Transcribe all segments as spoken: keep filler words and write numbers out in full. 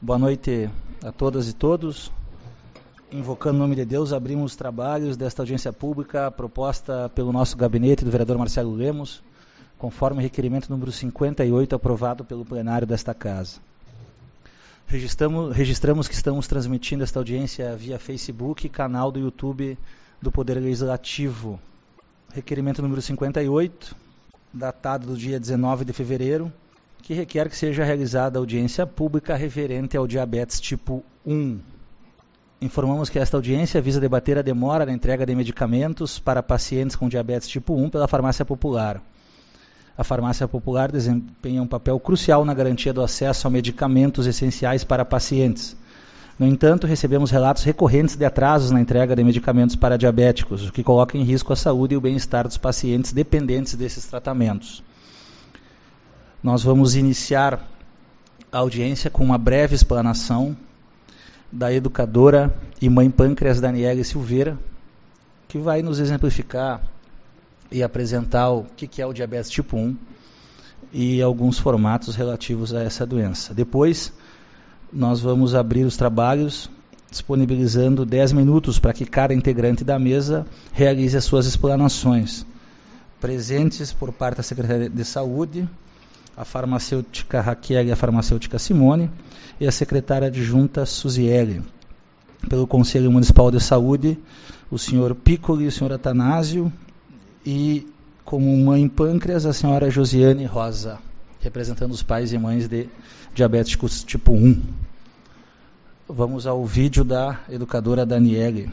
Boa noite a todas e todos. Invocando o nome de Deus, abrimos os trabalhos desta audiência pública proposta pelo nosso gabinete do vereador Marcelo Lemos, conforme o requerimento número cinquenta e oito aprovado pelo plenário desta casa. Registramos, registramos que estamos transmitindo esta audiência via Facebook e canal do YouTube do Poder Legislativo. Requerimento número cinquenta e oito, datado do dia dezenove de fevereiro, que requer que seja realizada audiência pública referente ao diabetes tipo um. Informamos que esta audiência visa debater a demora na entrega de medicamentos para pacientes com diabetes tipo um pela farmácia popular. A farmácia popular desempenha um papel crucial na garantia do acesso a medicamentos essenciais para pacientes. No entanto, recebemos relatos recorrentes de atrasos na entrega de medicamentos para diabéticos, o que coloca em risco a saúde e o bem-estar dos pacientes dependentes desses tratamentos. Nós vamos iniciar a audiência com uma breve explanação da educadora e mãe pâncreas Daniele Silveira, que vai nos exemplificar e apresentar o que é o diabetes tipo um e alguns formatos relativos a essa doença. Depois, nós vamos abrir os trabalhos, disponibilizando dez minutos para que cada integrante da mesa realize as suas explanações. Presentes por parte da Secretaria de Saúde, a farmacêutica Raquel e a farmacêutica Simone, e a secretária adjunta Suziele. Pelo Conselho Municipal de Saúde, o senhor Piccoli e o senhor Atanásio, e como mãe pâncreas, a senhora Josiane Rosa, representando os pais e mães de diabéticos tipo um. Vamos ao vídeo da educadora Daniele.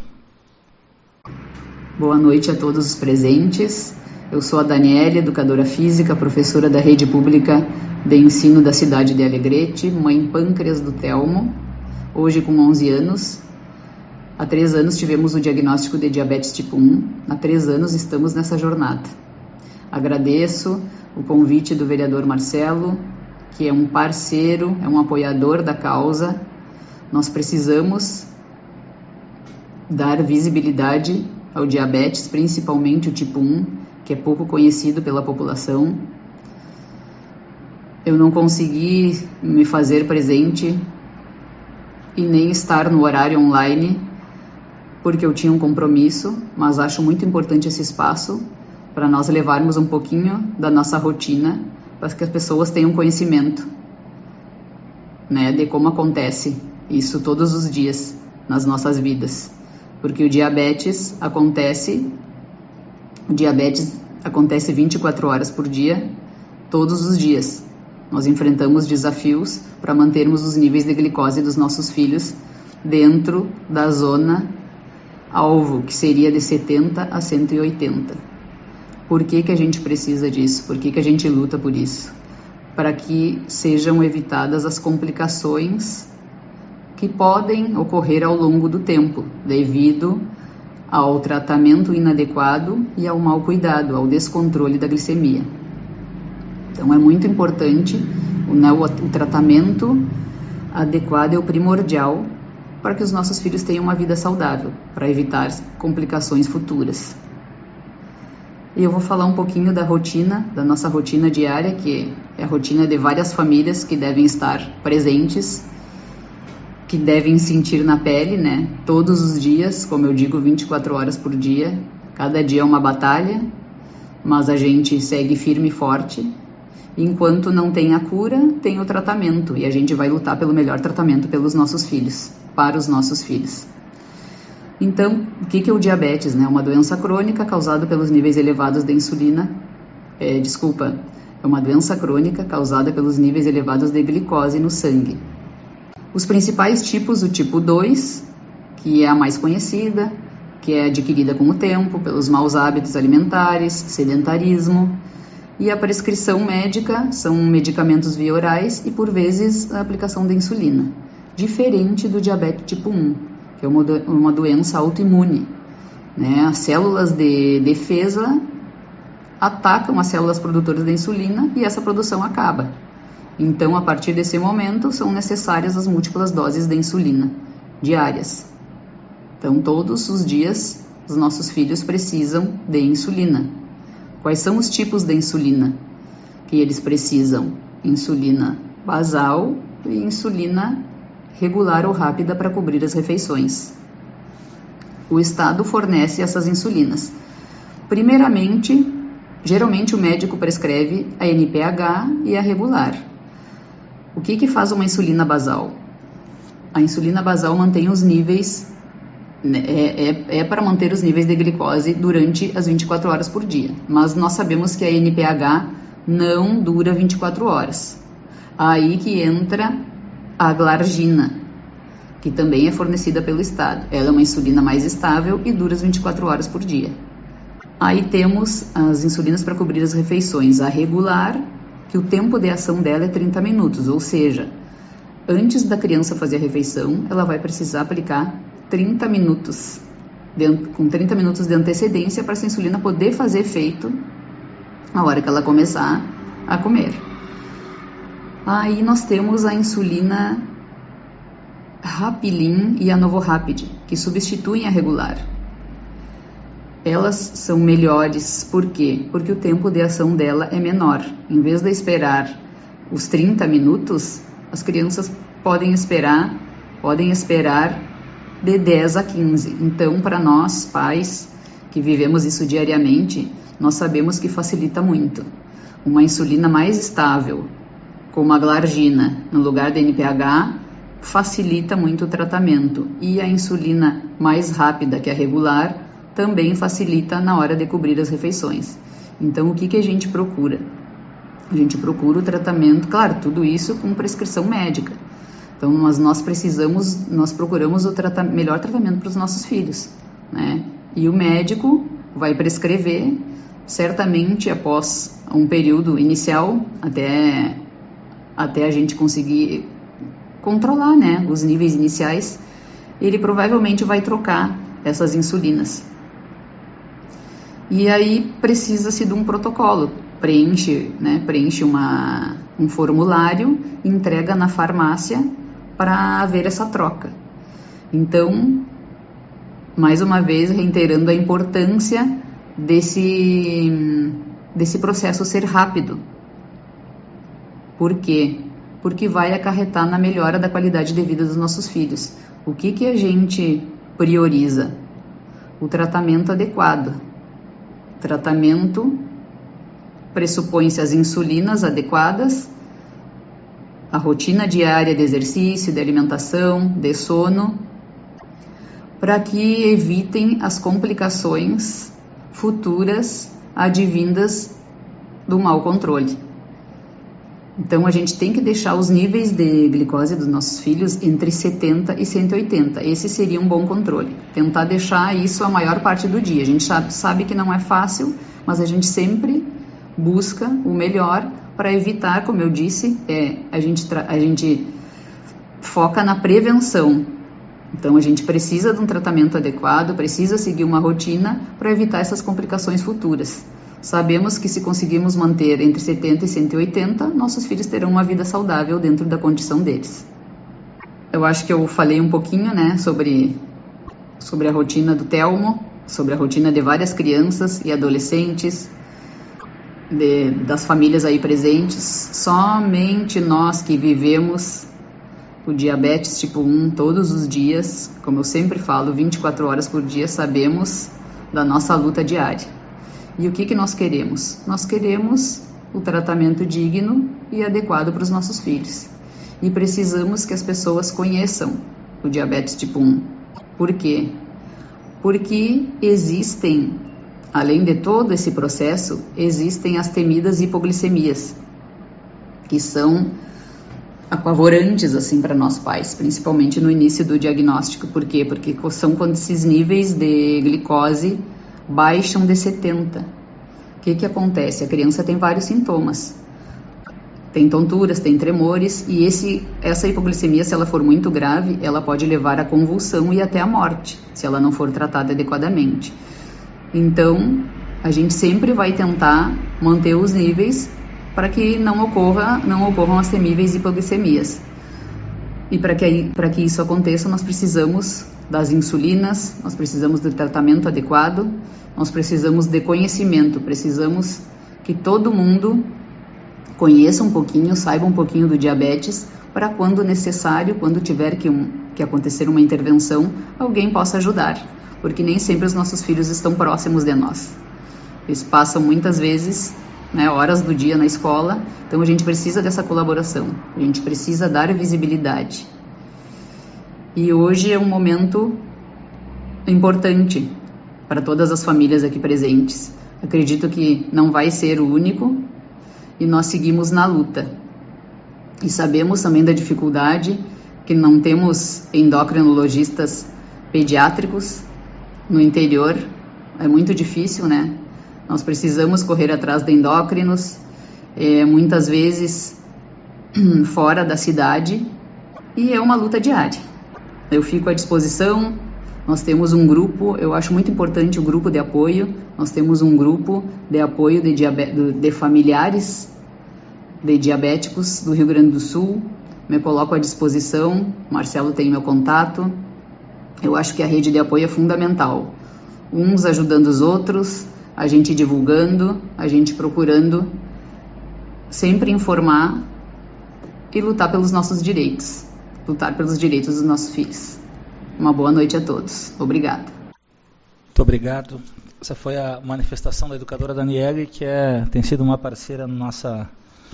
Boa noite a todos os presentes. Eu sou a Daniele, educadora física, professora da rede pública de ensino da cidade de Alegrete, mãe pâncreas do Telmo, hoje com onze anos. Há três anos tivemos o diagnóstico de diabetes tipo um, há três anos estamos nessa jornada. Agradeço o convite do vereador Marcelo, que é um parceiro, é um apoiador da causa. Nós precisamos dar visibilidade ao diabetes, principalmente o tipo um, que é pouco conhecido pela população. Eu não consegui me fazer presente e nem estar no horário online, porque eu tinha um compromisso, mas acho muito importante esse espaço para nós levarmos um pouquinho da nossa rotina, para que as pessoas tenham conhecimento, né, de como acontece isso todos os dias nas nossas vidas. Porque o diabetes acontece, o diabetes acontece vinte e quatro horas por dia, todos os dias. Nós enfrentamos desafios para mantermos os níveis de glicose dos nossos filhos dentro da zona alvo, que seria de setenta a cento e oitenta. Por que que a gente precisa disso? Por que que a gente luta por isso? Para que sejam evitadas as complicações que podem ocorrer ao longo do tempo, devido ao tratamento inadequado e ao mau cuidado, ao descontrole da glicemia. Então é muito importante o, né, o, o tratamento adequado, é o primordial para que os nossos filhos tenham uma vida saudável, para evitar complicações futuras. E eu vou falar um pouquinho da rotina, da nossa rotina diária, que é a rotina de várias famílias que devem estar presentes, que devem sentir na pele, né, todos os dias, como eu digo, vinte e quatro horas por dia. Cada dia é uma batalha, mas a gente segue firme e forte. Enquanto não tem a cura, tem o tratamento, e a gente vai lutar pelo melhor tratamento pelos nossos filhos, para os nossos filhos. Então, o que é o diabetes? É uma doença crônica causada pelos níveis elevados de insulina, é, desculpa, é uma doença crônica causada pelos níveis elevados de glicose no sangue. Os principais tipos, o tipo dois, que é a mais conhecida, que é adquirida com o tempo, pelos maus hábitos alimentares, sedentarismo, e a prescrição médica são medicamentos via orais e, por vezes, a aplicação da insulina, diferente do diabetes tipo um, que é uma, do, uma doença autoimune, né? As células de defesa atacam as células produtoras da insulina e essa produção acaba. Então, a partir desse momento, são necessárias as múltiplas doses de insulina diárias. Então, todos os dias, os nossos filhos precisam de insulina. Quais são os tipos de insulina que eles precisam? Insulina basal e insulina regular ou rápida para cobrir as refeições. O Estado fornece essas insulinas. Primeiramente, geralmente o médico prescreve a N P H e a regular. O que que faz uma insulina basal? A insulina basal mantém os níveis, é, é, é para manter os níveis de glicose durante as vinte e quatro horas por dia. Mas nós sabemos que a N P H não dura vinte e quatro horas. Aí que entra a glargina, que também é fornecida pelo Estado. Ela é uma insulina mais estável e dura as vinte e quatro horas por dia. Aí temos as insulinas para cobrir as refeições. A regular, que o tempo de ação dela é trinta minutos, ou seja, antes da criança fazer a refeição, ela vai precisar aplicar trinta minutos, de, com trinta minutos de antecedência para essa insulina poder fazer efeito na hora que ela começar a comer. Aí nós temos a insulina Rapilin e a Novorapid, que substituem a regular. Elas são melhores, por quê? Porque o tempo de ação dela é menor. Em vez de esperar os trinta minutos, as crianças podem esperar, podem esperar de dez a quinze. Então, para nós, pais, que vivemos isso diariamente, nós sabemos que facilita muito. Uma insulina mais estável, como a glargina, no lugar da N P H, facilita muito o tratamento. E a insulina mais rápida, que é a regular, também facilita na hora de cobrir as refeições. Então, o que, que a gente procura? A gente procura o tratamento, claro, tudo isso com prescrição médica. Então, nós, nós precisamos, nós procuramos o trata, melhor tratamento para os nossos filhos, né? E o médico vai prescrever, certamente após um período inicial, até, até a gente conseguir controlar, né, os níveis iniciais, ele provavelmente vai trocar essas insulinas. E aí precisa-se de um protocolo, preenche, né, preenche uma, um formulário, entrega na farmácia para haver essa troca. Então, mais uma vez, reiterando a importância desse, desse processo ser rápido. Por quê? Porque vai acarretar na melhora da qualidade de vida dos nossos filhos. O que, que a gente prioriza? O tratamento adequado. Tratamento pressupõe-se as insulinas adequadas, a rotina diária de exercício, de alimentação, de sono, para que evitem as complicações futuras advindas do mau controle. Então, a gente tem que deixar os níveis de glicose dos nossos filhos entre setenta e cento e oitenta. Esse seria um bom controle. Tentar deixar isso a maior parte do dia. A gente sabe que não é fácil, mas a gente sempre busca o melhor para evitar, como eu disse, é, a, gente a gente foca na prevenção. Então, a gente precisa de um tratamento adequado, precisa seguir uma rotina para evitar essas complicações futuras. Sabemos que se conseguirmos manter entre setenta e cento e oitenta, nossos filhos terão uma vida saudável dentro da condição deles. Eu acho que eu falei um pouquinho, né, sobre, sobre a rotina do Telmo, sobre a rotina de várias crianças e adolescentes, de, das famílias aí presentes. Somente nós que vivemos o diabetes tipo um todos os dias, como eu sempre falo, vinte e quatro horas por dia, sabemos da nossa luta diária. E o que, que nós queremos? Nós queremos o tratamento digno e adequado para os nossos filhos. E precisamos que as pessoas conheçam o diabetes tipo um. Por quê? Porque existem, além de todo esse processo, existem as temidas hipoglicemias, que são apavorantes assim para nós pais, principalmente no início do diagnóstico. Por quê? Porque são quando esses níveis de glicose baixam de setenta. O que que acontece? A criança tem vários sintomas. Tem tonturas, tem tremores, e esse, essa hipoglicemia, se ela for muito grave, ela pode levar à convulsão e até à morte, se ela não for tratada adequadamente. Então, a gente sempre vai tentar manter os níveis para que não ocorra, não ocorram as temíveis hipoglicemias. E para que, para que isso aconteça, nós precisamos das insulinas, nós precisamos do tratamento adequado, nós precisamos de conhecimento, precisamos que todo mundo conheça um pouquinho, saiba um pouquinho do diabetes, para quando necessário, quando tiver que, um, que acontecer uma intervenção, alguém possa ajudar, porque nem sempre os nossos filhos estão próximos de nós. Eles passam muitas vezes, né, horas do dia na escola, então a gente precisa dessa colaboração, a gente precisa dar visibilidade. E hoje é um momento importante para todas as famílias aqui presentes. Acredito que não vai ser o único e nós seguimos na luta. E sabemos também da dificuldade que não temos endocrinologistas pediátricos no interior. É muito difícil, né? Nós precisamos correr atrás de endócrinos, é, muitas vezes fora da cidade, e é uma luta diária. Eu fico à disposição, nós temos um grupo, eu acho muito importante o grupo de apoio, nós temos um grupo de apoio de, diabe- de familiares de diabéticos do Rio Grande do Sul, me coloco à disposição, Marcelo tem meu contato. Eu acho que a rede de apoio é fundamental, uns ajudando os outros, a gente divulgando, a gente procurando sempre informar e lutar pelos nossos direitos, lutar pelos direitos dos nossos filhos. Uma boa noite a todos. Obrigada. Muito obrigado. Essa foi a manifestação da educadora Daniele, que é, tem sido uma parceira no nossa...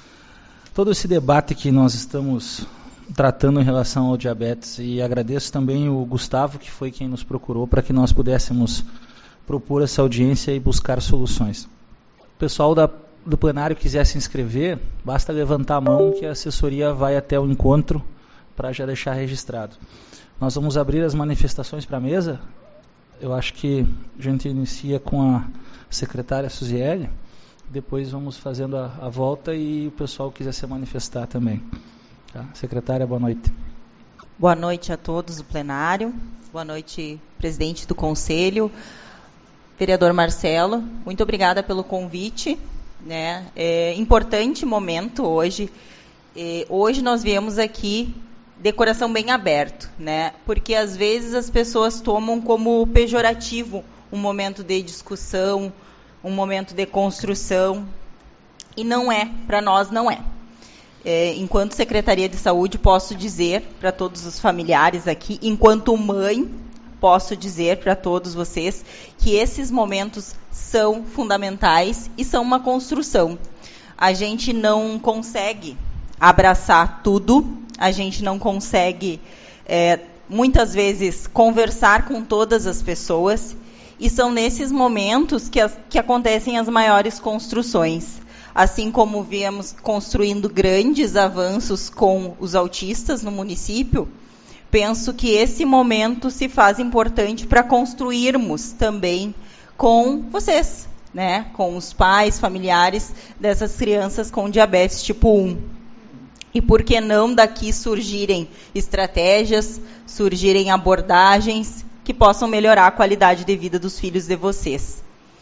todo esse debate que nós estamos tratando em relação ao diabetes, e agradeço também o Gustavo, que foi quem nos procurou para que nós pudéssemos propor essa audiência e buscar soluções. O pessoal da, do plenário quiser se inscrever, basta levantar a mão que a assessoria vai até o encontro para já deixar registrado. Nós vamos abrir as manifestações para a mesa. Eu acho que a gente inicia com a secretária Suziele, depois vamos fazendo a, a volta e o pessoal quiser se manifestar também. Tá? Secretária, boa noite. Boa noite a todos do plenário, boa noite, presidente do conselho, vereador Marcelo, muito obrigada pelo convite, né? É importante momento hoje. É, hoje nós viemos aqui de coração bem aberto, né? Porque às vezes as pessoas tomam como pejorativo um momento de discussão, um momento de construção, e não é, para nós não é. É, enquanto Secretaria de Saúde, posso dizer para todos os familiares aqui, enquanto mãe, posso dizer para todos vocês que esses momentos são fundamentais e são uma construção. A gente não consegue abraçar tudo, a gente não consegue, é, muitas vezes, conversar com todas as pessoas, e são nesses momentos que, as, que acontecem as maiores construções. Assim como viemos construindo grandes avanços com os autistas no município, penso que esse momento se faz importante para construirmos também com vocês, né? Com os pais, familiares dessas crianças com diabetes tipo um. E por que não daqui surgirem estratégias, surgirem abordagens que possam melhorar a qualidade de vida dos filhos de vocês.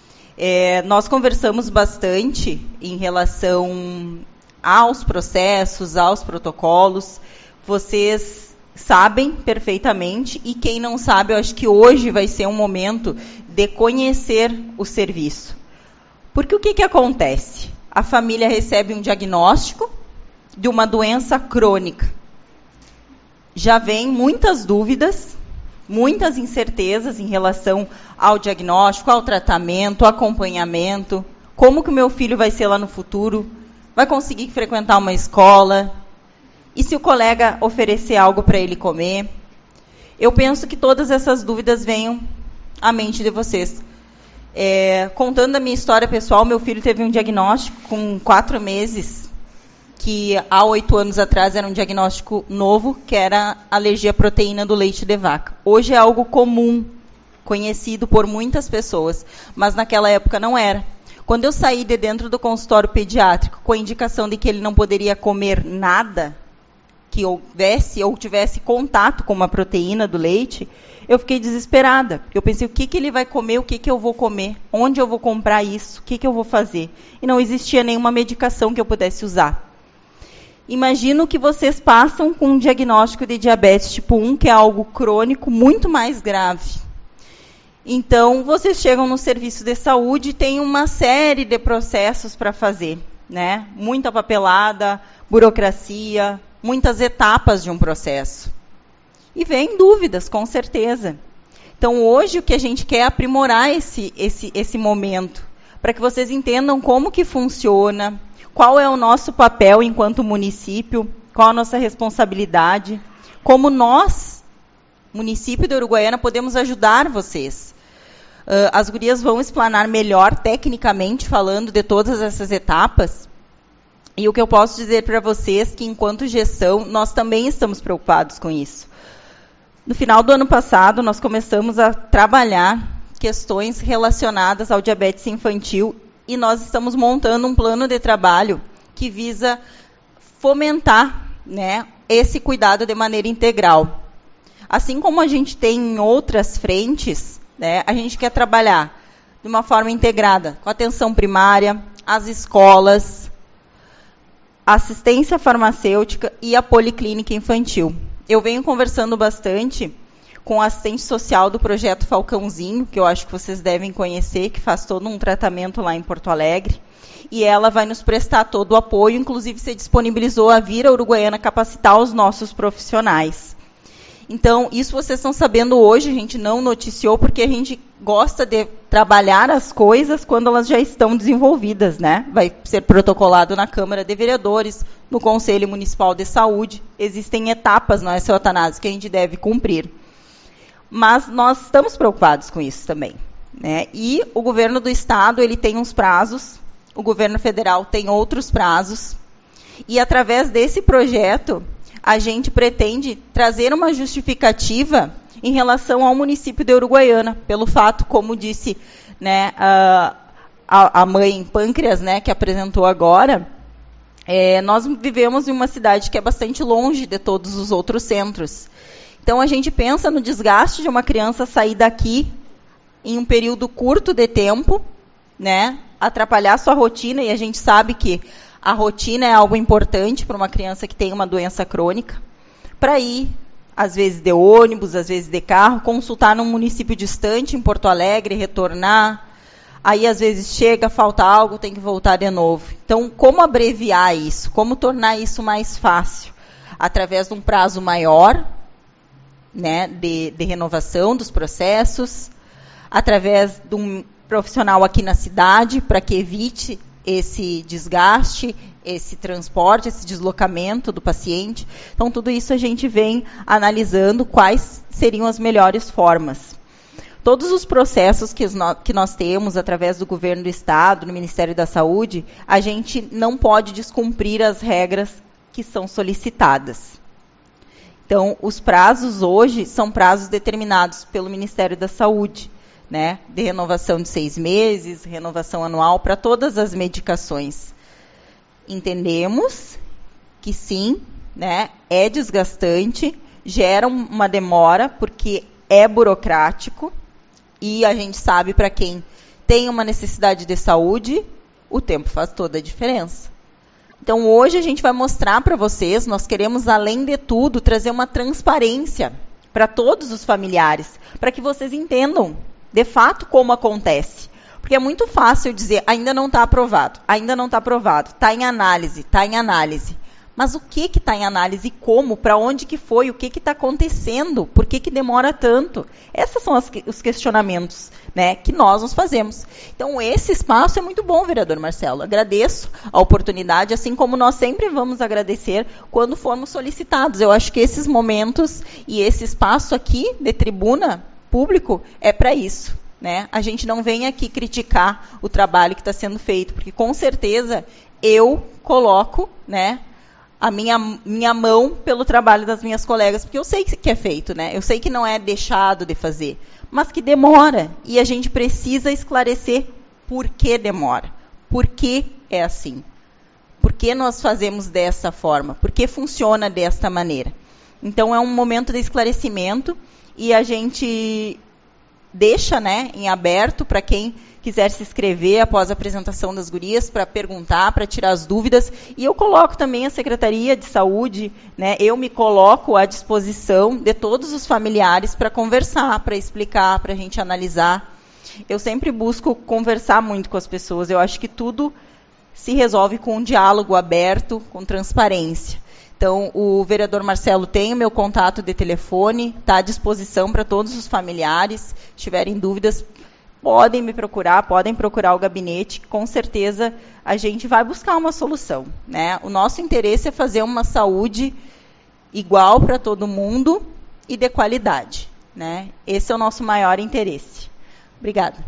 É, nós conversamos bastante em relação aos processos, aos protocolos. Vocês sabem perfeitamente, e quem não sabe, eu acho que hoje vai ser um momento de conhecer o serviço. Porque o que, que acontece? A família recebe um diagnóstico de uma doença crônica. Já vem muitas dúvidas, muitas incertezas em relação ao diagnóstico, ao tratamento, ao acompanhamento, como que o meu filho vai ser lá no futuro, vai conseguir frequentar uma escola, e se o colega oferecer algo para ele comer. Eu penso que todas essas dúvidas venham à mente de vocês. É, contando a minha história pessoal, meu filho teve um diagnóstico com quatro meses, que há oito anos atrás era um diagnóstico novo, que era alergia à proteína do leite de vaca. Hoje é algo comum, conhecido por muitas pessoas, mas naquela época não era. Quando eu saí de dentro do consultório pediátrico com a indicação de que ele não poderia comer nada que houvesse ou tivesse contato com uma proteína do leite, eu fiquei desesperada, porque eu pensei, o que, que ele vai comer, o que, que eu vou comer, onde eu vou comprar isso, o que, que eu vou fazer? E não existia nenhuma medicação que eu pudesse usar. Imagino que vocês passam com um diagnóstico de diabetes tipo um, que é algo crônico muito mais grave. Então, vocês chegam no serviço de saúde e tem uma série de processos para fazer. né? Muita papelada, burocracia, muitas etapas de um processo. E vem dúvidas, com certeza. Então, hoje, o que a gente quer é aprimorar esse, esse, esse momento, para que vocês entendam como que funciona, qual é o nosso papel enquanto município, qual a nossa responsabilidade, como nós, município de Uruguaiana, podemos ajudar vocês. Uh, as gurias vão explanar melhor, tecnicamente, falando de todas essas etapas. E o que eu posso dizer para vocês é que, enquanto gestão, nós também estamos preocupados com isso. No final do ano passado, nós começamos a trabalhar questões relacionadas ao diabetes infantil e nós estamos montando um plano de trabalho que visa fomentar, né, esse cuidado de maneira integral. Assim como a gente tem em outras frentes, né, a gente quer trabalhar de uma forma integrada com a atenção primária, as escolas, a assistência farmacêutica e a policlínica infantil. Eu venho conversando bastante com a assistente social do projeto Falcãozinho, que eu acho que vocês devem conhecer, que faz todo um tratamento lá em Porto Alegre, e ela vai nos prestar todo o apoio, inclusive se disponibilizou a vir a Uruguaiana capacitar os nossos profissionais. Então, isso vocês estão sabendo hoje, a gente não noticiou, porque a gente gosta de trabalhar as coisas quando elas já estão desenvolvidas, né? Vai ser protocolado na Câmara de Vereadores, no Conselho Municipal de Saúde. Existem etapas, não é, seu Atanásio, que a gente deve cumprir. Mas nós estamos preocupados com isso também, né? E o governo do Estado, ele tem uns prazos, o governo federal tem outros prazos, e através desse projeto, a gente pretende trazer uma justificativa em relação ao município de Uruguaiana, pelo fato, como disse, né, a, a mãe Pâncreas, né, que apresentou agora, é, nós vivemos em uma cidade que é bastante longe de todos os outros centros. Então, a gente pensa no desgaste de uma criança sair daqui em um período curto de tempo, né, atrapalhar sua rotina, e a gente sabe que a rotina é algo importante para uma criança que tem uma doença crônica, para ir, às vezes de ônibus, às vezes de carro, consultar num município distante, em Porto Alegre, retornar. Aí, às vezes, chega, falta algo, tem que voltar de novo. Então, como abreviar isso? Como tornar isso mais fácil? Através de um prazo maior, né, de, de renovação dos processos, através de um profissional aqui na cidade, para que evite esse desgaste, esse transporte, esse deslocamento do paciente. Então, tudo isso a gente vem analisando quais seriam as melhores formas. Todos os processos que nós, que nós temos através do governo do Estado, no Ministério da Saúde, a gente não pode descumprir as regras que são solicitadas. Então, os prazos hoje são prazos determinados pelo Ministério da Saúde, né, de renovação de seis meses, renovação anual para todas as medicações. Entendemos que sim, né, é desgastante, gera uma demora, porque é burocrático, e a gente sabe, para quem tem uma necessidade de saúde, o tempo faz toda a diferença. Então, hoje a gente vai mostrar para vocês, nós queremos, além de tudo, trazer uma transparência para todos os familiares, para que vocês entendam de fato como acontece. Porque é muito fácil dizer, ainda não está aprovado, ainda não está aprovado, está em análise, está em análise. Mas o que que está em análise, como, para onde que foi, o que que está acontecendo, por que que demora tanto? Esses são as, os questionamentos, né, que nós nos fazemos. Então, esse espaço é muito bom, vereador Marcelo. Agradeço a oportunidade, assim como nós sempre vamos agradecer quando formos solicitados. Eu acho que esses momentos e esse espaço aqui de tribuna público é para isso, né? A gente não vem aqui criticar o trabalho que está sendo feito, porque com certeza eu coloco, né, a minha, minha mão pelo trabalho das minhas colegas, porque eu sei que é feito, né? Eu sei que não é deixado de fazer, mas que demora, e a gente precisa esclarecer por que demora, por que é assim, por que nós fazemos dessa forma, por que funciona desta maneira. Então, é um momento de esclarecimento, e a gente deixa, né, em aberto para quem quiser se inscrever após a apresentação das gurias, para perguntar, para tirar as dúvidas. E eu coloco também a Secretaria de Saúde, né, eu me coloco à disposição de todos os familiares para conversar, para explicar, para a gente analisar. Eu sempre busco conversar muito com as pessoas. Eu acho que tudo se resolve com um diálogo aberto, com transparência. Então, o vereador Marcelo tem o meu contato de telefone, está à disposição para todos os familiares. Se tiverem dúvidas, podem me procurar, podem procurar o gabinete. Com certeza, a gente vai buscar uma solução, né? O nosso interesse é fazer uma saúde igual para todo mundo e de qualidade, né? Esse é o nosso maior interesse. Obrigada.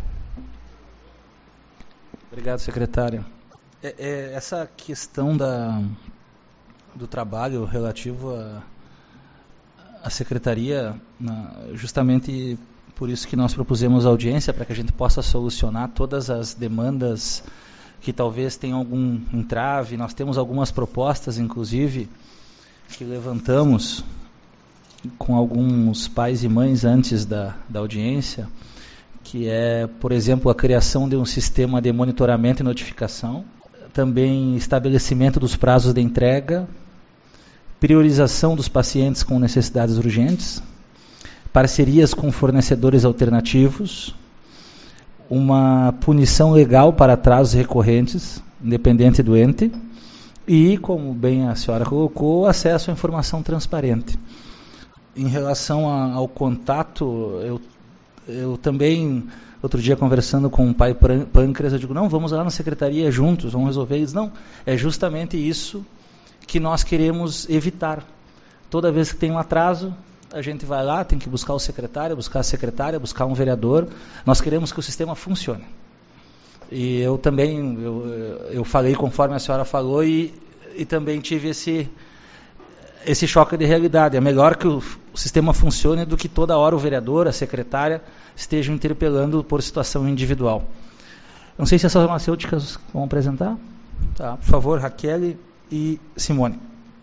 Obrigado, secretária. É, é, essa questão da... do trabalho relativo à secretaria, na, justamente por isso que nós propusemos a audiência, para que a gente possa solucionar todas as demandas que talvez tenham algum entrave. Nós temos algumas propostas, inclusive, que levantamos com alguns pais e mães antes da, da audiência, que é, por exemplo, a criação de um sistema de monitoramento e notificação, também estabelecimento dos prazos de entrega, priorização dos pacientes com necessidades urgentes, parcerias com fornecedores alternativos, uma punição legal para atrasos recorrentes, independente do ente, e, como bem a senhora colocou, acesso à informação transparente. Em relação a, ao contato, eu, eu também, outro dia conversando com o pai Pâncreas, eu digo, não, vamos lá na secretaria juntos, vamos resolver. Eles, não, é justamente isso que nós queremos evitar. Toda vez que tem um atraso, a gente vai lá, tem que buscar o secretário, buscar a secretária, buscar um vereador. Nós queremos que o sistema funcione. E eu também, eu, eu falei conforme a senhora falou e, e também tive esse, esse choque de realidade. É melhor que o, o sistema funcione do que toda hora o vereador, a secretária, estejam interpelando por situação individual. Não sei se as farmacêuticas vão apresentar. Tá, por favor, Raquel e Simone.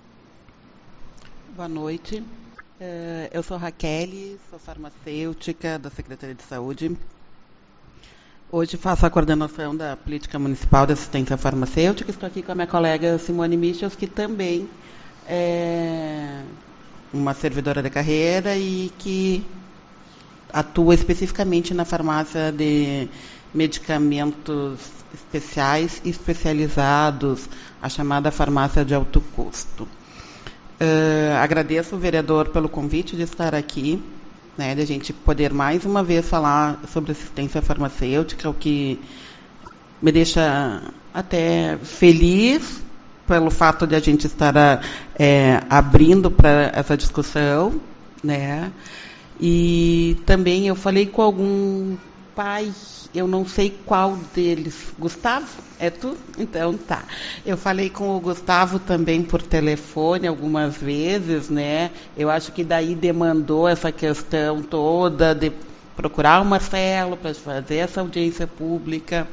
Boa noite. Eu sou Raquel, sou farmacêutica da Secretaria de Saúde. Hoje faço a coordenação da Política Municipal de Assistência Farmacêutica. Estou aqui com a minha colega Simone Michels, que também é uma servidora de carreira e que atua especificamente na farmácia de medicamentos especiais e especializados, a chamada farmácia de alto custo. Uh, agradeço o vereador pelo convite de estar aqui, né, de a gente poder mais uma vez falar sobre assistência farmacêutica, o que me deixa até feliz pelo fato de a gente estar é, abrindo para essa discussão, né? E também eu falei com algum pai, eu não sei qual deles. Gustavo? É tu? Então tá. Eu falei com o Gustavo também por telefone algumas vezes, né? Eu acho que daí demandou essa questão toda de procurar o Marcelo para fazer essa audiência pública.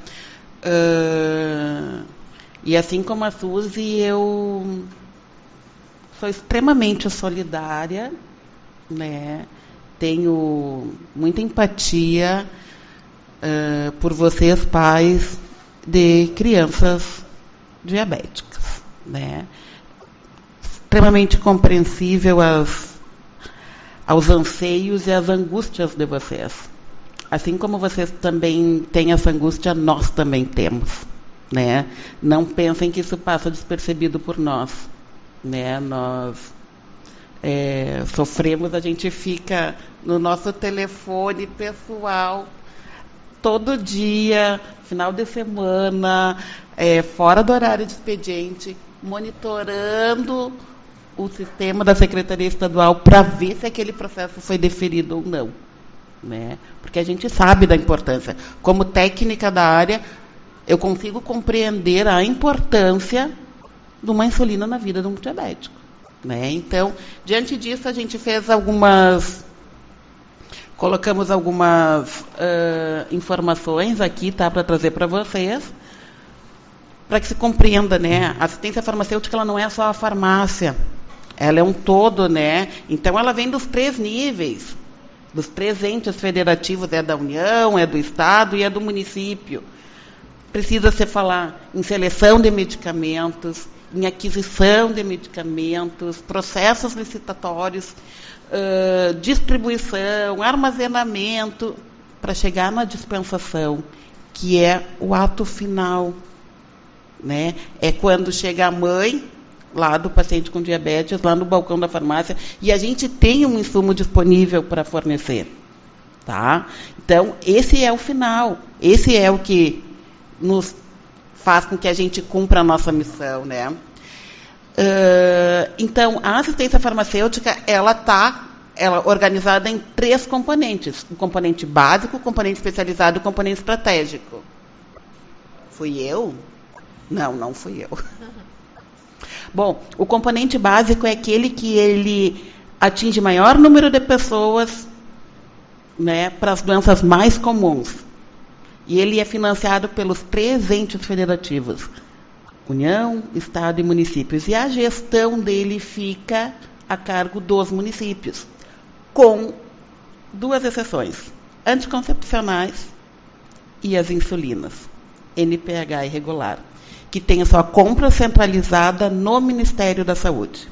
Uh, e assim como a Suzy, eu sou extremamente solidária, né? Tenho muita empatia Uh, por vocês, pais de crianças diabéticas, né? Extremamente compreensível as, aos anseios e às angústias de vocês. Assim como vocês também têm essa angústia, nós também temos, né? Não pensem que isso passa despercebido por nós, né? Nós é, sofremos, a gente fica no nosso telefone pessoal todo dia, final de semana, é, fora do horário de expediente, monitorando o sistema da Secretaria Estadual para ver se aquele processo foi deferido ou não, né? Porque a gente sabe da importância. Como técnica da área, eu consigo compreender a importância de uma insulina na vida de um diabético, né? Então, diante disso, a gente fez algumas... Colocamos algumas uh, informações aqui, tá, para trazer para vocês, para que se compreenda, né? A assistência farmacêutica, ela não é só a farmácia, ela é um todo, né? Então, ela vem dos três níveis, dos três entes federativos, é da União, é do Estado e é do município. Precisa se falar em seleção de medicamentos, em aquisição de medicamentos, processos licitatórios, Uh, distribuição, armazenamento, para chegar na dispensação, que é o ato final né? É quando chega a mãe lá do paciente com diabetes, lá no balcão da farmácia, e a gente tem um insumo disponível para fornecer. Tá? Então, esse é o final. Esse é o que nos faz com que a gente cumpra a nossa missão, né? Uh, então, a assistência farmacêutica, ela está ela organizada em três componentes. O componente básico, o componente especializado e o componente estratégico. Fui eu? Não, não fui eu. Bom, o componente básico é aquele que ele atinge maior número de pessoas, né, para as doenças mais comuns. E ele é financiado pelos três entes federativos: União, Estado e municípios. E a gestão dele fica a cargo dos municípios, com duas exceções: anticoncepcionais e as insulinas, N P H irregular, que tem a sua compra centralizada no Ministério da Saúde.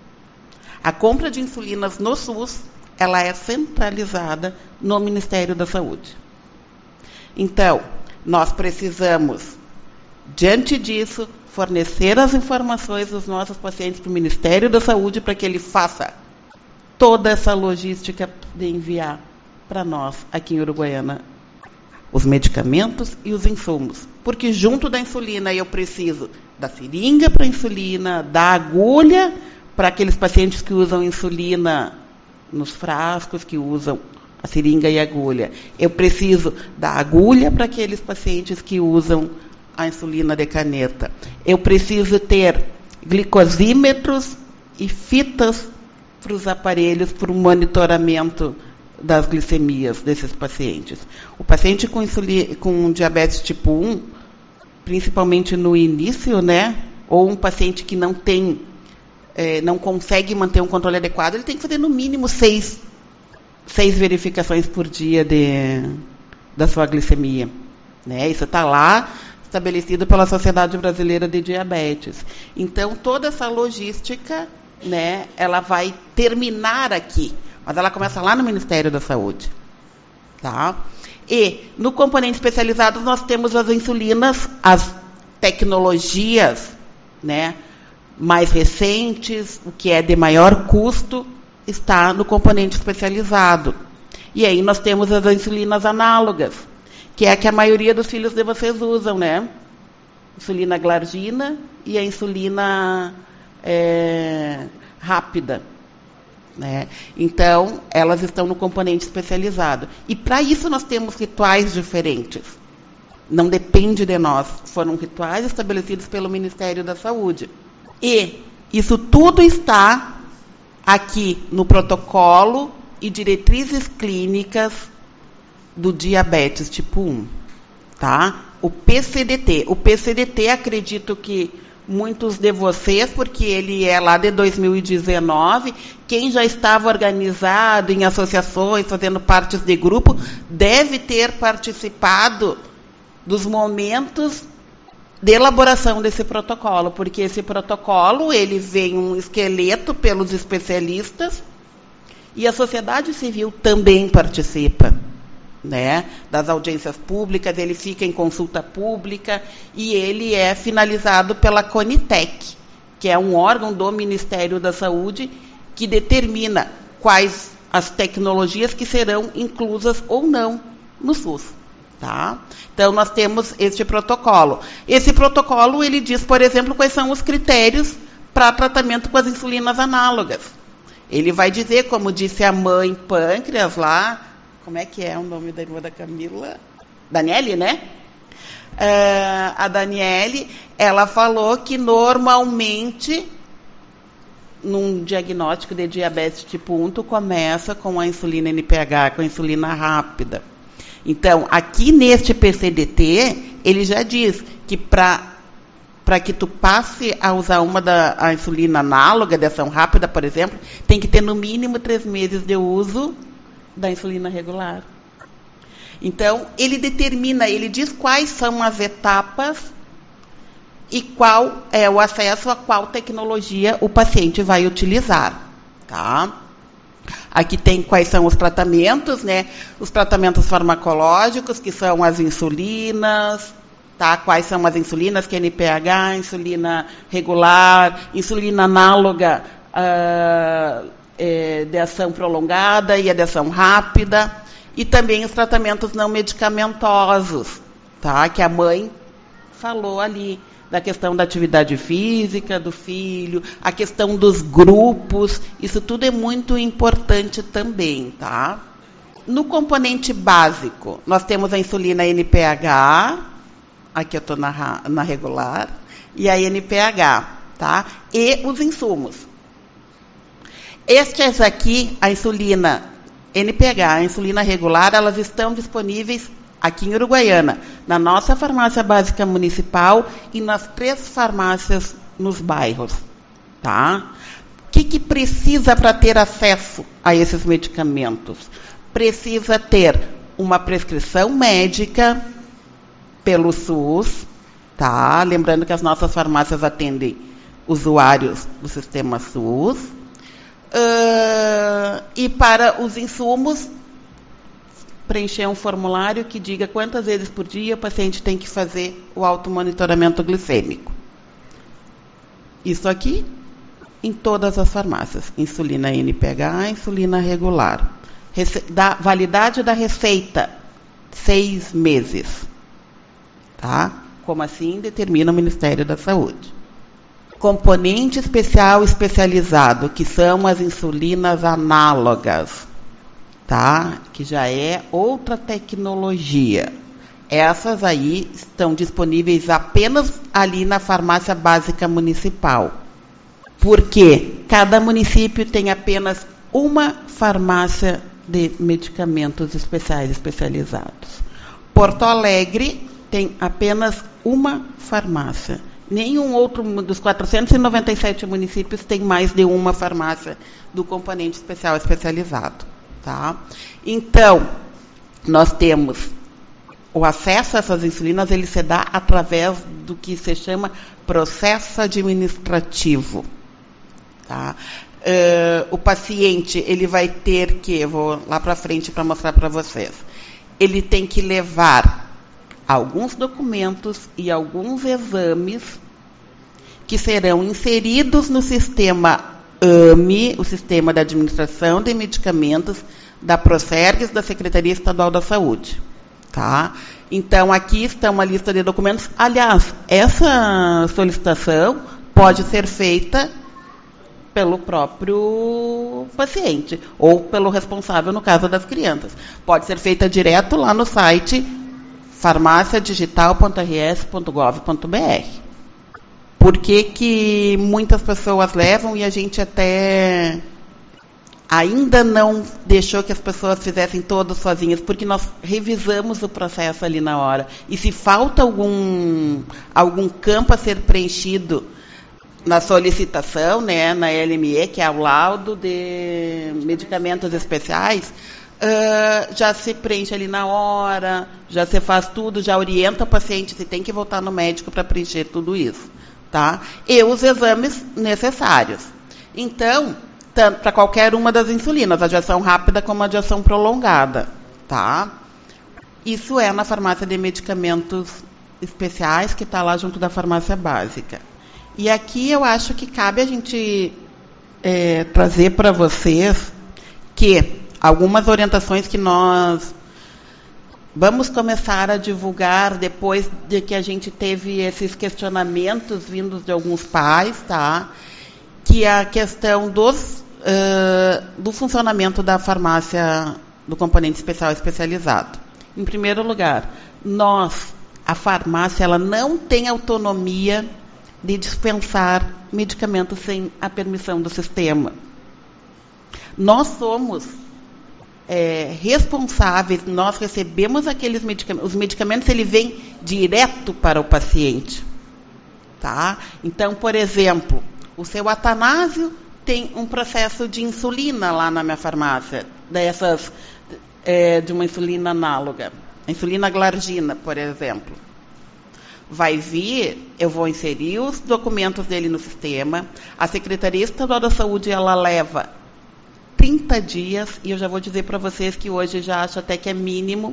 A compra de insulinas no SUS, ela é centralizada no Ministério da Saúde. Então, nós precisamos, diante disso, fornecer as informações dos nossos pacientes para o Ministério da Saúde para que ele faça toda essa logística de enviar para nós, aqui em Uruguaiana, os medicamentos e os insumos. Porque junto da insulina eu preciso da seringa para insulina, da agulha para aqueles pacientes que usam insulina nos frascos, que usam a seringa e a agulha. Eu preciso da agulha para aqueles pacientes que usam a insulina de caneta. Eu preciso ter glicosímetros e fitas para os aparelhos, para o monitoramento das glicemias desses pacientes. O paciente com, insulina, com diabetes tipo um, principalmente no início, né, ou um paciente que não tem, é, não consegue manter um controle adequado, ele tem que fazer no mínimo seis, seis verificações por dia de, da sua glicemia. Né? Isso está lá estabelecido pela Sociedade Brasileira de Diabetes. Então, toda essa logística, né, ela vai terminar aqui, mas ela começa lá no Ministério da Saúde. Tá? E, no componente especializado, nós temos as insulinas, as tecnologias, né, mais recentes, o que é de maior custo, está no componente especializado. E aí nós temos as insulinas análogas, que é a que a maioria dos filhos de vocês usam, né? Insulina glargina e a insulina é, rápida. Né? Então, elas estão no componente especializado. E, para isso, nós temos rituais diferentes. Não depende de nós. Foram rituais estabelecidos pelo Ministério da Saúde. E isso tudo está aqui no protocolo e diretrizes clínicas do diabetes tipo um. Tá? O P C D T. O P C D T, acredito que muitos de vocês, porque ele é lá de dois mil e dezenove, quem já estava organizado em associações, fazendo partes de grupo, deve ter participado dos momentos de elaboração desse protocolo, porque esse protocolo, ele vem um esqueleto pelos especialistas e a sociedade civil também participa. Né, das audiências públicas, ele fica em consulta pública e ele é finalizado pela CONITEC, que é um órgão do Ministério da Saúde que determina quais as tecnologias que serão inclusas ou não no SUS. Tá? Então, nós temos este protocolo. Esse protocolo, ele diz, por exemplo, quais são os critérios para tratamento com as insulinas análogas. Ele vai dizer, como disse a mãe Pâncreas lá, como é que é o nome da irmã da Camila? Daniele, né? Uh, a Daniele, ela falou que normalmente, num diagnóstico de diabetes tipo um, tu começa com a insulina N P H, com a insulina rápida. Então, aqui neste P C D T, ele já diz que para para que tu passe a usar uma da a insulina análoga, de ação rápida, por exemplo, tem que ter no mínimo três meses de uso da insulina regular. Então, ele determina, ele diz quais são as etapas e qual é o acesso a qual tecnologia o paciente vai utilizar. Tá? Aqui tem quais são os tratamentos, né? Os tratamentos farmacológicos, que são as insulinas, tá? Quais são as insulinas, Q N P H, insulina regular, insulina análoga uh, é, de ação prolongada e a de ação rápida, e também os tratamentos não medicamentosos, tá? Que a mãe falou ali, da questão da atividade física do filho, a questão dos grupos, isso tudo é muito importante também, tá? No componente básico, nós temos a insulina N P H, aqui eu estou na, na regular, e a N P H, tá? E os insumos. Estes aqui, a insulina N P H, a insulina regular, elas estão disponíveis aqui em Uruguaiana, na nossa farmácia básica municipal e nas três farmácias nos bairros, tá? O que, que precisa para ter acesso a esses medicamentos? Precisa ter uma prescrição médica pelo SUS, tá? Lembrando que as nossas farmácias atendem usuários do sistema SUS. Uh, e para os insumos, preencher um formulário que diga quantas vezes por dia o paciente tem que fazer o automonitoramento glicêmico. Isso aqui em todas as farmácias. Insulina N P H, insulina regular. Rece- da validade da receita, seis meses. Tá? Como assim determina o Ministério da Saúde. Componente especial especializado, que são as insulinas análogas, tá? Que já é outra tecnologia. Essas aí estão disponíveis apenas ali na farmácia básica municipal. Porque cada município tem apenas uma farmácia de medicamentos especiais especializados. Porto Alegre tem apenas uma farmácia. Nenhum outro dos quatrocentos e noventa e sete municípios tem mais de uma farmácia do componente especial especializado. Tá? Então, nós temos o acesso a essas insulinas, ele se dá através do que se chama processo administrativo. Tá? Uh, o paciente, ele vai ter que, eu vou lá para frente para mostrar para vocês, ele tem que levar alguns documentos e alguns exames que serão inseridos no sistema A M E, o Sistema de Administração de Medicamentos da Procergs, da Secretaria Estadual da Saúde. Tá? Então, aqui está uma lista de documentos. Aliás, essa solicitação pode ser feita pelo próprio paciente ou pelo responsável, no caso das crianças. Pode ser feita direto lá no site farmácia digital ponto r s ponto gov ponto b r. Por que que muitas pessoas levam e a gente até ainda não deixou que as pessoas fizessem todas sozinhas? Porque nós revisamos o processo ali na hora. E se falta algum, algum campo a ser preenchido na solicitação, né, na L M E, que é o laudo de medicamentos especiais, Uh, já se preenche ali na hora, já se faz tudo, já orienta o paciente se tem que voltar no médico para preencher tudo isso, tá? E os exames necessários. Então, tanto para qualquer uma das insulinas, a de ação rápida como a de ação prolongada, tá? Isso é na farmácia de medicamentos especiais, que está lá junto da farmácia básica. E aqui eu acho que cabe a gente é, trazer para vocês que algumas orientações que nós vamos começar a divulgar depois de que a gente teve esses questionamentos vindos de alguns pais, tá? Que é a questão dos, uh, do funcionamento da farmácia do componente especial especializado. Em primeiro lugar, nós, a farmácia, ela não tem autonomia de dispensar medicamentos sem a permissão do sistema. Nós somos É, responsáveis, nós recebemos aqueles medicamentos, os medicamentos ele vêm direto para o paciente, tá? Então, por exemplo, o seu Atanásio tem um processo de insulina lá na minha farmácia, dessas, é, de uma insulina análoga, a insulina glargina, por exemplo. Vai vir, eu vou inserir os documentos dele no sistema, a Secretaria Estadual da Saúde, ela leva trinta dias, e eu já vou dizer para vocês que hoje já acho até que é mínimo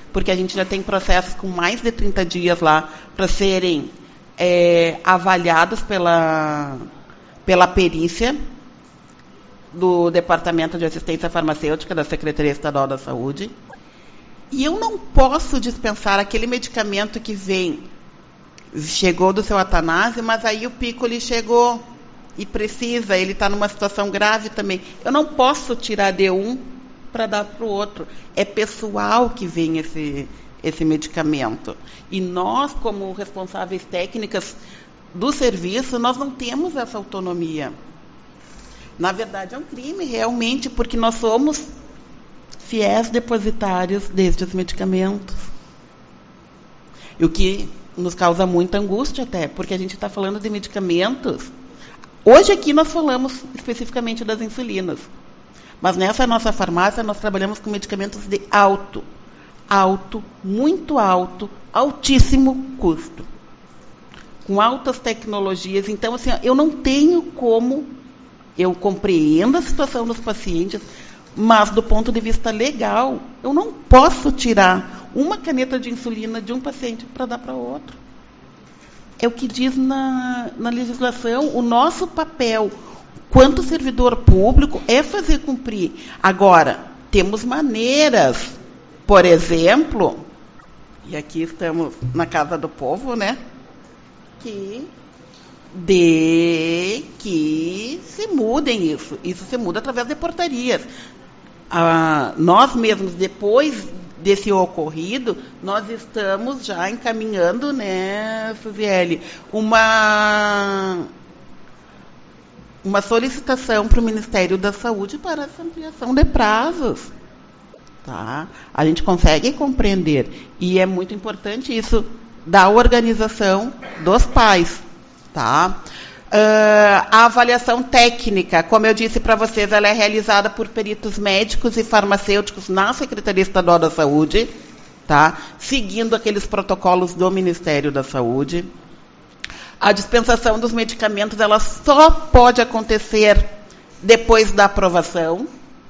porque a gente já tem processos com mais de trinta dias lá para serem é, avaliados pela, pela perícia do Departamento de Assistência Farmacêutica da Secretaria Estadual da Saúde. E eu não posso dispensar aquele medicamento que vem, chegou do seu Atanásio, mas aí o Piccoli chegou e precisa, ele está numa situação grave também. Eu não posso tirar de um para dar para o outro. É pessoal que vem esse, esse medicamento. E nós, como responsáveis técnicas do serviço, nós não temos essa autonomia. Na verdade, é um crime, realmente, porque nós somos fiéis depositários destes medicamentos. E o que nos causa muita angústia até, porque a gente está falando de medicamentos. Hoje aqui nós falamos especificamente das insulinas. Mas nessa nossa farmácia nós trabalhamos com medicamentos de alto, alto, muito alto, altíssimo custo. Com altas tecnologias. Então, assim, eu não tenho como, eu compreendo a situação dos pacientes, mas do ponto de vista legal, eu não posso tirar uma caneta de insulina de um paciente para dar para outro. É o que diz na, na legislação, o nosso papel, quanto servidor público, é fazer cumprir. Agora, temos maneiras, por exemplo, e aqui estamos na Casa do Povo, né, que, de que se mudem isso. Isso se muda através de portarias. Ah, nós mesmos, depois desse ocorrido, nós estamos já encaminhando, né, Suziele, uma, uma solicitação para o Ministério da Saúde para essa ampliação de prazos. Tá? A gente consegue compreender. E é muito importante isso da organização dos pais. Tá? Uh, a avaliação técnica, como eu disse para vocês, ela é realizada por peritos médicos e farmacêuticos na Secretaria Estadual da Saúde, tá? Seguindo aqueles protocolos do Ministério da Saúde. A dispensação dos medicamentos, ela só pode acontecer depois da aprovação,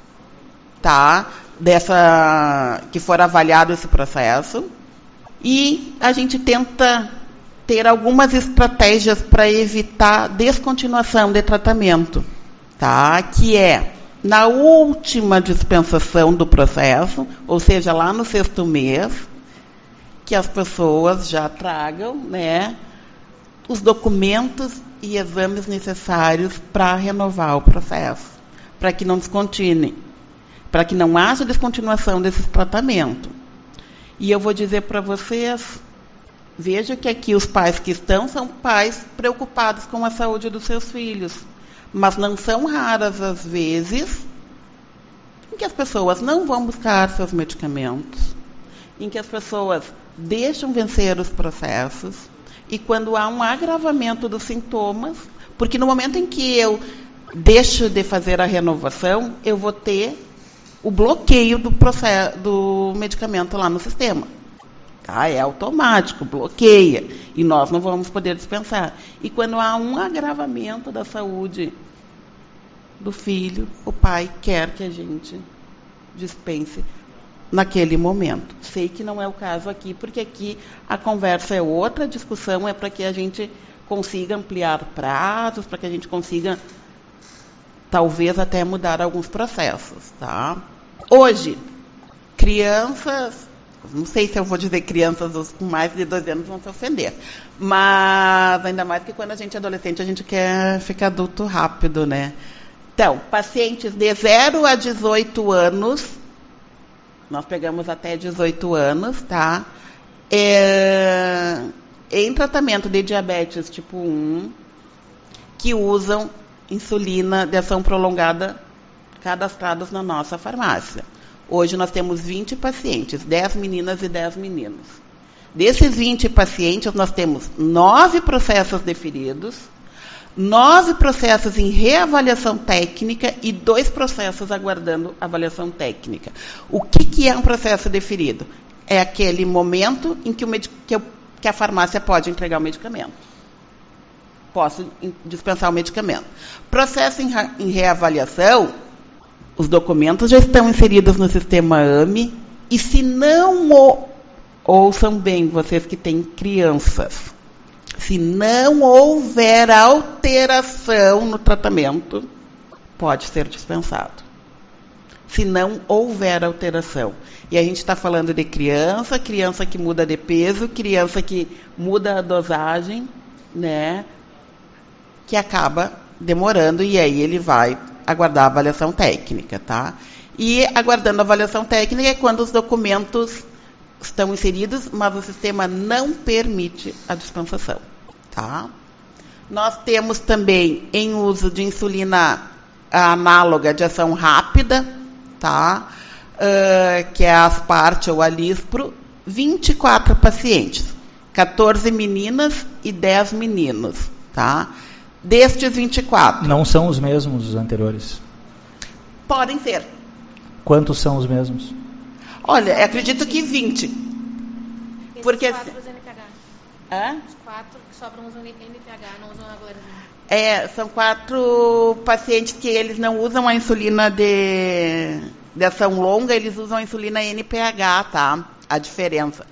tá? Dessa, que for avaliado esse processo. E a gente tenta ter algumas estratégias para evitar descontinuação de tratamento, tá? Que é, na última dispensação do processo, ou seja, lá no sexto mês, que as pessoas já tragam, né, os documentos e exames necessários para renovar o processo, para que não descontinue, para que não haja descontinuação desses tratamentos. E eu vou dizer para vocês, veja que aqui os pais que estão são pais preocupados com a saúde dos seus filhos. Mas não são raras as vezes em que as pessoas não vão buscar seus medicamentos, em que as pessoas deixam vencer os processos, e quando há um agravamento dos sintomas, porque no momento em que eu deixo de fazer a renovação, eu vou ter o bloqueio do, processo, do medicamento lá no sistema. Tá? É automático, bloqueia, e nós não vamos poder dispensar. E quando há um agravamento da saúde do filho, o pai quer que a gente dispense naquele momento. Sei que não é o caso aqui, porque aqui a conversa é outra, a discussão é para que a gente consiga ampliar prazos, para que a gente consiga, talvez, até mudar alguns processos. Tá? Hoje, crianças, não sei se eu vou dizer crianças com mais de doze anos vão se ofender, mas ainda mais que quando a gente é adolescente, a gente quer ficar adulto rápido, né? Então, pacientes de zero a dezoito anos, nós pegamos até dezoito anos, tá? É, em tratamento de diabetes tipo um, que usam insulina de ação prolongada cadastrados na nossa farmácia. Hoje nós temos vinte pacientes, dez meninas e dez meninos. Desses vinte pacientes, nós temos nove processos deferidos, nove processos em reavaliação técnica e dois processos aguardando avaliação técnica. O que, que é um processo deferido? É aquele momento em que, o medic- que, eu, que a farmácia pode entregar o medicamento. Posso dispensar o medicamento. Processo em, ra- em reavaliação, os documentos já estão inseridos no sistema A M E, e se não o ouçam bem, vocês que têm crianças. Se não houver alteração no tratamento, pode ser dispensado. Se não houver alteração. E a gente está falando de criança, criança que muda de peso, criança que muda a dosagem, né? Que acaba demorando, e aí ele vai aguardar a avaliação técnica, tá? E aguardando a avaliação técnica é quando os documentos estão inseridos, mas o sistema não permite a dispensação, tá? Nós temos também em uso de insulina análoga de ação rápida, tá? Uh, que é a Asparte ou a Lispro, vinte e quatro pacientes, quatorze meninas e dez meninos, tá? Destes vinte e quatro. Não são os mesmos os anteriores? Podem ser. Quantos são os mesmos? Olha, acredito que vinte. Esses porque quatro usam N P H. Hã? Os quatro que sobram usam N P H, não usam a glorizinha. É, são quatro pacientes que eles não usam a insulina de, de ação longa, eles usam a insulina N P H, tá? A diferença.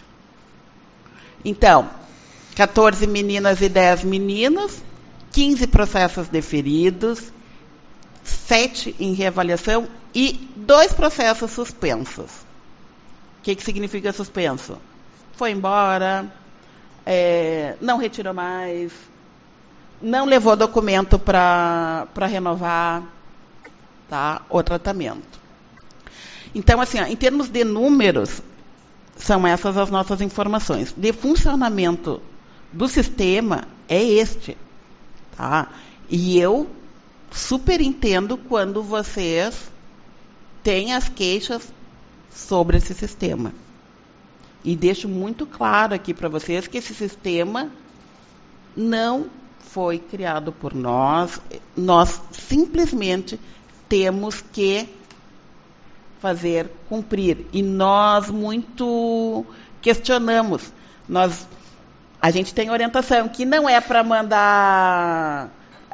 Então, quatorze meninas e dez meninos, quinze processos deferidos, sete em reavaliação e dois processos suspensos. O que, que significa suspenso? Foi embora, é, não retirou mais, não levou documento para para renovar, tá, o tratamento. Então, assim, ó, em termos de números, são essas as nossas informações. De funcionamento do sistema é este, tá? E eu super entendo quando vocês têm as queixas sobre esse sistema. E deixo muito claro aqui para vocês que esse sistema não foi criado por nós. Nós simplesmente temos que fazer cumprir. E nós muito questionamos. Nós, a gente tem orientação que não é para mandar...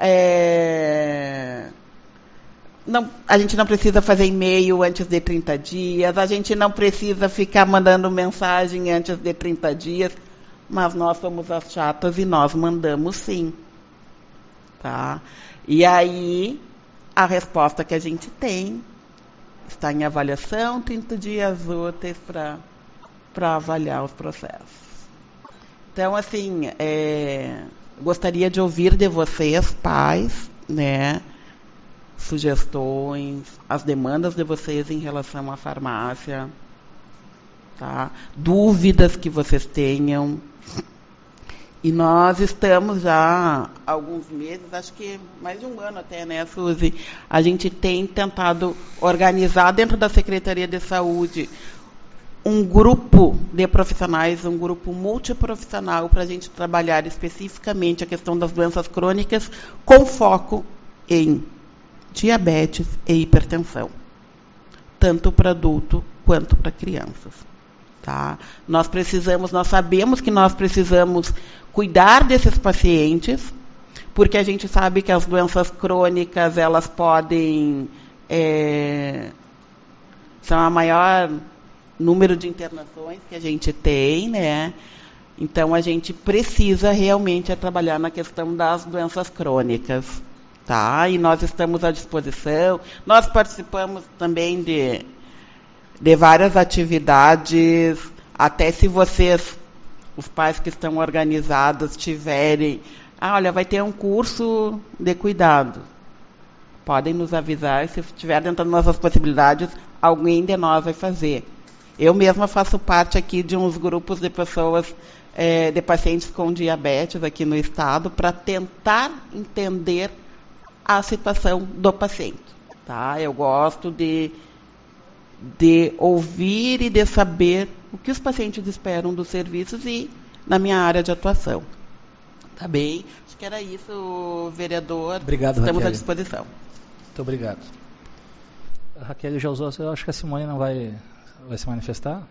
É, não, a gente não precisa fazer e-mail antes de trinta dias, a gente não precisa ficar mandando mensagem antes de trinta dias, mas nós somos as chatas e nós mandamos sim. Tá? E aí, a resposta que a gente tem está em avaliação, trinta dias úteis para para avaliar os processos. Então, assim, é, gostaria de ouvir de vocês, pais, né, sugestões, as demandas de vocês em relação à farmácia, tá? Dúvidas que vocês tenham. E nós estamos já há alguns meses, acho que mais de um ano até, né, Suzy? A gente tem tentado organizar dentro da Secretaria de Saúde um grupo de profissionais, um grupo multiprofissional para a gente trabalhar especificamente a questão das doenças crônicas com foco em diabetes e hipertensão, tanto para adulto quanto para crianças. Tá? Nós precisamos, nós sabemos que nós precisamos cuidar desses pacientes, porque a gente sabe que as doenças crônicas, elas podem, é, são a maior número de internações que a gente tem, né? Então, a gente precisa realmente é trabalhar na questão das doenças crônicas, tá? E nós estamos à disposição. Nós participamos também de, de várias atividades, até se vocês, os pais que estão organizados, tiverem... Ah, olha, vai ter um curso de cuidado. Podem nos avisar, se estiver dentro das nossas possibilidades, alguém de nós vai fazer. Eu mesma faço parte aqui de uns grupos de pessoas, é, de pacientes com diabetes aqui no estado, para tentar entender a situação do paciente. Tá? Eu gosto de, de ouvir e de saber o que os pacientes esperam dos serviços e na minha área de atuação. Tá bem? Acho que era isso, vereador. Obrigado, Estamos Raquel. à disposição. Muito obrigado. A Raquel já usou, eu acho que a Simone não vai... Vai se manifestar?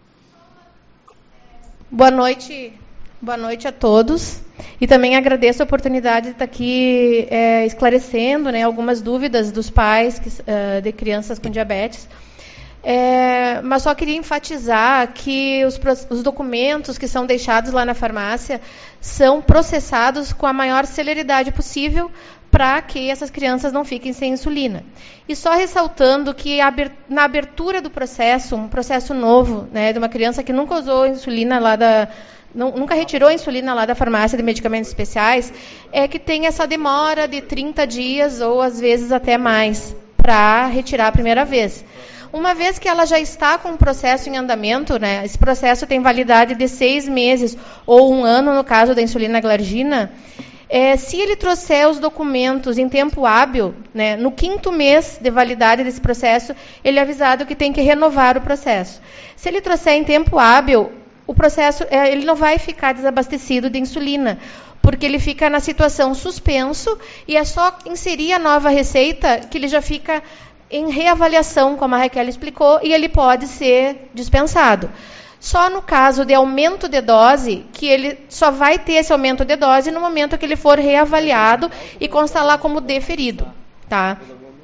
Boa noite, boa noite a todos. E também agradeço a oportunidade de estar aqui é, esclarecendo, né, algumas dúvidas dos pais que, uh, de crianças com diabetes. É, mas só queria enfatizar que os, os documentos que são deixados lá na farmácia são processados com a maior celeridade possível para que essas crianças não fiquem sem insulina. E só ressaltando que na abertura do processo, um processo novo, né, de uma criança que nunca usou insulina lá da... nunca retirou a insulina lá da farmácia de medicamentos especiais, é que tem essa demora de trinta dias ou às vezes até mais para retirar a primeira vez. Uma vez que ela já está com o processo em andamento, né, esse processo tem validade de seis meses ou um ano, no caso da insulina glargina, é, se ele trouxer os documentos em tempo hábil, né, no quinto mês de validade desse processo, ele é avisado que tem que renovar o processo. Se ele trouxer em tempo hábil, o processo é, ele não vai ficar desabastecido de insulina, porque ele fica na situação suspenso e é só inserir a nova receita que ele já fica em reavaliação, como a Raquel explicou, e ele pode ser dispensado. Só no caso de aumento de dose, que ele só vai ter esse aumento de dose no momento que ele for reavaliado e constar lá como deferido. Tá?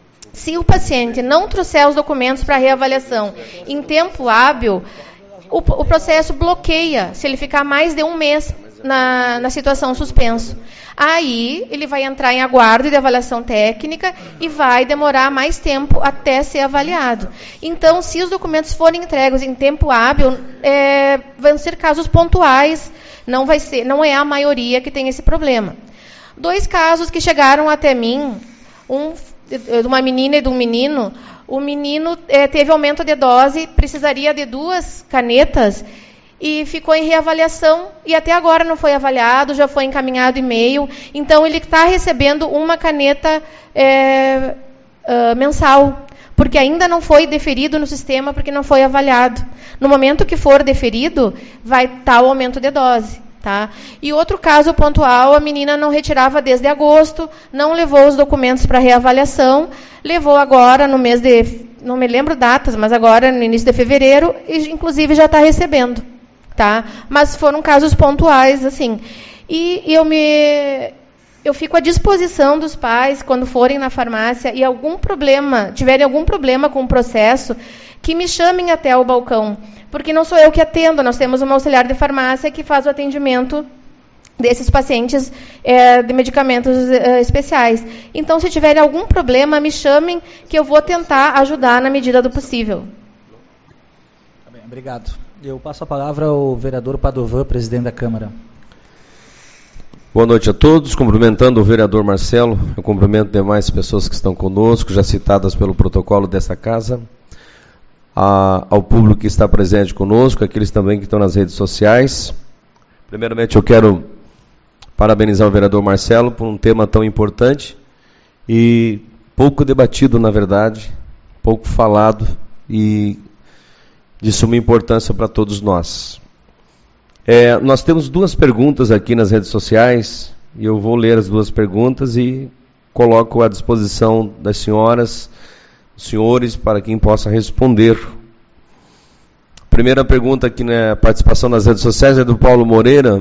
Se o paciente não trouxer os documentos para reavaliação em tempo hábil, o, o processo bloqueia, se ele ficar mais de um mês na, na situação suspenso. Aí, ele vai entrar em aguardo de avaliação técnica e vai demorar mais tempo até ser avaliado. Então, se os documentos forem entregues em tempo hábil, é, vão ser casos pontuais, não, vai ser, não é a maioria que tem esse problema. Dois casos que chegaram até mim, um de uma menina e de um menino. O menino é, teve aumento de dose, precisaria de duas canetas, e ficou em reavaliação, e até agora não foi avaliado, já foi encaminhado e-mail. Então, ele está recebendo uma caneta é, uh, mensal, porque ainda não foi deferido no sistema, porque não foi avaliado. No momento que for deferido, vai estar o aumento de dose. Tá? E outro caso pontual, a menina não retirava desde agosto, não levou os documentos para reavaliação, levou agora no mês de, não me lembro datas, mas agora no início de fevereiro, e inclusive já está recebendo. Tá? Mas foram casos pontuais, assim. E, e eu me... Eu fico à disposição dos pais, quando forem na farmácia e algum problema, tiverem algum problema com o processo, que me chamem até o balcão. Porque não sou eu que atendo, nós temos uma auxiliar de farmácia que faz o atendimento desses pacientes é, de medicamentos é, especiais. Então, se tiverem algum problema, me chamem, que eu vou tentar ajudar na medida do possível. Tá bem, obrigado. Eu passo a palavra ao vereador Padovan, presidente da Câmara. Boa noite a todos, cumprimentando o vereador Marcelo, eu cumprimento demais pessoas que estão conosco, já citadas pelo protocolo dessa casa, a, ao público que está presente conosco, aqueles também que estão nas redes sociais. Primeiramente eu quero parabenizar o vereador Marcelo por um tema tão importante e pouco debatido, na verdade, pouco falado e de suma importância para todos nós. É, nós temos duas perguntas aqui nas redes sociais, e eu vou ler as duas perguntas e coloco à disposição das senhoras, senhores, para quem possa responder. A primeira pergunta aqui na participação nas redes sociais é do Paulo Moreira.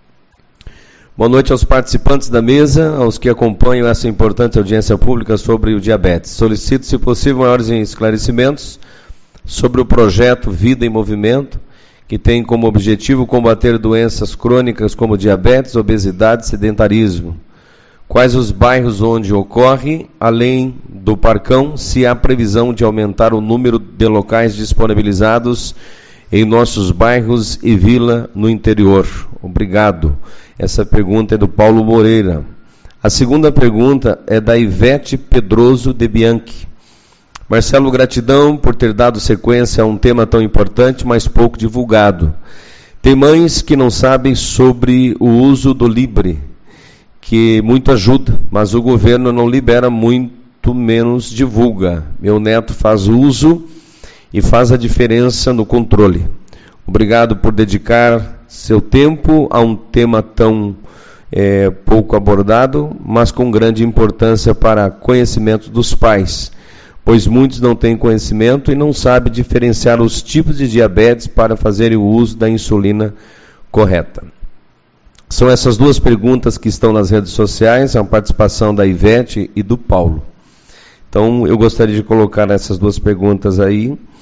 Boa noite aos participantes da mesa, aos que acompanham essa importante audiência pública sobre o diabetes. Solicito, se possível, maiores esclarecimentos sobre o projeto Vida em Movimento, que tem como objetivo combater doenças crônicas como diabetes, obesidade e sedentarismo. Quais os bairros onde ocorre, além do Parcão, se há previsão de aumentar o número de locais disponibilizados em nossos bairros e vila no interior? Obrigado. Essa pergunta é do Paulo Moreira. A segunda pergunta é da Ivete Pedroso de Bianchi. Marcelo, gratidão por ter dado sequência a um tema tão importante, mas pouco divulgado. Tem mães que não sabem sobre o uso do Libre, que muito ajuda, mas o governo não libera, muito menos divulga. Meu neto faz uso e faz a diferença no controle. Obrigado por dedicar seu tempo a um tema tão é, pouco abordado, mas com grande importância para conhecimento dos pais, pois muitos não têm conhecimento e não sabem diferenciar os tipos de diabetes para fazerem o uso da insulina correta. São essas duas perguntas que estão nas redes sociais, a participação da Ivete e do Paulo. Então, eu gostaria de colocar essas duas perguntas aí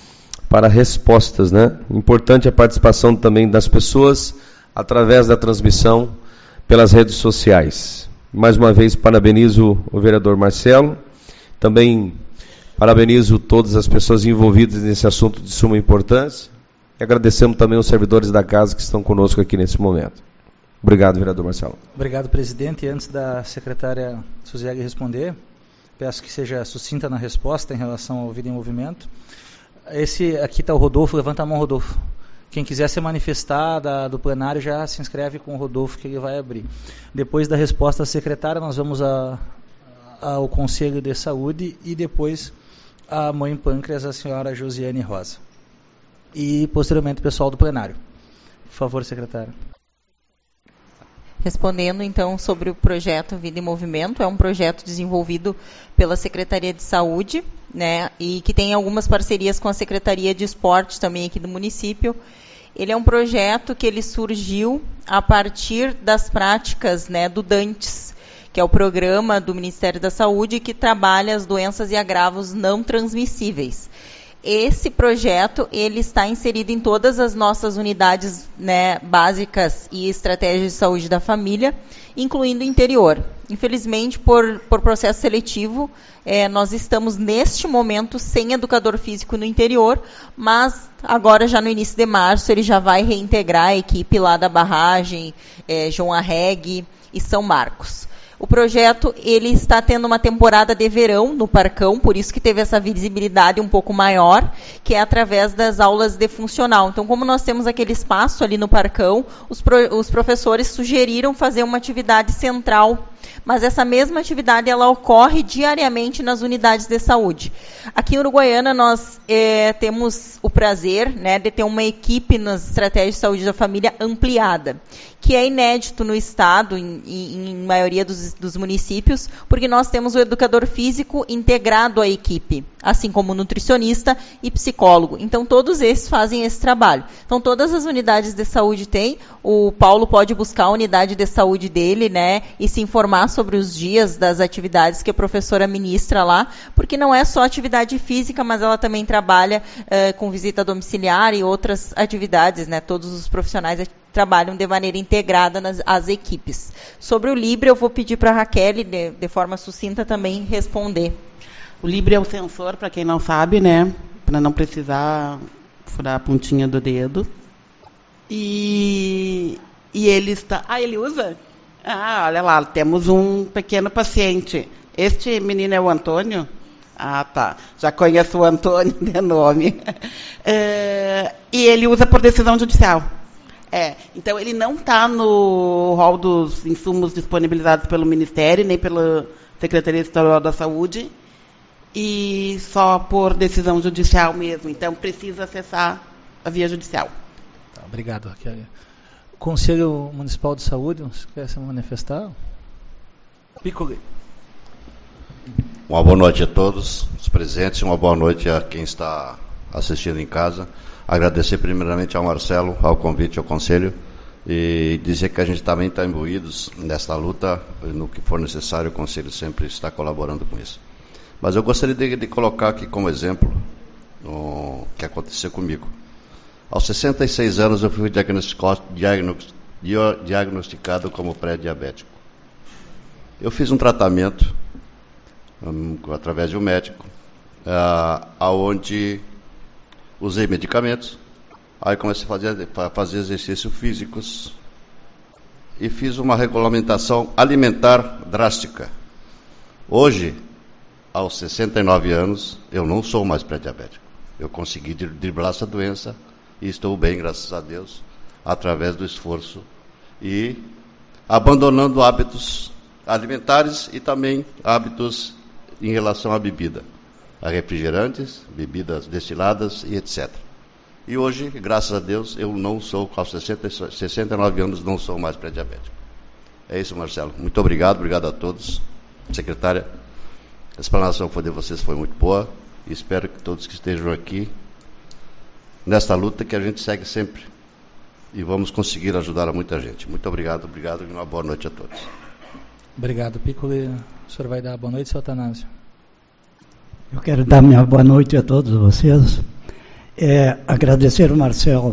para respostas, né? Importante a participação também das pessoas através da transmissão pelas redes sociais. Mais uma vez, parabenizo o vereador Marcelo, também parabenizo todas as pessoas envolvidas nesse assunto de suma importância e agradecemos também os servidores da casa que estão conosco aqui nesse momento. Obrigado, vereador Marcelo. Obrigado, presidente. E antes da secretária Suzieg responder, peço que seja sucinta na resposta em relação ao Vida em Movimento. Esse aqui está o Rodolfo, levanta a mão, Rodolfo. Quem quiser se manifestar da, do plenário já se inscreve com o Rodolfo que ele vai abrir. Depois da resposta da secretária, nós vamos a, a, ao Conselho de Saúde e depois a mãe pâncreas, a senhora Josiane Rosa. E posteriormente o pessoal do plenário. Por favor, secretária. Respondendo, então, sobre o projeto Vida em Movimento, é um projeto desenvolvido pela Secretaria de Saúde, né, e que tem algumas parcerias com a Secretaria de Esporte também aqui do município. Ele é um projeto que ele surgiu a partir das práticas, né, do DANTES, que é o programa do Ministério da Saúde que trabalha as doenças e agravos não transmissíveis. Esse projeto, ele está inserido em todas as nossas unidades, né, básicas e estratégias de saúde da família, incluindo o interior. Infelizmente, por, por processo seletivo, é, nós estamos, neste momento, sem educador físico no interior, mas agora, já no início de março, ele já vai reintegrar a equipe lá da Barragem, é, João Arregue e São Marcos. O projeto, ele está tendo uma temporada de verão no Parcão, por isso que teve essa visibilidade um pouco maior, que é através das aulas de funcional. Então, como nós temos aquele espaço ali no Parcão, os, pro, os professores sugeriram fazer uma atividade central, mas essa mesma atividade, ela ocorre diariamente nas unidades de saúde. Aqui em Uruguaiana, nós é, temos o prazer, né, de ter uma equipe nas estratégias de saúde da família ampliada, que é inédito no estado, em, em, em maioria dos, dos municípios, porque nós temos o educador físico integrado à equipe, assim como o nutricionista e psicólogo. Então, todos esses fazem esse trabalho. Então, todas as unidades de saúde têm, o Paulo pode buscar a unidade de saúde dele, né, e se informar sobre os dias das atividades que a professora ministra lá, porque não é só atividade física, mas ela também trabalha uh, com visita domiciliar e outras atividades, né, todos os profissionais trabalham de maneira integrada nas as equipes. Sobre o Libre, eu vou pedir para a Raquel, de, de forma sucinta, também responder. O Libre é o sensor, para quem não sabe, né? Para não precisar furar a pontinha do dedo. E, e ele está... Ah, ele usa? Ah, olha lá, temos um pequeno paciente. Este menino é o Antônio? Ah, tá. Já conheço o Antônio de nome. É, e ele usa por decisão judicial. É, então ele não está no rol dos insumos disponibilizados pelo Ministério, nem pela Secretaria Estadual da Saúde, e só por decisão judicial mesmo. Então precisa acessar a via judicial. Tá, obrigado, Raquel. Conselho Municipal de Saúde, você quer se manifestar? Piccoli. Uma boa noite a todos os presentes, uma boa noite a quem está assistindo em casa. Agradecer primeiramente ao Marcelo, ao convite ao Conselho, e dizer que a gente também está imbuídos nesta luta, no que for necessário, o Conselho sempre está colaborando com isso. Mas eu gostaria de, de colocar aqui como exemplo o que aconteceu comigo. Aos sessenta e seis anos eu fui diagnosticado, diagnosticado como pré-diabético. Eu fiz um tratamento um, através de um médico, uh, aonde usei medicamentos, aí comecei a fazer, a fazer exercícios físicos e fiz uma regulamentação alimentar drástica. Hoje, aos sessenta e nove anos, eu não sou mais pré-diabético. Eu consegui driblar essa doença e estou bem, graças a Deus, através do esforço e abandonando hábitos alimentares e também hábitos em relação à bebida. A refrigerantes, bebidas destiladas e etcétera. E hoje, graças a Deus, eu não sou, aos sessenta e nove anos, não sou mais pré-diabético. É isso, Marcelo. Muito obrigado, obrigado a todos. Secretária, a explanação foi de vocês foi muito boa e espero que todos que estejam aqui, nesta luta, que a gente segue sempre e vamos conseguir ajudar a muita gente. Muito obrigado, obrigado e uma boa noite a todos. Obrigado, Piccoli. O senhor vai dar boa noite, seu Atanásio? Eu quero dar minha boa noite a todos vocês é agradecer ao Marcelo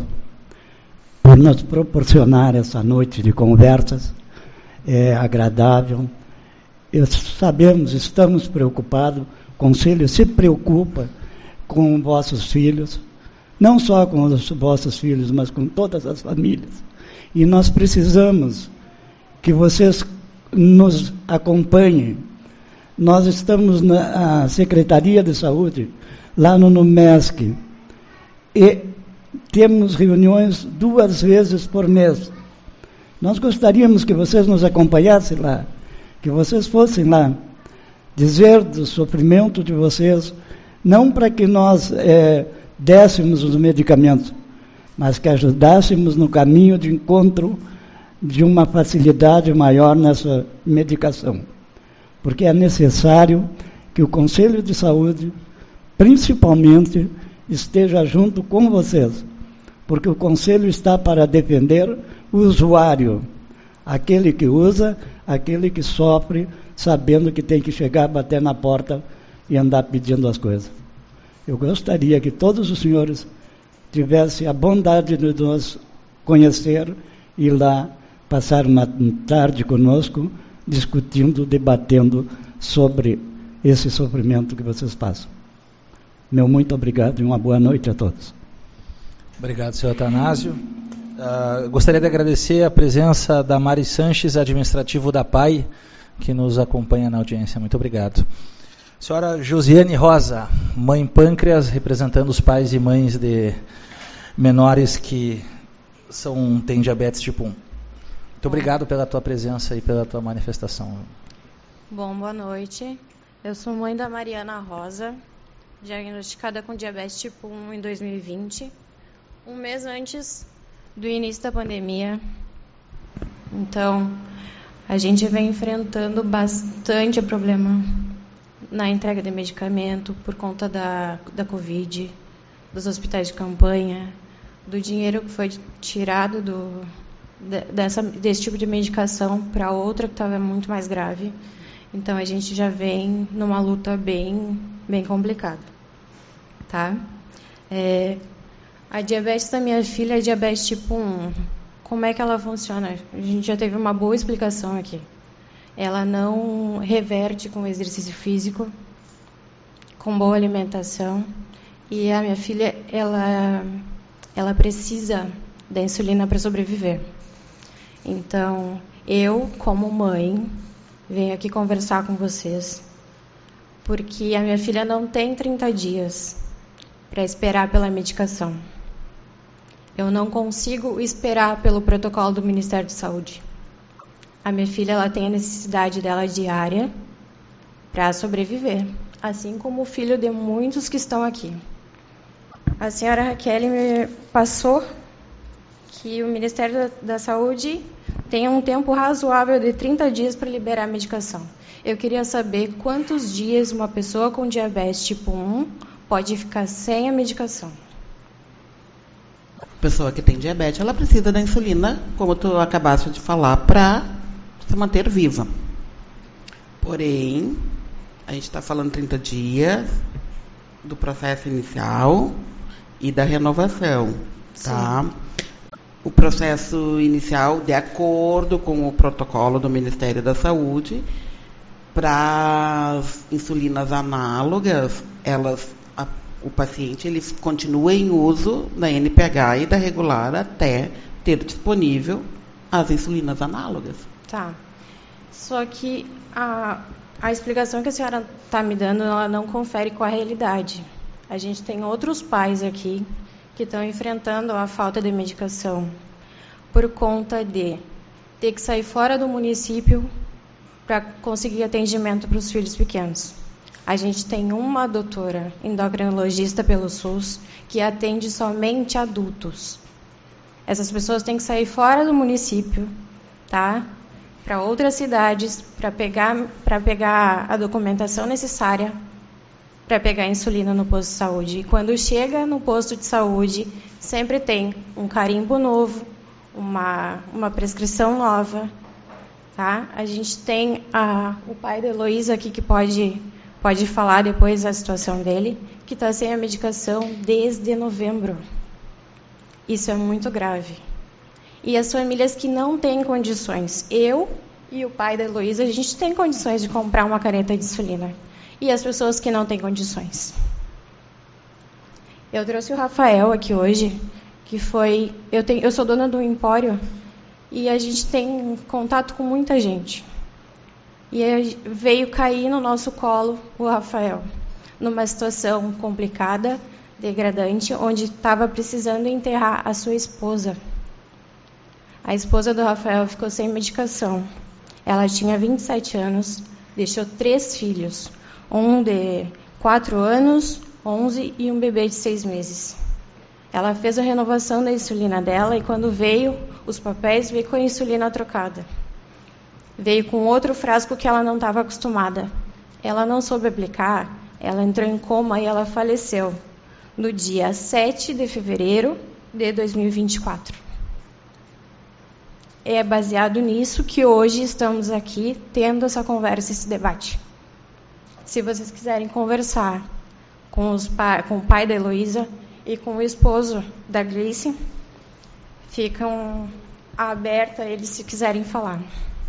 por nos proporcionar essa noite de conversas, é agradável. Eu, sabemos, estamos preocupados, o Conselho se preocupa com vossos filhos, não só com os vossos filhos, mas com todas as famílias. E nós precisamos que vocês nos acompanhem. Nós estamos na Secretaria de Saúde, lá no NUMESC, e temos reuniões duas vezes por mês. Nós gostaríamos que vocês nos acompanhassem lá, que vocês fossem lá, dizer do sofrimento de vocês, não para que nós é, dessemos os medicamentos, mas que ajudássemos no caminho de encontro de uma facilidade maior nessa medicação. Porque é necessário que o Conselho de Saúde, principalmente, esteja junto com vocês, porque o Conselho está para defender o usuário, aquele que usa, aquele que sofre, sabendo que tem que chegar, bater na porta e andar pedindo as coisas. Eu gostaria que todos os senhores tivessem a bondade de nos conhecer e lá passar uma tarde conosco, discutindo, debatendo sobre esse sofrimento que vocês passam. Meu muito obrigado e uma boa noite a todos. Obrigado, senhor Atanásio. Uh, gostaria de agradecer a presença da Mari Sanches, administrativo da P A I, que nos acompanha na audiência. Muito obrigado. Senhora Josiane Rosa, mãe pâncreas, representando os pais e mães de menores que são, têm diabetes tipo um. Muito obrigado pela tua presença e pela tua manifestação. Bom, boa noite. Eu sou mãe da Mariana Rosa, diagnosticada com diabetes tipo um em dois mil e vinte, um mês antes do início da pandemia. Então, a gente vem enfrentando bastante problema na entrega de medicamento por conta da, da Covid, dos hospitais de campanha, do dinheiro que foi tirado do, dessa, desse tipo de medicação para outra que estava muito mais grave. Então, a gente já vem numa luta bem, bem complicada. Tá? É, a diabetes da minha filha é diabetes tipo um. Como é que ela funciona? A gente já teve uma boa explicação aqui. Ela não reverte com exercício físico, com boa alimentação. E a minha filha, ela, ela precisa da insulina para sobreviver. Então, eu, como mãe, venho aqui conversar com vocês, porque a minha filha não tem trinta dias para esperar pela medicação. Eu não consigo esperar pelo protocolo do Ministério da Saúde. A minha filha, ela tem a necessidade dela diária para sobreviver, assim como o filho de muitos que estão aqui. A senhora Raquel me passou que o Ministério da, da Saúde tem um tempo razoável de trinta dias para liberar a medicação. Eu queria saber quantos dias uma pessoa com diabetes tipo um pode ficar sem a medicação. A pessoa que tem diabetes, ela precisa da insulina, como tu acabaste de falar, para se manter viva. Porém, a gente está falando trinta dias do processo inicial e da renovação, tá? Sim. O processo inicial, de acordo com o protocolo do Ministério da Saúde, para as insulinas análogas, elas, a, o paciente ele continua em uso da N P H e da regular até ter disponível as insulinas análogas. Tá. Só que a, a explicação que a senhora está me dando, ela não confere com a realidade. A gente tem outros pais aqui que estão enfrentando a falta de medicação por conta de ter que sair fora do município para conseguir atendimento para os filhos pequenos. A gente tem uma doutora endocrinologista pelo SUS que atende somente adultos. Essas pessoas têm que sair fora do município, tá? Para outras cidades, para pegar, para pegar a documentação necessária para pegar a insulina no posto de saúde. E quando chega no posto de saúde, sempre tem um carimbo novo, uma, uma prescrição nova. Tá? A gente tem a, o pai da Heloísa aqui que pode pode falar depois a situação dele, que está sem a medicação desde novembro. Isso é muito grave. E as famílias que não têm condições, eu e o pai da Heloísa, a gente tem condições de comprar uma caneta de insulina. E as pessoas que não têm condições. Eu trouxe o Rafael aqui hoje, que foi... Eu, tenho, eu sou dona do Empório, e a gente tem contato com muita gente. E veio cair no nosso colo o Rafael, numa situação complicada, degradante, onde estava precisando enterrar a sua esposa. A esposa do Rafael ficou sem medicação. Ela tinha vinte e sete anos, deixou três filhos, um de quatro anos, onze e um bebê de seis meses. Ela fez a renovação da insulina dela e quando veio os papéis, veio com a insulina trocada. Veio com outro frasco que ela não estava acostumada. Ela não soube aplicar, ela entrou em coma e ela faleceu no dia sete de fevereiro de dois mil e vinte e quatro. É baseado nisso que hoje estamos aqui tendo essa conversa, esse debate. Se vocês quiserem conversar com, os pa com o pai da Heloísa e com o esposo da Gleice, ficam abertos a eles se quiserem falar.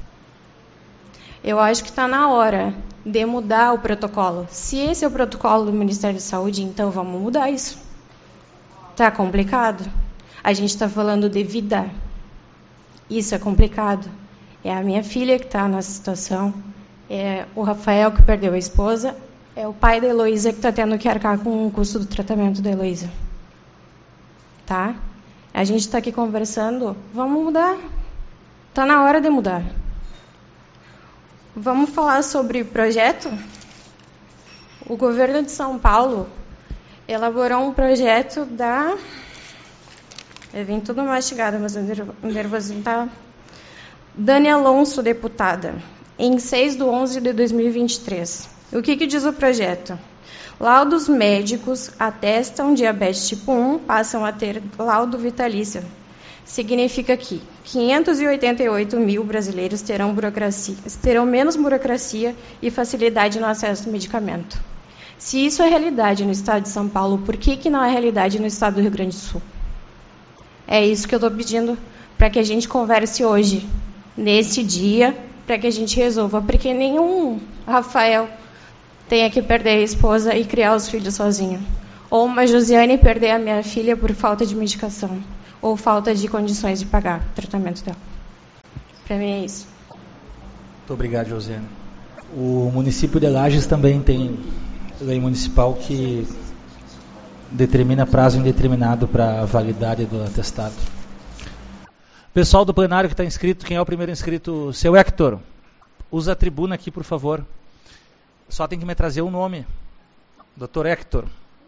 Eu acho que está na hora de mudar o protocolo. Se esse é o protocolo do Ministério da Saúde, então vamos mudar isso. Está complicado? A gente está falando de vida. Isso é complicado. É a minha filha que está nessa situação, é o Rafael que perdeu a esposa, é o pai da Heloísa que está tendo que arcar com o custo do tratamento da Heloísa. Tá? A gente está aqui conversando, vamos mudar. Está na hora de mudar. Vamos falar sobre o projeto? O governo de São Paulo elaborou um projeto da... Eu vim tudo mastigada, mas o nervosismo está... Dani Alonso, deputada, em seis de onze de dois mil e vinte e três. O que, que diz o projeto? Laudos médicos atestam diabetes tipo um, passam a ter laudo vitalício. Significa que quinhentos e oitenta e oito mil brasileiros terão, burocracia, terão menos burocracia e facilidade no acesso ao medicamento. Se isso é realidade no estado de São Paulo, por que, que não é realidade no estado do Rio Grande do Sul? É isso que eu estou pedindo para que a gente converse hoje, nesse dia, para que a gente resolva, porque nenhum Rafael tenha que perder a esposa e criar os filhos sozinho. Ou uma Josiane perder a minha filha por falta de medicação, ou falta de condições de pagar o tratamento dela. Para mim é isso. Muito obrigado, Josiane. O município de Lages também tem lei municipal que determina prazo indeterminado para a validade do atestado. Pessoal do plenário que está inscrito, quem é o primeiro inscrito? Seu Hector, usa a tribuna aqui, por favor. Só tem que me trazer o nome. doutor Hector.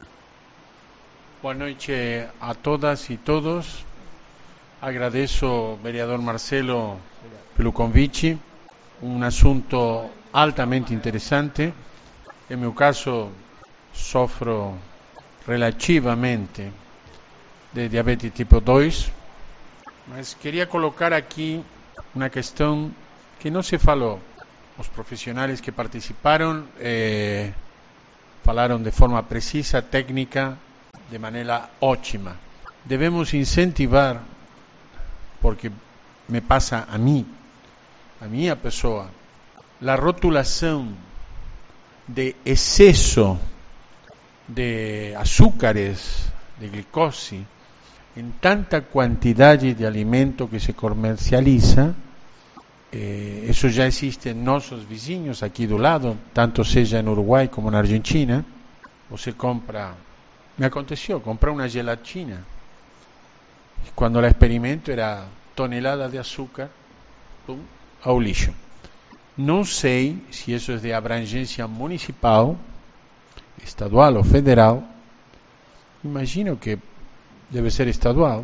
Boa noite a todas e todos. Agradeço ao vereador Marcelo pelo convite. Um assunto altamente interessante. Em meu caso, sofro relativamente de diabetes tipo dois, mas queria colocar aqui uma questão que não se falou. Os profissionais que participaram eh, falaram de forma precisa, técnica, de maneira ótima. Devemos incentivar, porque me passa a mim, a minha pessoa, a rotulação de excesso de açúcares, de glicose, em tanta quantidade de alimento que se comercializa. Eh, isso já existe em nossos vizinhos aqui do lado, tanto seja no Uruguai como na Argentina. Você compra, me aconteceu, comprar uma gelatina, quando a experimento era tonelada de açúcar, pum, ao lixo. Não sei se isso é de abrangência municipal, estadual ou federal. Imagino que deve ser estadual.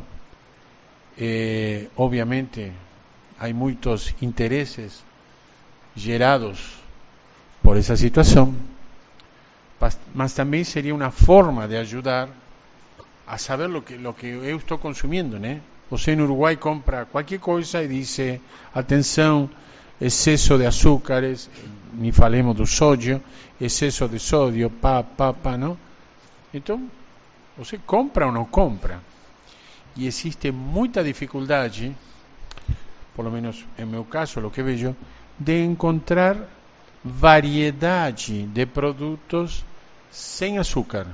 Eh, obviamente, há muitos interesses gerados por essa situação, mas também seria uma forma de ajudar a saber o que, lo que eu estou consumindo, né? Você no Uruguai compra qualquer coisa e diz, atenção, excesso de açúcares, nem falemos do sódio, excesso de sódio, pá, pá, pá, não? Então, você compra ou não compra? E existe muita dificuldade, pelo menos em meu caso, o que vejo, de encontrar variedade de produtos sem açúcar.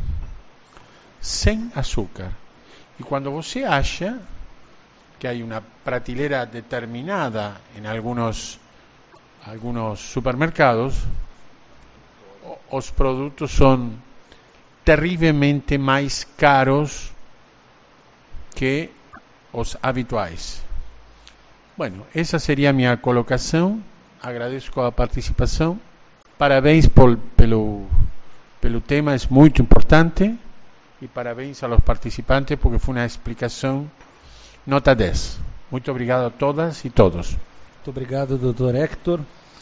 Sem açúcar. E quando você acha que há uma prateleira determinada em alguns, alguns supermercados, os produtos são terrivelmente mais caros que os habituais. Bueno, essa seria a minha colocação. Agradeço a participação. Parabéns por, pelo, pelo tema, é muito importante. E parabéns aos participantes, porque foi uma explicação nota dez. Muito obrigado a todas e todos. Muito obrigado, doutor Hector.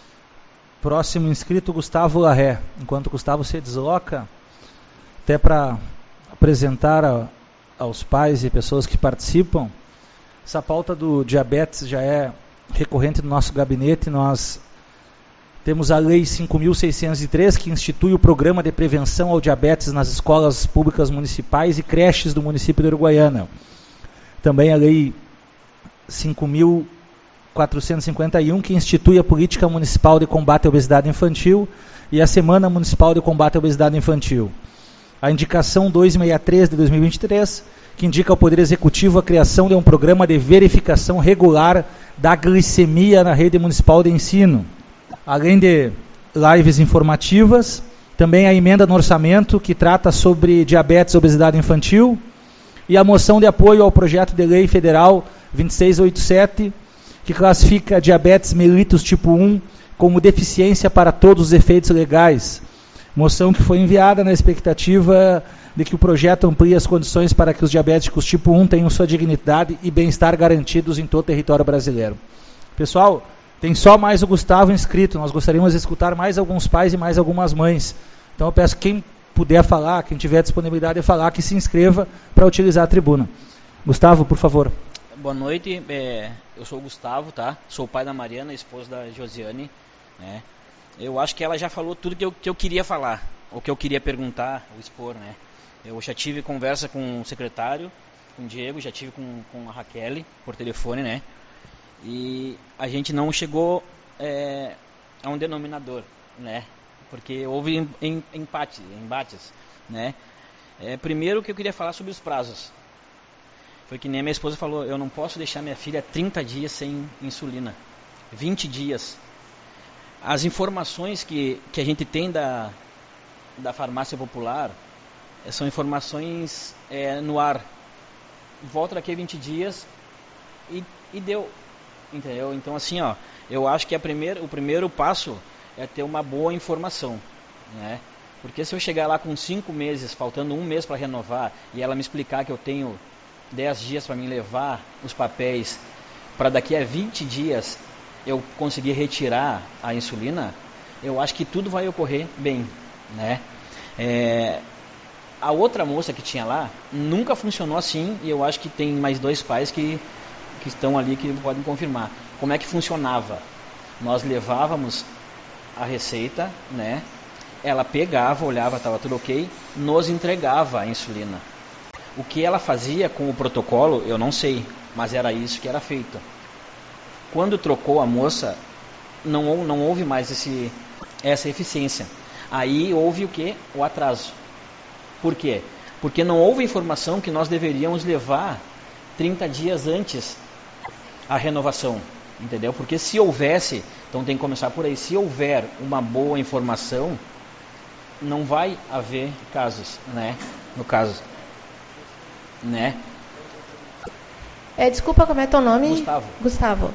Próximo inscrito, Gustavo Larré. Enquanto o Gustavo se desloca, até para apresentar a, aos pais e pessoas que participam, essa pauta do diabetes já é recorrente no nosso gabinete. Nós temos a Lei cinco mil seiscentos e três, que institui o Programa de Prevenção ao Diabetes nas escolas públicas municipais e creches do município de Uruguaiana. Também a Lei cinco mil quatrocentos e cinquenta e um, que institui a Política Municipal de Combate à Obesidade Infantil e a Semana Municipal de Combate à Obesidade Infantil. A Indicação duzentos e sessenta e três de dois mil e vinte e três, que indica ao Poder Executivo a criação de um programa de verificação regular da glicemia na rede municipal de ensino. Além de lives informativas, também a emenda no orçamento que trata sobre diabetes e obesidade infantil e a moção de apoio ao projeto de lei federal vinte e seis oitenta e sete, que classifica diabetes mellitus tipo um como deficiência para todos os efeitos legais. Moção que foi enviada na expectativa de que o projeto amplie as condições para que os diabéticos tipo um tenham sua dignidade e bem-estar garantidos em todo o território brasileiro. Pessoal, tem só mais o Gustavo inscrito. Nós gostaríamos de escutar mais alguns pais e mais algumas mães. Então eu peço que quem puder falar, quem tiver disponibilidade de falar, que se inscreva para utilizar a tribuna. Gustavo, por favor. Boa noite, é, eu sou o Gustavo, tá? Sou o pai da Mariana, esposa da Josiane, né? Eu acho que ela já falou tudo que eu, que eu queria falar, ou que eu queria perguntar, ou expor, né? Eu já tive conversa com o secretário, com o Diego, já tive com, com a Raquel, por telefone, né? E a gente não chegou é, a um denominador, né? Porque houve em, em, empate, embates, né? É, primeiro que eu queria falar sobre os prazos. Foi que nem a minha esposa falou, eu não posso deixar minha filha trinta dias sem insulina, vinte dias. As informações que, que a gente tem da, da farmácia popular são informações é, no ar. Volta daqui a vinte dias e, e deu, entendeu? Então assim, ó, eu acho que a primeira, o primeiro passo é ter uma boa informação, né? Porque se eu chegar lá com cinco meses, faltando um mês para renovar, e ela me explicar que eu tenho dez dias para me levar os papéis, para daqui a vinte dias eu conseguir retirar a insulina, eu acho que tudo vai ocorrer bem, né? É, a outra moça que tinha lá nunca funcionou assim, e eu acho que tem mais dois pais que, que estão ali que podem confirmar. Como é que funcionava? Nós levávamos a receita, né? Ela pegava, olhava, estava tudo ok, nos entregava a insulina. O que ela fazia com o protocolo, eu não sei, mas era isso que era feito. Quando trocou a moça, não, não houve mais esse, essa eficiência. Aí houve o quê? O atraso. Por quê? Porque não houve informação que nós deveríamos levar trinta dias antes a renovação, entendeu? Porque se houvesse, então tem que começar por aí, se houver uma boa informação, não vai haver casos, né? No caso, né? É, desculpa, como é teu nome? Gustavo. Gustavo.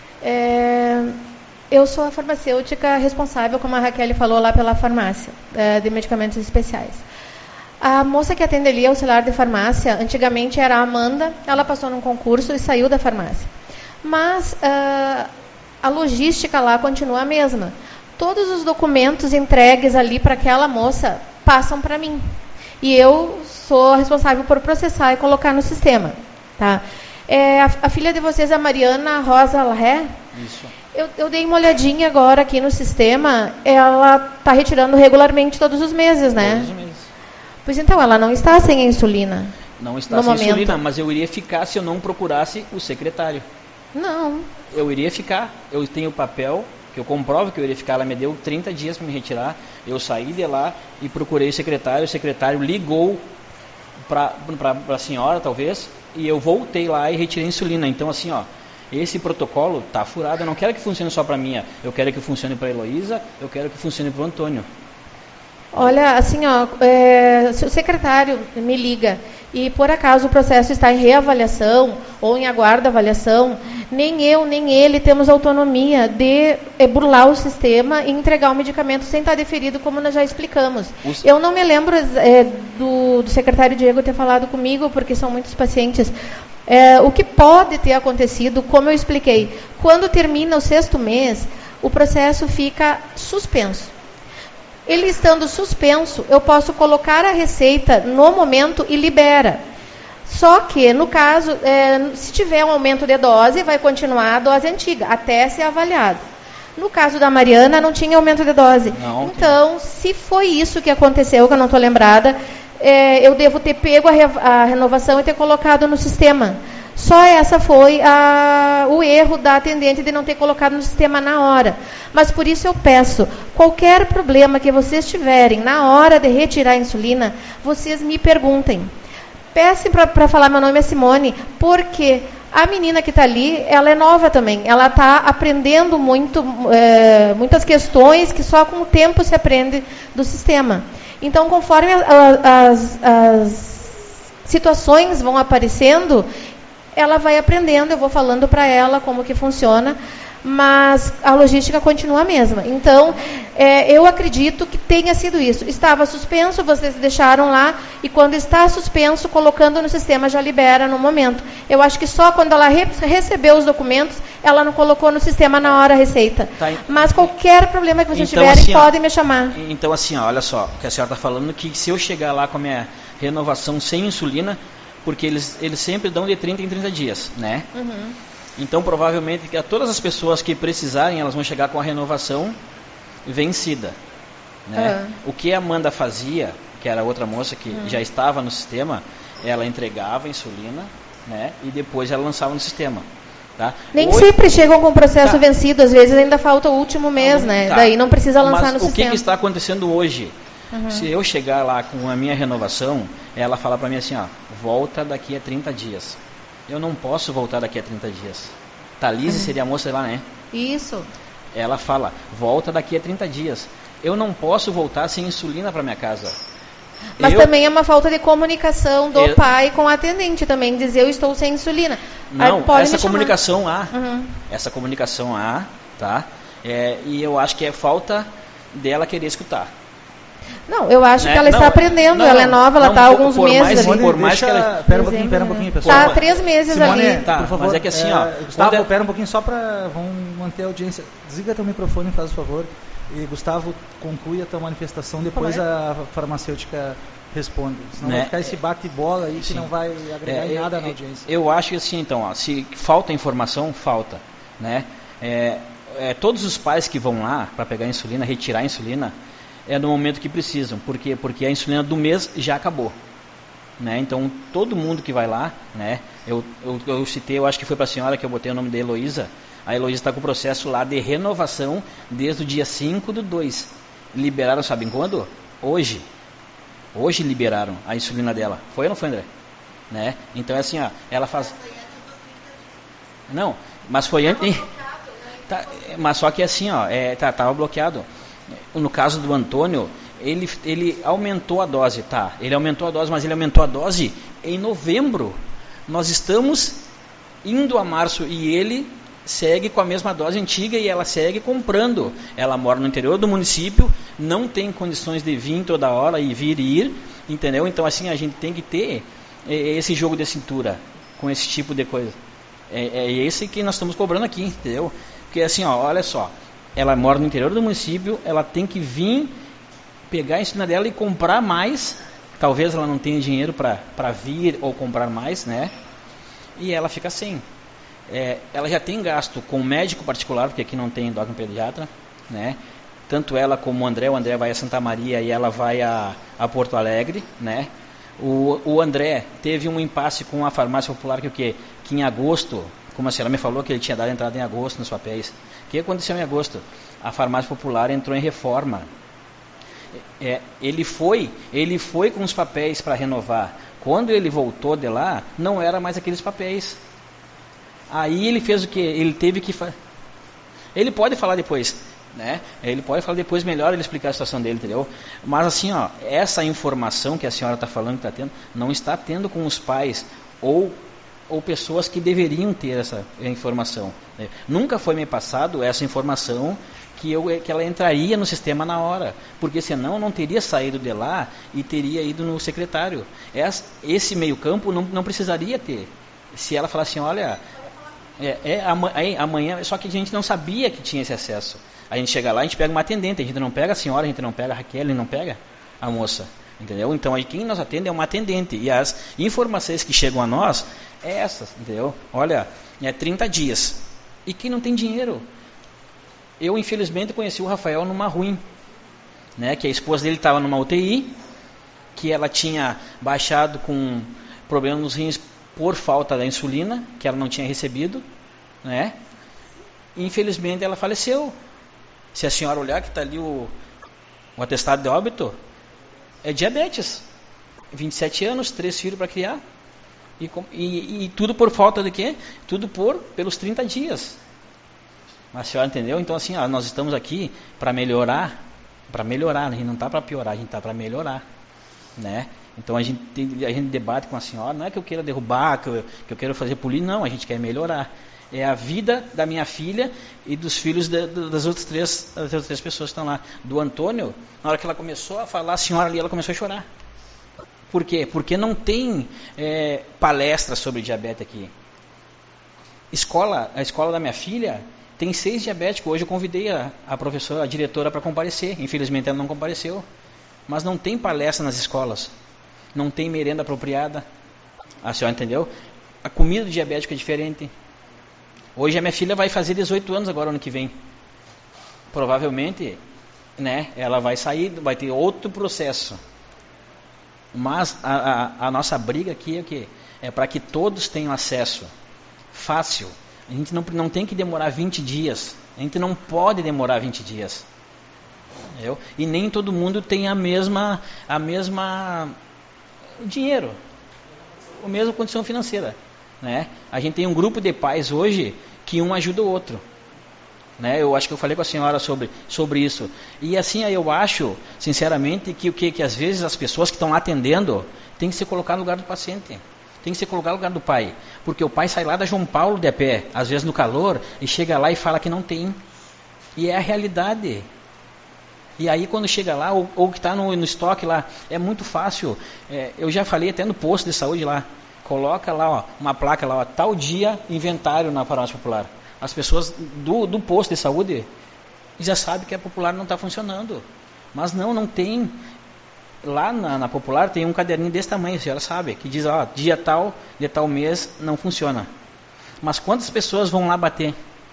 É, eu sou a farmacêutica responsável, como a Raquel falou, lá pela farmácia é, de medicamentos especiais. A moça que atende ali, auxiliar de farmácia, antigamente era a Amanda, ela passou num concurso e saiu da farmácia. Mas uh, a logística lá continua a mesma. Todos os documentos entregues ali para aquela moça passam para mim. E eu sou responsável por processar e colocar no sistema. Tá? É, a, a filha de vocês, a Mariana Rosa Larré, Isso. Eu, eu dei uma olhadinha agora aqui no sistema, ela está retirando regularmente todos os meses, né? Todos os meses. Pois então, ela não está sem a insulina. Não está no sem momento. insulina, mas eu iria ficar se eu não procurasse o secretário. Não. Eu iria ficar, eu tenho o papel, que eu comprovo que eu iria ficar, ela me deu trinta dias para me retirar, eu saí de lá e procurei o secretário, o secretário ligou para a senhora, talvez, e eu voltei lá e retirei a insulina. Então, assim, ó, esse protocolo tá furado, eu não quero que funcione só para mim, eu quero que funcione para a Heloísa, eu quero que funcione para o Antônio. Olha, assim, ó, é, se o secretário me liga e por acaso o processo está em reavaliação ou em aguardo avaliação, nem eu nem ele temos autonomia de é, burlar o sistema e entregar o medicamento sem estar deferido, como nós já explicamos. Os... Eu não me lembro é, do, do secretário Diego ter falado comigo, porque são muitos pacientes. É, o que pode ter acontecido, como eu expliquei, quando termina o sexto mês, o processo fica suspenso. Ele estando suspenso, eu posso colocar a receita no momento e libera. Só que, no caso, é, se tiver um aumento de dose, vai continuar a dose antiga, até ser avaliado. No caso da Mariana, não tinha aumento de dose. Não, então, se foi isso que aconteceu, que eu não estou lembrada, é, eu devo ter pego a, re, a renovação e ter colocado no sistema. Só essa foi a, o erro da atendente de não ter colocado no sistema na hora. Mas por isso eu peço, qualquer problema que vocês tiverem na hora de retirar a insulina, vocês me perguntem. Peçam para falar, meu nome é Simone, porque a menina que está ali, ela é nova também. Ela está aprendendo muito, é, muitas questões que só com o tempo se aprende do sistema. Então, conforme a, a, as, as situações vão aparecendo, ela vai aprendendo, eu vou falando para ela como que funciona, mas a logística continua a mesma. Então, é, eu acredito que tenha sido isso. Estava suspenso, vocês deixaram lá, e quando está suspenso, colocando no sistema, já libera no momento. Eu acho que só quando ela re recebeu os documentos, ela não colocou no sistema na hora a receita. Tá. Mas qualquer problema que vocês então, tiverem, assim, podem ó, me chamar. Então, assim, ó, olha só, o que a senhora está falando, que se eu chegar lá com a minha renovação sem insulina, porque eles, eles sempre dão de trinta em trinta dias, né? Uhum. Então, provavelmente, que a todas as pessoas que precisarem, elas vão chegar com a renovação vencida, né? Uhum. O que a Amanda fazia, que era outra moça que uhum. já estava no sistema, ela entregava a insulina, né? E depois ela lançava no sistema. Tá? Nem Hoje, sempre chegam com o processo tá. vencido, às vezes ainda falta o último mês, tá. né? Tá. Daí não precisa lançar Mas no o sistema. O que, que está acontecendo hoje? Uhum. Se eu chegar lá com a minha renovação, ela fala para mim assim, ó, volta daqui a trinta dias. Eu não posso voltar daqui a trinta dias. Thalise uhum. seria a moça lá, né? Isso. Ela fala, volta daqui a trinta dias. Eu não posso voltar sem insulina para minha casa. Mas eu, também é uma falta de comunicação do eu, pai com a atendente também, dizer eu estou sem insulina. Não, essa comunicação há. Uhum. Essa comunicação há, tá? É, e eu acho que é falta dela querer escutar. Não, eu acho né? que ela não, está aprendendo, não, ela é nova, ela está há alguns por meses mais, ali. Por mais deixa, que ela... Pera um pouquinho, pera um pouquinho, pessoal. Está há três meses Simone, ali. Tá, por favor, mas é que assim, é, ó... Gustavo, é... pera um pouquinho só para... Vamos manter a audiência. Desliga teu microfone, faz o favor. E Gustavo, conclui a tua manifestação, depois a farmacêutica responde. Senão né? vai ficar esse bate-bola aí que Sim. não vai agregar é, em nada eu, na audiência. Eu acho que assim, então, ó, se falta informação, falta. Né? É, é, todos os pais que vão lá para pegar a insulina, retirar a insulina, é no momento que precisam. Por quê? Porque a insulina do mês já acabou. Né? Então, todo mundo que vai lá, né? eu, eu, eu citei, eu acho que foi para a senhora que eu botei o nome da Heloísa. A Heloísa está com o processo lá de renovação desde o dia cinco do dois. Liberaram, sabem quando? Hoje. Hoje liberaram a insulina dela. Foi ou não foi, André? Né? Então é assim, ó, ela faz... Não, mas foi antes... Tá, mas só que assim, ó, é, tá, tava bloqueado. No caso do Antônio, ele, ele aumentou a dose, tá? Ele aumentou a dose, mas ele aumentou a dose em novembro. Nós estamos indo a março e ele segue com a mesma dose antiga e ela segue comprando. Ela mora no interior do município, não tem condições de vir toda hora e vir e ir, entendeu? Então assim, a gente tem que ter esse jogo de cintura com esse tipo de coisa. É, é esse que nós estamos cobrando aqui, entendeu? Porque assim, ó, olha só, ela mora no interior do município, ela tem que vir pegar a insulina dela e comprar mais. Talvez ela não tenha dinheiro para vir ou comprar mais, né? E ela fica sem. é, ela já tem gasto com médico particular, porque aqui não tem endócrino pediatra, né? Tanto ela como o André, o André vai a Santa Maria e ela vai a, a Porto Alegre, né? O, o André teve um impasse com a farmácia popular, que o quê? Que em agosto, como a senhora me falou, que ele tinha dado entrada em agosto nos papéis. O que aconteceu em agosto? A farmácia popular entrou em reforma. É, ele foi, ele foi com os papéis para renovar. Quando ele voltou de lá, não era mais aqueles papéis. Aí ele fez o quê? Ele teve que... Fa... Ele pode falar depois, né? Ele pode falar depois melhor, ele explicar a situação dele, entendeu? Mas assim, ó, essa informação que a senhora está falando que está tendo, não está tendo com os pais ou, ou pessoas que deveriam ter essa informação, né? Nunca foi me passado essa informação que, eu, que ela entraria no sistema na hora, porque senão não teria saído de lá e teria ido no secretário. Esse meio campo não, não precisaria ter. Se ela falasse assim, olha, é, é, amanhã, só que a gente não sabia que tinha esse acesso. A gente chega lá, a gente pega uma atendente, a gente não pega a senhora, a gente não pega a Raquel, a gente não pega a moça, entendeu? Então aí quem nos atende é uma atendente, e as informações que chegam a nós é essas, entendeu? Olha, é trinta dias, e quem não tem dinheiro? Eu, infelizmente, conheci o Rafael numa ruim, né, que a esposa dele estava numa U T I, que ela tinha baixado com problemas nos rins por falta da insulina, que ela não tinha recebido, né, e infelizmente ela faleceu. Se a senhora olhar que está ali o, o atestado de óbito, é diabetes, vinte e sete anos, três filhos para criar, e, e, e tudo por falta de quê? Tudo por, pelos trinta dias. A senhora entendeu? Então assim, ó, nós estamos aqui para melhorar, para melhorar, a gente não está para piorar, a gente está para melhorar, né? Então a gente, a gente debate com a senhora, não é que eu queira derrubar, que eu, que eu quero fazer política, não, a gente quer melhorar. É a vida da minha filha e dos filhos de, de, das, outras três, das outras três pessoas que estão lá. Do Antônio, na hora que ela começou a falar, a senhora ali, ela começou a chorar. Por quê? Porque não tem é, palestra sobre diabetes aqui. Escola, a escola da minha filha tem seis diabéticos. Hoje eu convidei a, a professora, a diretora para comparecer. Infelizmente ela não compareceu. Mas não tem palestra nas escolas. Não tem merenda apropriada. A senhora entendeu? A comida do diabético é diferente. Hoje a minha filha vai fazer dezoito anos agora, ano que vem. Provavelmente, né, ela vai sair, vai ter outro processo. Mas a, a, a nossa briga aqui é o quê? É para que todos tenham acesso. Fácil. A gente não, não tem que demorar vinte dias. A gente não pode demorar vinte dias. Entendeu? E nem todo mundo tem a mesma, a mesma dinheiro. A mesma condição financeira. Né? A gente tem um grupo de pais hoje que um ajuda o outro, né? Eu acho que eu falei com a senhora sobre, sobre isso. E assim, eu acho, sinceramente, que, que, que às vezes as pessoas que estão atendendo tem que ser colocado no lugar do paciente, tem que ser colocado no lugar do pai, porque o pai sai lá da João Paulo de pé, às vezes no calor, e chega lá e fala que não tem, e é a realidade. E aí quando chega lá, ou, ou que está no, no estoque lá, é muito fácil. É, eu já falei até no posto de saúde lá, coloca lá, ó, uma placa lá, ó, tal dia, inventário na farmácia popular. As pessoas do, do posto de saúde já sabem que a popular não está funcionando. Mas não, não tem. Lá na, na popular tem um caderninho desse tamanho, a senhora sabe, que diz, ó, dia tal, de tal mês, não funciona. Mas quantas pessoas vão lá bater?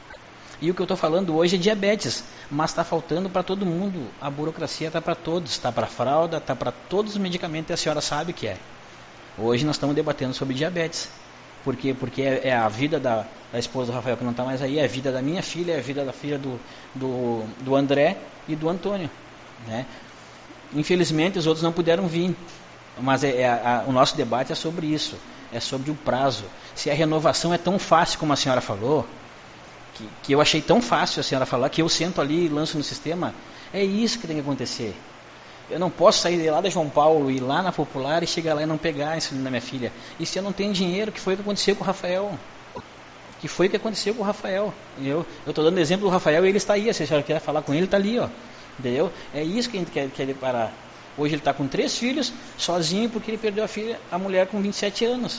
E o que eu estou falando hoje é diabetes, mas está faltando para todo mundo. A burocracia está para todos, está para fralda, está para todos os medicamentos, e a senhora sabe que é. Hoje nós estamos debatendo sobre diabetes. Por quê? Porque é, é a vida da, da esposa do Rafael que não está mais aí, é a vida da minha filha, é a vida da filha do, do, do André e do Antônio, né? Infelizmente os outros não puderam vir, mas é, é a, o nosso debate é sobre isso, é sobre o prazo. Se a renovação é tão fácil como a senhora falou, que, que eu achei tão fácil a senhora falar, que eu sento ali e lanço no sistema, é isso que tem que acontecer. Eu não posso sair de lá da João Paulo, ir lá na Popular e chegar lá e não pegar a insulina da minha filha. E se eu não tenho dinheiro, que foi o que aconteceu com o Rafael? Que foi o que aconteceu com o Rafael? Eu estou dando exemplo do Rafael e ele está aí. Se a senhora quer falar com ele, ele está ali, ó. Entendeu? É isso que a gente quer, quer parar. Hoje ele está com três filhos, sozinho, porque ele perdeu a filha, a mulher com vinte e sete anos.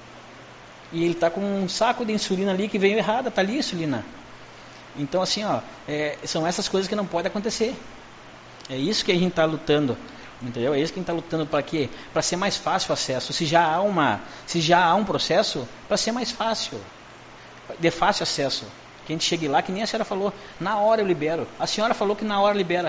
E ele está com um saco de insulina ali que veio errada, está ali a insulina. Então, assim, ó, é, são essas coisas que não podem acontecer. É isso que a gente está lutando, entendeu? É isso que a gente está lutando para quê? Para ser mais fácil o acesso. Se já há uma, se já há um processo, para ser mais fácil. de fácil acesso. Que a gente chegue lá, que nem a senhora falou, na hora eu libero. A senhora falou que na hora libera.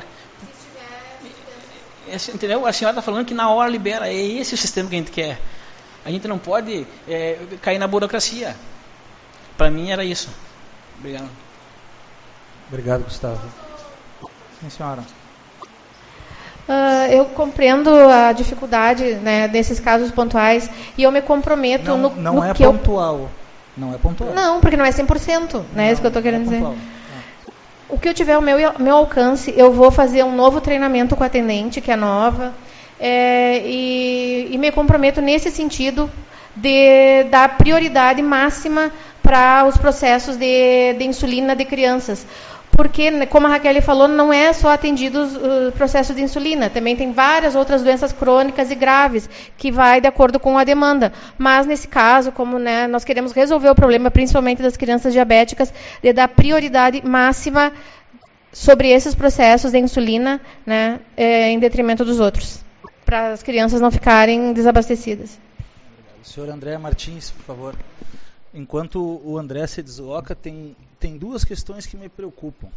Entendeu? A senhora está falando que na hora libera. É esse o sistema que a gente quer. A gente não pode é, cair na burocracia. Para mim era isso. Obrigado. Obrigado, Gustavo. Sim, senhora. Uh, eu compreendo a dificuldade, né, nesses casos pontuais e eu me comprometo não, no, não no é que pontual. eu... Não é pontual. Não, porque não é cem por cento, né? É isso que eu estou querendo é dizer. Não. O que eu tiver ao meu, meu alcance, eu vou fazer um novo treinamento com a atendente, que é nova, é, e, e me comprometo nesse sentido de dar prioridade máxima para os processos de, de insulina de crianças. Porque, como a Raquel falou, não é só atendido o processo de insulina, também tem várias outras doenças crônicas e graves, que vai de acordo com a demanda. Mas, nesse caso, como né, nós queremos resolver o problema, principalmente das crianças diabéticas, de dar prioridade máxima sobre esses processos de insulina, né, é, em detrimento dos outros, para as crianças não ficarem desabastecidas. O senhor André Martins, por favor. Enquanto o André se desloca, tem... Tem duas questões que me preocupam.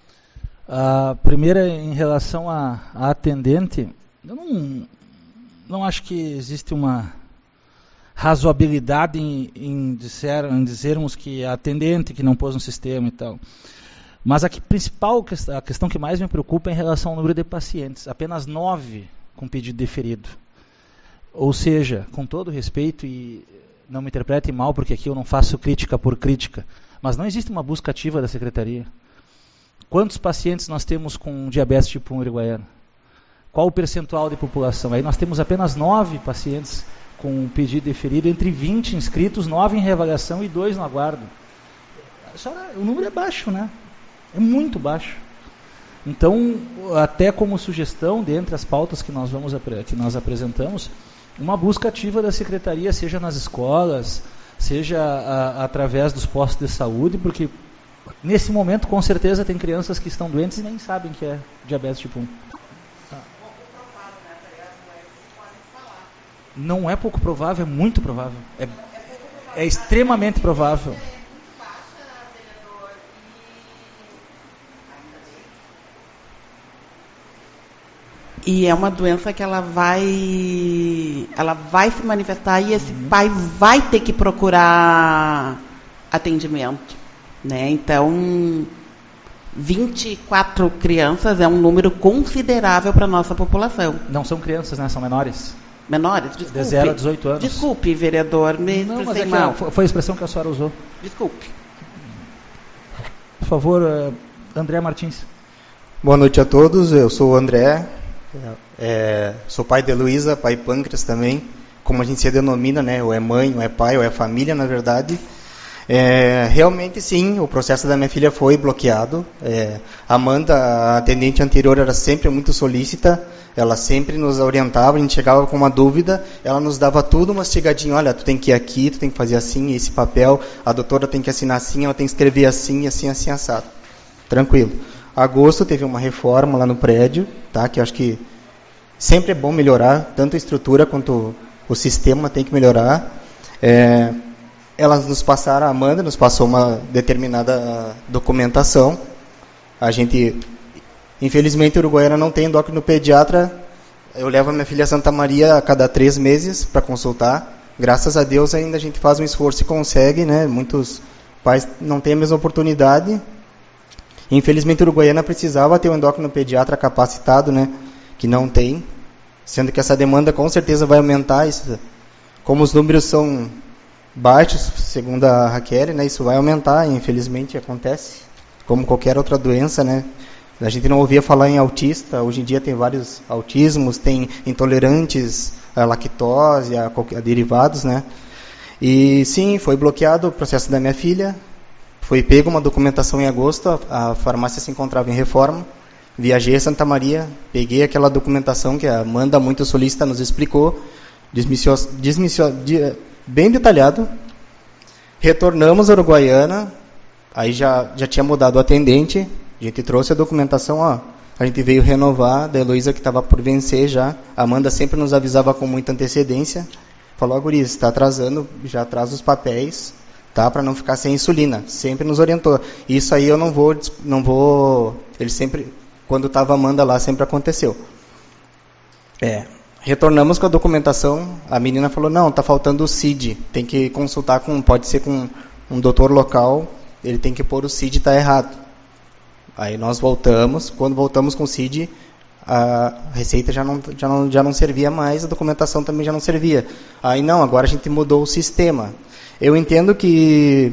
A primeira, em relação à atendente, eu não, não acho que existe uma razoabilidade em, em, dizer, em dizermos que a atendente que não pôs no sistema e tal. Mas a que, principal, a questão que mais me preocupa é em relação ao número de pacientes. Apenas nove com pedido deferido. Ou seja, com todo respeito, e não me interpretem mal, porque aqui eu não faço crítica por crítica, mas não existe uma busca ativa da Secretaria. Quantos pacientes nós temos com diabetes tipo um uruguaiano? Qual o percentual de população? Aí nós temos apenas nove pacientes com pedido deferido, entre vinte inscritos, nove em reavaliação e dois no aguardo. O número é baixo, né? É muito baixo. Então, até como sugestão, dentre as pautas que nós, vamos, que nós apresentamos, uma busca ativa da Secretaria, seja nas escolas, seja a, através dos postos de saúde, porque nesse momento com certeza tem crianças que estão doentes e nem sabem que é diabetes tipo um. Não é pouco provável, é muito provável. É, é extremamente provável. E é uma doença que ela vai, ela vai se manifestar e esse uhum. pai vai ter que procurar atendimento, né? Então, vinte e quatro crianças é um número considerável para a nossa população. Não são crianças, né? São menores. Menores? Desculpe. De zero a dezoito anos. Desculpe, vereador, me Não, mas expressei é mal. Que, foi a expressão que a senhora usou. Desculpe. Por favor, uh, André Martins. Boa noite a todos, eu sou o André. É, sou pai de Heloísa, pai pâncreas também, como a gente se denomina, né? Ou é mãe, ou é pai, ou é família, na verdade. É, realmente sim, o processo da minha filha foi bloqueado. É, Amanda, a atendente anterior, era sempre muito solícita, ela sempre nos orientava, a gente chegava com uma dúvida, ela nos dava tudo mastigadinho, olha, tu tem que ir aqui, tu tem que fazer assim, esse papel, a doutora tem que assinar assim, ela tem que escrever assim, assim, assim, assado. Tranquilo. Agosto teve uma reforma lá no prédio, tá? Que eu acho que sempre é bom melhorar, tanto a estrutura quanto o sistema tem que melhorar. É, elas nos passaram, a Amanda nos passou uma determinada documentação. A gente, infelizmente, o Uruguaiana não tem endócrino pediatra. Eu levo a minha filha a Santa Maria a cada três meses para consultar. Graças a Deus ainda a gente faz um esforço e consegue, né? Muitos pais não têm a mesma oportunidade. Infelizmente, a Uruguaiana precisava ter um endócrino pediatra capacitado, né, que não tem, sendo que essa demanda com certeza vai aumentar. Isso, como os números são baixos, segundo a Raquel, né, isso vai aumentar, infelizmente acontece, como qualquer outra doença, né. A gente não ouvia falar em autista, hoje em dia tem vários autismos, tem intolerantes à lactose, a, a derivados, né. E sim, foi bloqueado o processo da minha filha. Foi pego uma documentação em agosto, a, a farmácia se encontrava em reforma. Viajei a Santa Maria, peguei aquela documentação que a Amanda, muito solícita, nos explicou, desmissio, desmissio, de, bem detalhado. Retornamos a Uruguaiana, aí já, já tinha mudado o atendente, a gente trouxe a documentação, ó, a gente veio renovar, da Heloísa que estava por vencer já. A Amanda sempre nos avisava com muita antecedência. Falou, ó, guris, está atrasando, já traz os papéis. tá? Para não ficar sem insulina. Sempre nos orientou. Isso aí eu não vou, não vou. Ele sempre, quando estava a Amanda lá, sempre aconteceu. É. Retornamos com a documentação. A menina falou: não, tá faltando o C I D. Tem que consultar com, pode ser com um doutor local. Ele tem que pôr o C I D, tá errado. Aí nós voltamos. Quando voltamos com o C I D, a receita já não, já não, já não servia mais, a documentação também já não servia. Aí não, agora a gente mudou o sistema. Eu entendo que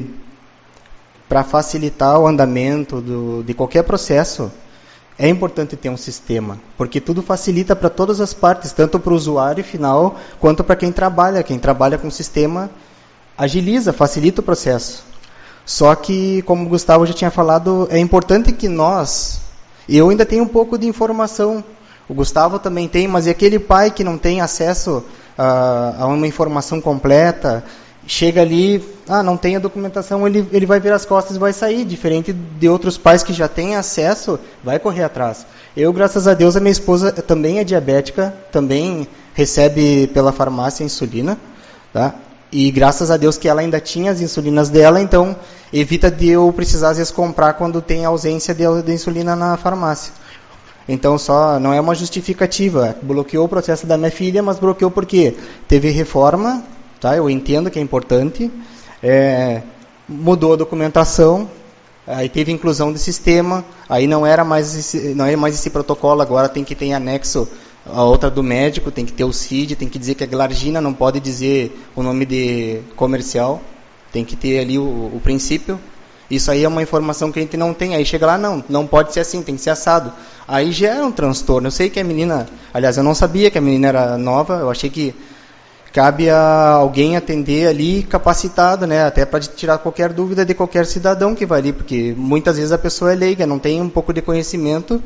para facilitar o andamento do, de qualquer processo, é importante ter um sistema, porque tudo facilita para todas as partes, tanto para o usuário final, quanto para quem trabalha. Quem trabalha com o sistema agiliza, facilita o processo. Só que, como o Gustavo já tinha falado, é importante que nós... Eu ainda tenho um pouco de informação, o Gustavo também tem, mas e aquele pai que não tem acesso a, a uma informação completa, chega ali, ah, não tem a documentação, ele, ele vai virar as costas e vai sair, diferente de outros pais que já têm acesso, vai correr atrás. Eu, graças a Deus, a minha esposa também é diabética, também recebe pela farmácia insulina, tá? E graças a Deus que ela ainda tinha as insulinas dela, então evita de eu precisar às vezes comprar quando tem ausência de, de insulina na farmácia. Então só não é uma justificativa. Bloqueou o processo da minha filha, mas bloqueou porque teve reforma, tá? Eu entendo que é importante, é, mudou a documentação, aí teve inclusão de sistema, aí não era mais esse, não é mais esse protocolo, agora tem que ter anexo a outra do médico, tem que ter o C I D, tem que dizer que é glargina, não pode dizer o nome de comercial, tem que ter ali o, o princípio. Isso aí é uma informação que a gente não tem. Aí chega lá, não, não pode ser assim, tem que ser assado. Aí gera um transtorno. Eu sei que a menina, aliás, eu não sabia que a menina era nova, eu achei que cabe a alguém atender ali capacitado, né, até para tirar qualquer dúvida de qualquer cidadão que vai ali, porque muitas vezes a pessoa é leiga, não tem um pouco de conhecimento,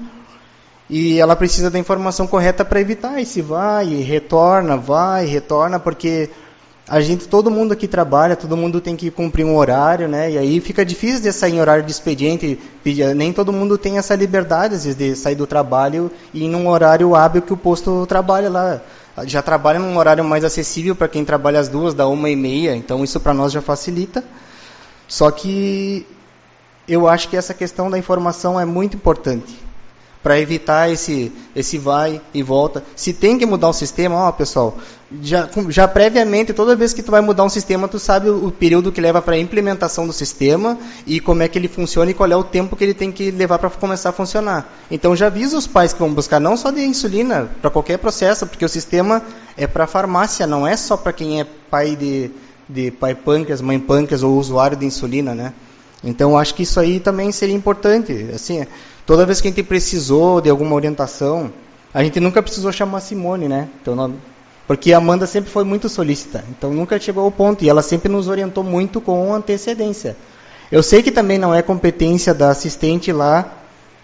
e ela precisa da informação correta para evitar. E se vai, e retorna, vai, retorna, porque a gente, todo mundo aqui trabalha, todo mundo tem que cumprir um horário, né? E aí fica difícil de sair em horário de expediente. Nem todo mundo tem essa liberdade, às vezes, de sair do trabalho e ir num horário hábil que o posto trabalha lá. Já trabalha num horário mais acessível para quem trabalha às duas, da uma e meia. Então isso para nós já facilita. Só que eu acho que essa questão da informação é muito importante, para evitar esse, esse vai e volta. Se tem que mudar o sistema, ó, pessoal, já, já previamente, toda vez que tu vai mudar um sistema, tu sabe o, o período que leva para a implementação do sistema e como é que ele funciona e qual é o tempo que ele tem que levar para começar a funcionar. Então já avisa os pais que vão buscar, não só de insulina, para qualquer processo, porque o sistema é para farmácia, não é só para quem é pai de, de pai pâncreas, mãe pâncreas ou usuário de insulina, né? Então acho que isso aí também seria importante, assim. Toda vez que a gente precisou de alguma orientação, a gente nunca precisou chamar a Simone, né? Teu nome. Porque a Amanda sempre foi muito solícita, então nunca chegou ao ponto, e ela sempre nos orientou muito com antecedência. Eu sei que também não é competência da assistente lá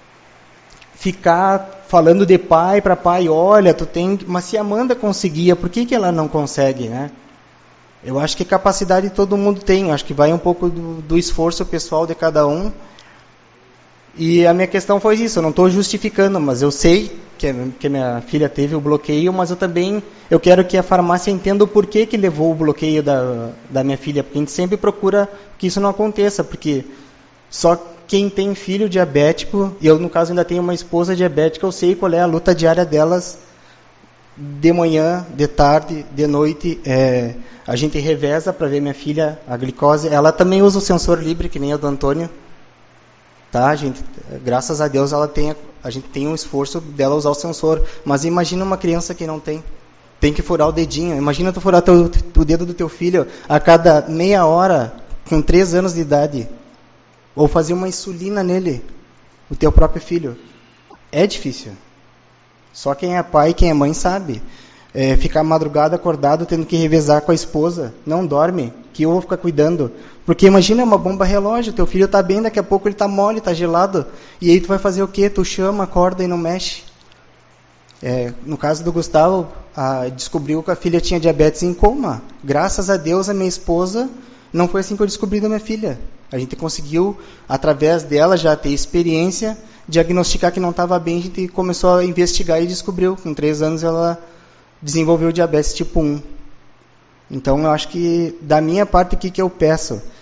ficar falando de pai para pai, olha, tu tem... Mas se a Amanda conseguia, por que, que ela não consegue, né? Eu acho que capacidade todo mundo tem, eu acho que vai um pouco do, do esforço pessoal de cada um. E a minha questão foi isso, eu não estou justificando, mas eu sei que, que minha filha teve o bloqueio, mas eu também eu quero que a farmácia entenda o porquê que levou o bloqueio da, da minha filha, porque a gente sempre procura que isso não aconteça, porque só quem tem filho diabético, e eu no caso ainda tenho uma esposa diabética, eu sei qual é a luta diária delas, de manhã, de tarde, de noite, é, a gente reveza para ver minha filha, a glicose, ela também usa o sensor Libre, que nem a do Antônio, tá, gente, graças a Deus ela tem, a gente tem um esforço dela usar o sensor, mas imagina uma criança que não tem, tem que furar o dedinho, imagina tu furar teu, o dedo do teu filho a cada meia hora, com três anos de idade, ou fazer uma insulina nele, o teu próprio filho, é difícil, só quem é pai, quem é mãe sabe, é, ficar madrugada acordado, tendo que revezar com a esposa, não dorme, que eu vou ficar cuidando, porque imagina uma bomba relógio, teu filho está bem, daqui a pouco ele está mole, está gelado, e aí tu vai fazer o quê? Tu chama, acorda e não mexe. É, no caso do Gustavo, a, descobriu que a filha tinha diabetes em coma. Graças a Deus, a minha esposa, não foi assim que eu descobri da minha filha. A gente conseguiu, através dela, já ter experiência, diagnosticar que não estava bem, a gente começou a investigar e descobriu. Com três anos ela desenvolveu diabetes tipo um. Então, eu acho que, da minha parte, o que, que eu peço?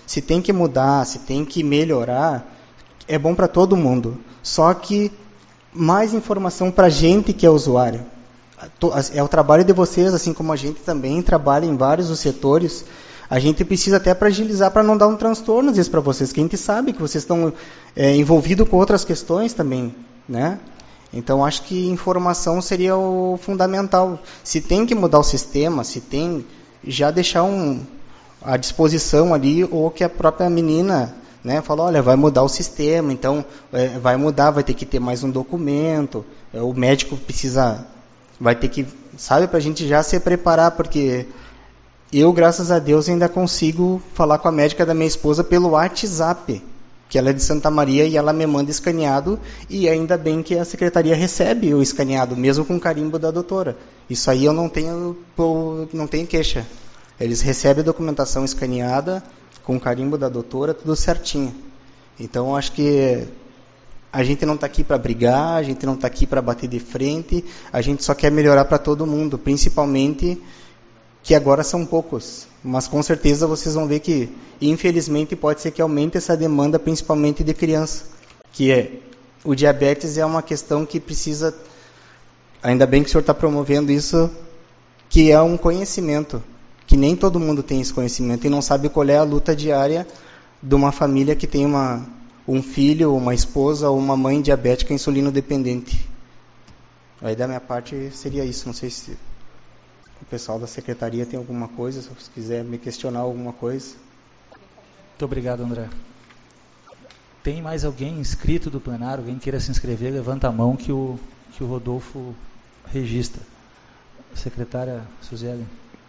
Se tem que mudar, se tem que melhorar, é bom para todo mundo. Só que mais informação para a gente que é usuário. É o trabalho de vocês, assim como a gente também trabalha em vários dos setores. A gente precisa até para agilizar, para não dar um transtorno às vezes para vocês, que a gente sabe que vocês estão é, envolvidos com outras questões também, né? Então, acho que informação seria o fundamental. Se tem que mudar o sistema, se tem, já deixar um, à disposição ali, ou que a própria menina, né, fala, olha, vai mudar o sistema, então é, vai mudar, vai ter que ter mais um documento, é, o médico precisa, vai ter que, sabe, para a gente já se preparar, porque eu, graças a Deus, ainda consigo falar com a médica da minha esposa pelo WhatsApp, que ela é de Santa Maria e ela me manda escaneado, e ainda bem que a secretaria recebe o escaneado, mesmo com o carimbo da doutora. Isso aí eu não tenho, não tenho queixa. Eles recebem a documentação escaneada, com o carimbo da doutora, tudo certinho. Então, eu acho que a gente não está aqui para brigar, a gente não está aqui para bater de frente, a gente só quer melhorar para todo mundo, principalmente que agora são poucos, mas com certeza vocês vão ver que, infelizmente, pode ser que aumente essa demanda, principalmente de criança, que é, o diabetes é uma questão que precisa, ainda bem que o senhor está promovendo isso, que é um conhecimento, que nem todo mundo tem esse conhecimento e não sabe qual é a luta diária de uma família que tem uma, um filho, uma esposa ou uma mãe diabética insulino dependente. Aí da minha parte seria isso, não sei se o pessoal da secretaria tem alguma coisa, se você quiser me questionar alguma coisa. Muito obrigado, André. Tem mais alguém inscrito do plenário? Alguém queira se inscrever? Levanta a mão que o, que o Rodolfo registra. Secretária Suzeli.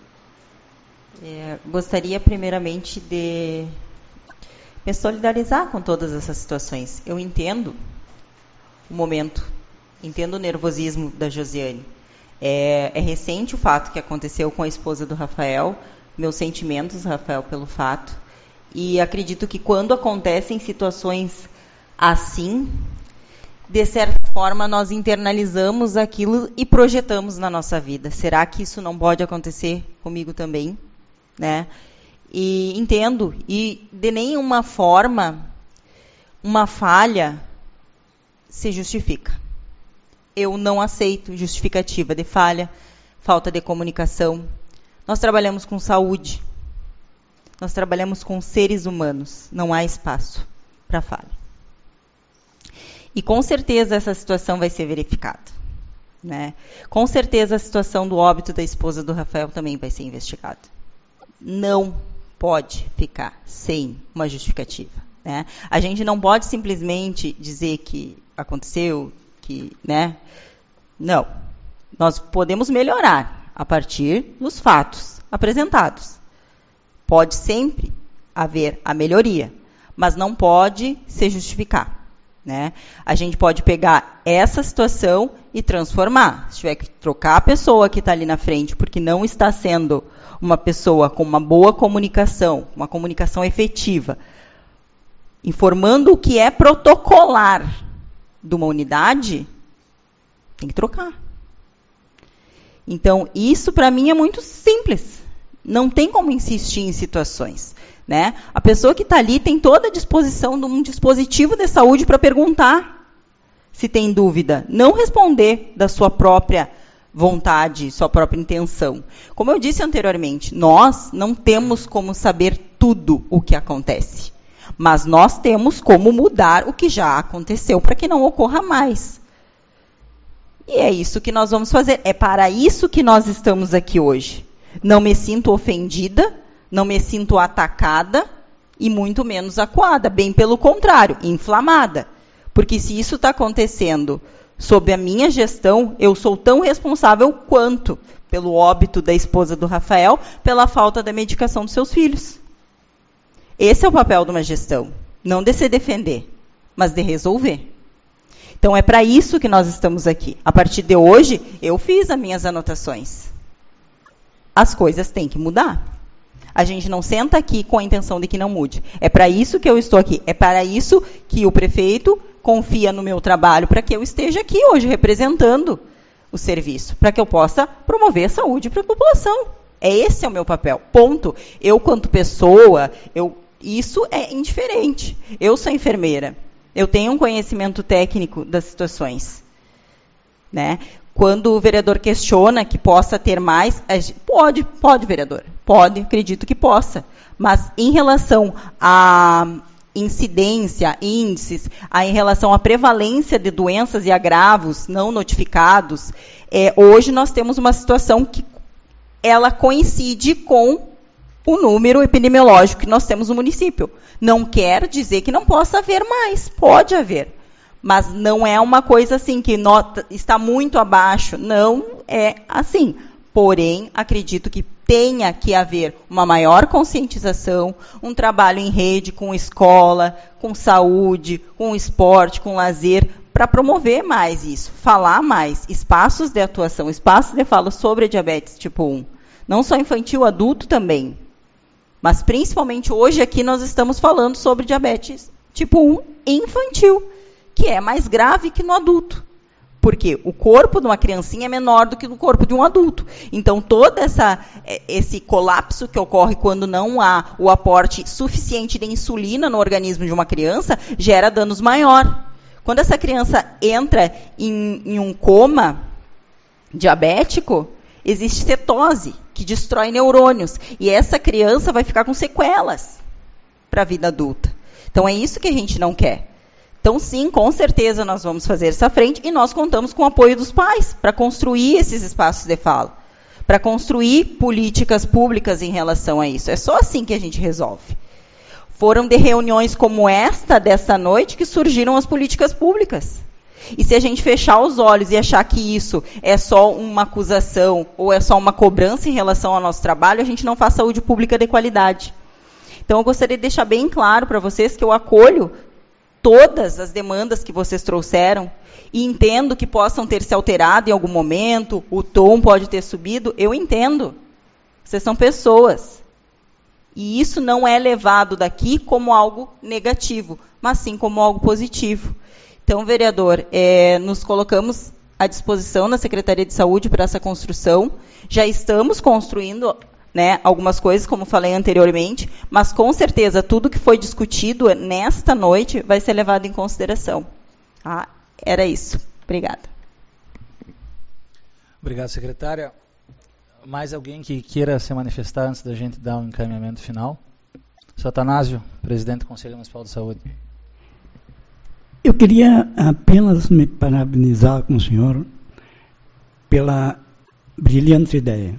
É, gostaria primeiramente de me solidarizar com todas essas situações. Eu entendo o momento, entendo o nervosismo da Josiane. É, é recente o fato que aconteceu com a esposa do Rafael, meus sentimentos, Rafael, pelo fato, e acredito que quando acontecem situações assim, de certa forma nós internalizamos aquilo e projetamos na nossa vida. Será que isso não pode acontecer comigo também? Né? E entendo, e de nenhuma forma uma falha se justifica. Eu não aceito justificativa de falha, falta de comunicação. Nós trabalhamos com saúde. Nós trabalhamos com seres humanos. Não há espaço para falha. E com certeza essa situação vai ser verificada. Né? Com certeza a situação do óbito da esposa do Rafael também vai ser investigada. Não pode ficar sem uma justificativa. Né? A gente não pode simplesmente dizer que aconteceu, que, né? Não. Nós podemos melhorar a partir dos fatos apresentados. Pode sempre haver a melhoria, mas não pode se justificar. Né? A gente pode pegar essa situação e transformar. Se tiver que trocar a pessoa que está ali na frente, porque não está sendo uma pessoa com uma boa comunicação, uma comunicação efetiva, informando o que é protocolar de uma unidade, tem que trocar. Então, isso para mim é muito simples. Não tem como insistir em situações. Né? A pessoa que está ali tem toda a disposição de um dispositivo de saúde para perguntar se tem dúvida. Não responder da sua própria vontade, sua própria intenção. Como eu disse anteriormente, nós não temos como saber tudo o que acontece. Mas nós temos como mudar o que já aconteceu para que não ocorra mais. E é isso que nós vamos fazer. É para isso que nós estamos aqui hoje. Não me sinto ofendida, não me sinto atacada e muito menos acuada. Bem pelo contrário, inflamada. Porque se isso está acontecendo sob a minha gestão, eu sou tão responsável quanto pelo óbito da esposa do Rafael, pela falta da medicação dos seus filhos. Esse é o papel de uma gestão. Não de se defender, mas de resolver. Então, é para isso que nós estamos aqui. A partir de hoje, eu fiz as minhas anotações. As coisas têm que mudar. A gente não senta aqui com a intenção de que não mude. É para isso que eu estou aqui. É para isso que o prefeito confia no meu trabalho, para que eu esteja aqui hoje representando o serviço, para que eu possa promover a saúde para a população. É esse é o meu papel. Ponto. Eu, quanto pessoa, eu isso é indiferente. Eu sou enfermeira. Eu tenho um conhecimento técnico das situações. Né? Quando o vereador questiona que possa ter mais, pode, pode, vereador, pode, acredito que possa. Mas em relação à incidência, índices, a, em relação à prevalência de doenças e agravos não notificados, é, hoje nós temos uma situação que ela coincide com o número epidemiológico que nós temos no município. Não quer dizer que não possa haver mais, pode haver. Mas não é uma coisa assim que nota, está muito abaixo, não é assim. Porém, acredito que tenha que haver uma maior conscientização, um trabalho em rede com escola, com saúde, com esporte, com lazer, para promover mais isso, falar mais, espaços de atuação, espaços de fala sobre a diabetes tipo um. Não só infantil, adulto também. Mas principalmente hoje aqui nós estamos falando sobre diabetes tipo um infantil, que é mais grave que no adulto. Porque o corpo de uma criancinha é menor do que o corpo de um adulto. Então, todo essa, esse colapso que ocorre quando não há o aporte suficiente de insulina no organismo de uma criança, gera danos maior. Quando essa criança entra em, em um coma diabético, existe cetose, que destrói neurônios. E essa criança vai ficar com sequelas para a vida adulta. Então, é isso que a gente não quer. Então, sim, com certeza nós vamos fazer essa frente e nós contamos com o apoio dos pais para construir esses espaços de fala, para construir políticas públicas em relação a isso. É só assim que a gente resolve. Foram de reuniões como esta, dessa noite, que surgiram as políticas públicas. E se a gente fechar os olhos e achar que isso é só uma acusação ou é só uma cobrança em relação ao nosso trabalho, a gente não faz saúde pública de qualidade. Então, eu gostaria de deixar bem claro para vocês que eu acolho todas as demandas que vocês trouxeram e entendo que possam ter se alterado em algum momento, o tom pode ter subido, eu entendo. Vocês são pessoas. E isso não é levado daqui como algo negativo, mas sim como algo positivo. Então, vereador, é, nos colocamos à disposição na Secretaria de Saúde para essa construção. Já estamos construindo, né, algumas coisas, como falei anteriormente, mas com certeza tudo que foi discutido nesta noite vai ser levado em consideração. Ah, era isso. Obrigada. Obrigado, secretária. Mais alguém que queira se manifestar antes da gente dar um encaminhamento final? Seu Atanásio, presidente do Conselho Municipal de Saúde. Eu queria apenas me parabenizar com o senhor pela brilhante ideia.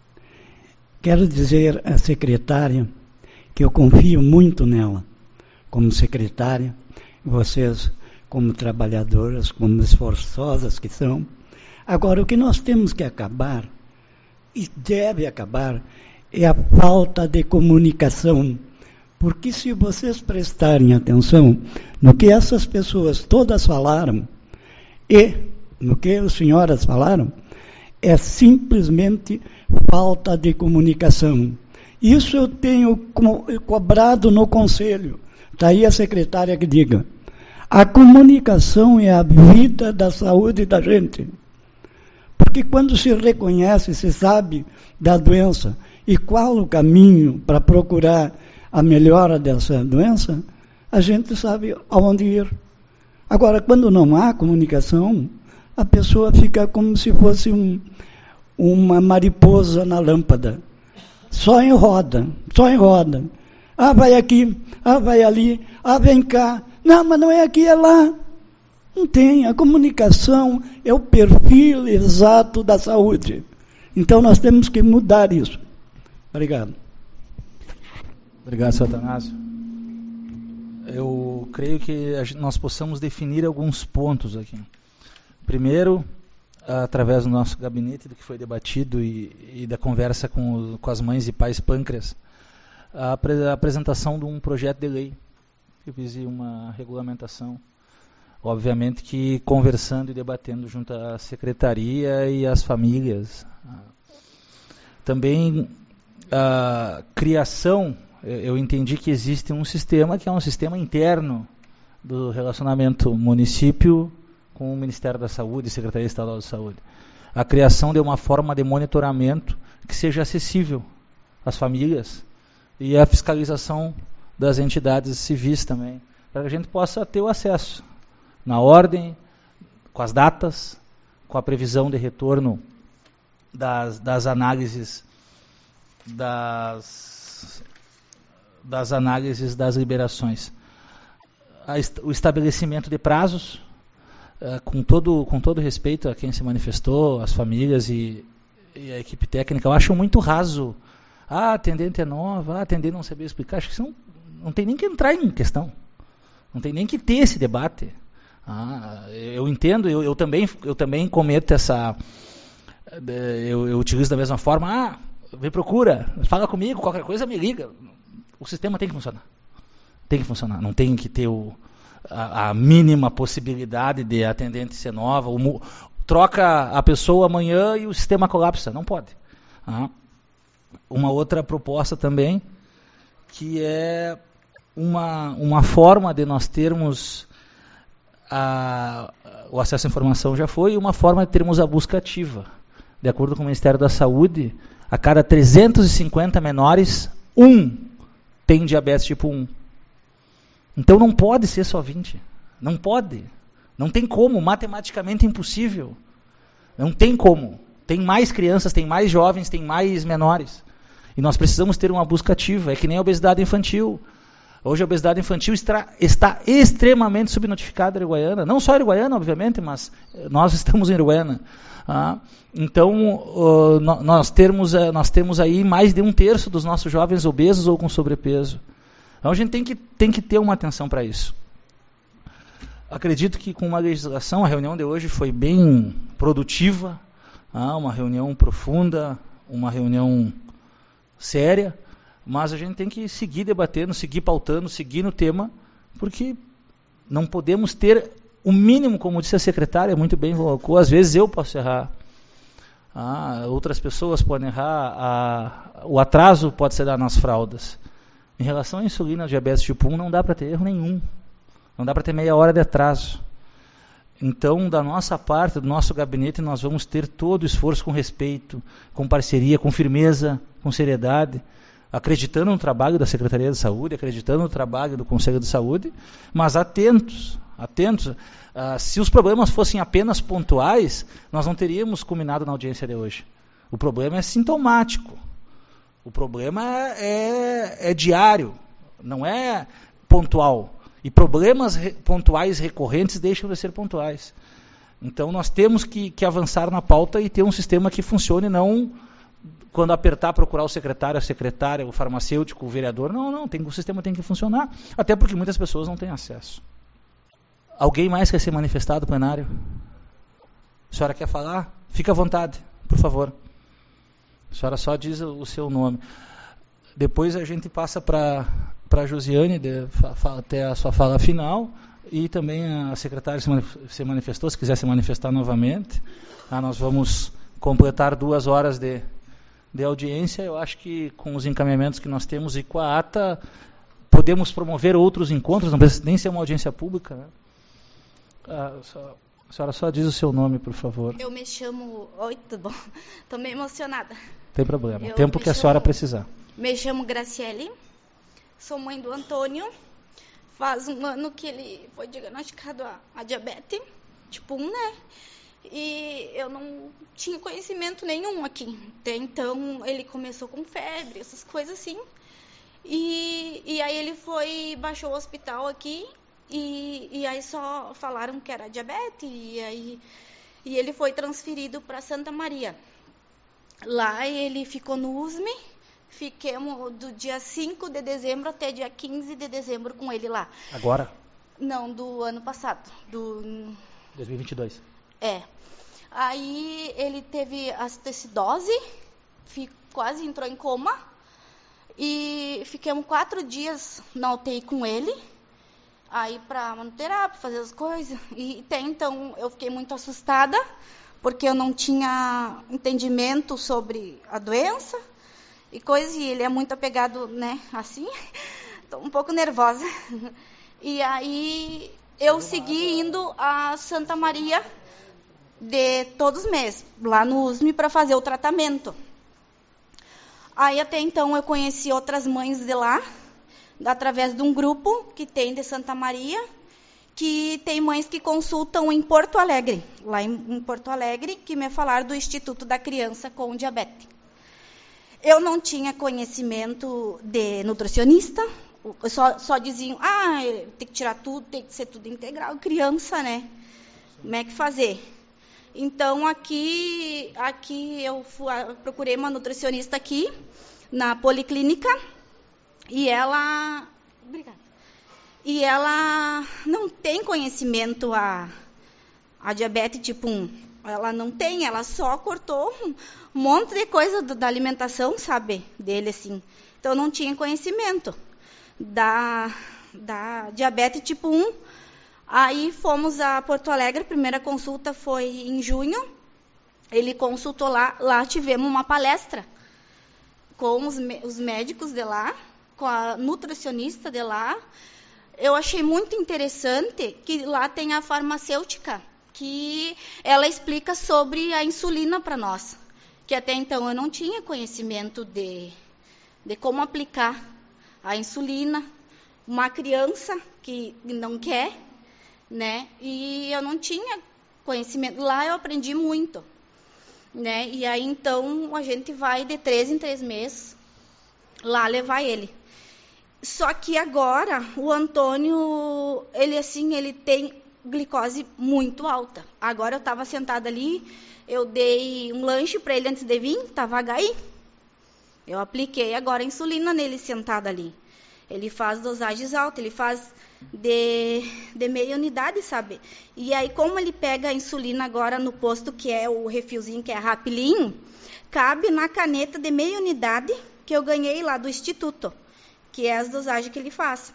Quero dizer à secretária que eu confio muito nela, como secretária, vocês como trabalhadoras, como esforçosas que são. Agora, o que nós temos que acabar, e deve acabar, é a falta de comunicação. Porque se vocês prestarem atenção no que essas pessoas todas falaram e no que as senhoras falaram, é simplesmente falta de comunicação. Isso eu tenho co- cobrado no Conselho. Está aí a secretária que diga. A comunicação é a vida da saúde da gente. Porque quando se reconhece, se sabe da doença e qual o caminho para procurar a melhora dessa doença, a gente sabe aonde ir. Agora, quando não há comunicação, a pessoa fica como se fosse um, uma mariposa na lâmpada. Só em roda, só em roda. Ah, vai aqui, ah, vai ali, ah, vem cá. Não, mas não é aqui, é lá. Não tem. A comunicação é o perfil exato da saúde. Então, nós temos que mudar isso. Obrigado. Obrigado, senhor Atanásio. Eu creio que nós possamos definir alguns pontos aqui. Primeiro, através do nosso gabinete, do que foi debatido e, e da conversa com, com as mães e pais pâncreas, a, a apresentação de um projeto de lei que vise uma regulamentação. Obviamente que conversando e debatendo junto à secretaria e às famílias. Também a criação, eu entendi que existe um sistema que é um sistema interno do relacionamento município com o Ministério da Saúde e Secretaria Estadual de Saúde. A criação de uma forma de monitoramento que seja acessível às famílias e a fiscalização das entidades civis também, para que a gente possa ter o acesso na ordem, com as datas, com a previsão de retorno das, das análises das, das análises das liberações. A, o estabelecimento de prazos, uh, com, todo, com todo respeito a quem se manifestou, as famílias e, e a equipe técnica, eu acho muito raso. Ah, a atendente é nova, ah, a atendente não sabia explicar. Acho que isso não, não tem nem que entrar em questão. Não tem nem que ter esse debate. Ah, eu entendo, eu, eu, também, eu também cometo essa... Eu, eu utilizo da mesma forma. Ah, me procura, fala comigo, qualquer coisa me liga. O sistema tem que funcionar. Tem que funcionar. Não tem que ter o, a, a mínima possibilidade de a atendente ser nova. O, troca a pessoa amanhã e o sistema colapsa. Não pode. Ah, uma outra proposta também, que é uma, uma forma de nós termos a, o acesso à informação já foi, uma forma de termos a busca ativa. De acordo com o Ministério da Saúde, a cada trezentos e cinquenta menores, um tem diabetes tipo um. Então não pode ser só vinte. Não pode. Não tem como, matematicamente impossível. Não tem como. Tem mais crianças, tem mais jovens, tem mais menores. E nós precisamos ter uma busca ativa. É que nem a obesidade infantil. Hoje a obesidade infantil está, está extremamente subnotificada em Uruguaiana. Não só em Uruguaiana, obviamente, mas nós estamos em Uruguaiana. Ah, então, uh, nós, termos, uh, nós temos aí mais de um terço dos nossos jovens obesos ou com sobrepeso. Então a gente tem que, tem que ter uma atenção para isso. Acredito que com uma legislação, a reunião de hoje foi bem produtiva, ah, uma reunião profunda, uma reunião séria, mas a gente tem que seguir debatendo, seguir pautando, seguir no tema, porque não podemos ter o mínimo, como disse a secretária, muito bem colocou, às vezes eu posso errar, ah, outras pessoas podem errar, ah, o atraso pode ser dar nas fraldas. Em relação à insulina, diabetes tipo um, não dá para ter erro nenhum, não dá para ter meia hora de atraso. Então, da nossa parte, do nosso gabinete, nós vamos ter todo o esforço com respeito, com parceria, com firmeza, com seriedade, acreditando no trabalho da Secretaria de Saúde, acreditando no trabalho do Conselho de Saúde, mas atentos, atentos. Uh, se os problemas fossem apenas pontuais, nós não teríamos culminado na audiência de hoje. O problema é sintomático. O problema é, é diário, não é pontual. E problemas re, pontuais recorrentes deixam de ser pontuais. Então nós temos que, que avançar na pauta e ter um sistema que funcione, não quando apertar, procurar o secretário, a secretária, o farmacêutico, o vereador. Não, não, tem, o sistema tem que funcionar, até porque muitas pessoas não têm acesso. Alguém mais quer ser manifestado, plenário? A senhora quer falar? Fica à vontade, por favor. A senhora só diz o seu nome. Depois a gente passa para a Josiane, de, fa, fa, até a sua fala final, e também a secretária se, manif se manifestou, se quiser se manifestar novamente. Ah, nós vamos completar duas horas de, de audiência. Eu acho que com os encaminhamentos que nós temos e com a ata, podemos promover outros encontros, não precisa nem ser uma audiência pública, né? Ah, só, a senhora só diz o seu nome, por favor. Eu me chamo... Oi, tudo bom? Estou meio emocionada. Tem problema. Eu Tempo que a chamo... senhora precisar. Me chamo Graciele, sou mãe do Antônio. Faz um ano que ele foi diagnosticado a, a diabetes, tipo um, né? E eu não tinha conhecimento nenhum aqui. Até então, ele começou com febre, essas coisas assim. E, e aí ele foi, baixou o hospital aqui, e, e aí só falaram que era diabetes, e aí e ele foi transferido para Santa Maria. Lá ele ficou no U S M, fiquemos do dia cinco de dezembro até dia quinze de dezembro com ele lá. Agora? Não, do ano passado. Do... dois mil e vinte e dois. É. Aí ele teve acidosidose, quase entrou em coma, e ficamos quatro dias na U T I com ele, aí para manoterapia, fazer as coisas. E até então eu fiquei muito assustada, porque eu não tinha entendimento sobre a doença e coisas, e ele é muito apegado, né, assim, estou um pouco nervosa. E aí eu segui indo a Santa Maria de todos os meses, lá no U S M, para fazer o tratamento. Aí até então eu conheci outras mães de lá, através de um grupo que tem de Santa Maria, que tem mães que consultam em Porto Alegre, lá em, em Porto Alegre, que me falaram do Instituto da Criança com Diabetes. Eu não tinha conhecimento de nutricionista, só, só diziam, ah, tem que tirar tudo, tem que ser tudo integral, criança, né? Como é que fazer? Então, aqui, aqui eu fui, procurei uma nutricionista aqui, na Policlínica, e ela... Obrigada. E ela não tem conhecimento a, a diabetes tipo um. Ela não tem, ela só cortou um monte de coisa do, da alimentação, sabe, dele, assim. Então, não tinha conhecimento da, da diabetes tipo um. Aí, fomos a Porto Alegre, a primeira consulta foi em junho. Ele consultou lá, lá tivemos uma palestra com os, os médicos de lá, com a nutricionista de lá. Eu achei muito interessante que lá tem a farmacêutica, que ela explica sobre a insulina para nós, que até então eu não tinha conhecimento de, de como aplicar a insulina. Uma criança que não quer, né? E eu não tinha conhecimento. Lá eu aprendi muito, né? E aí então a gente vai de três em três meses lá levar ele. Só que agora o Antônio, ele assim, ele tem glicose muito alta. Agora eu estava sentada ali, eu dei um lanche para ele antes de vir, estava H I. Eu apliquei agora a insulina nele sentado ali. Ele faz dosagens altas, ele faz de, de meia unidade, sabe? E aí, como ele pega a insulina agora no posto, que é o refilzinho, que é a Rapilin, cabe na caneta de meia unidade que eu ganhei lá do Instituto, que é as dosagens que ele faz.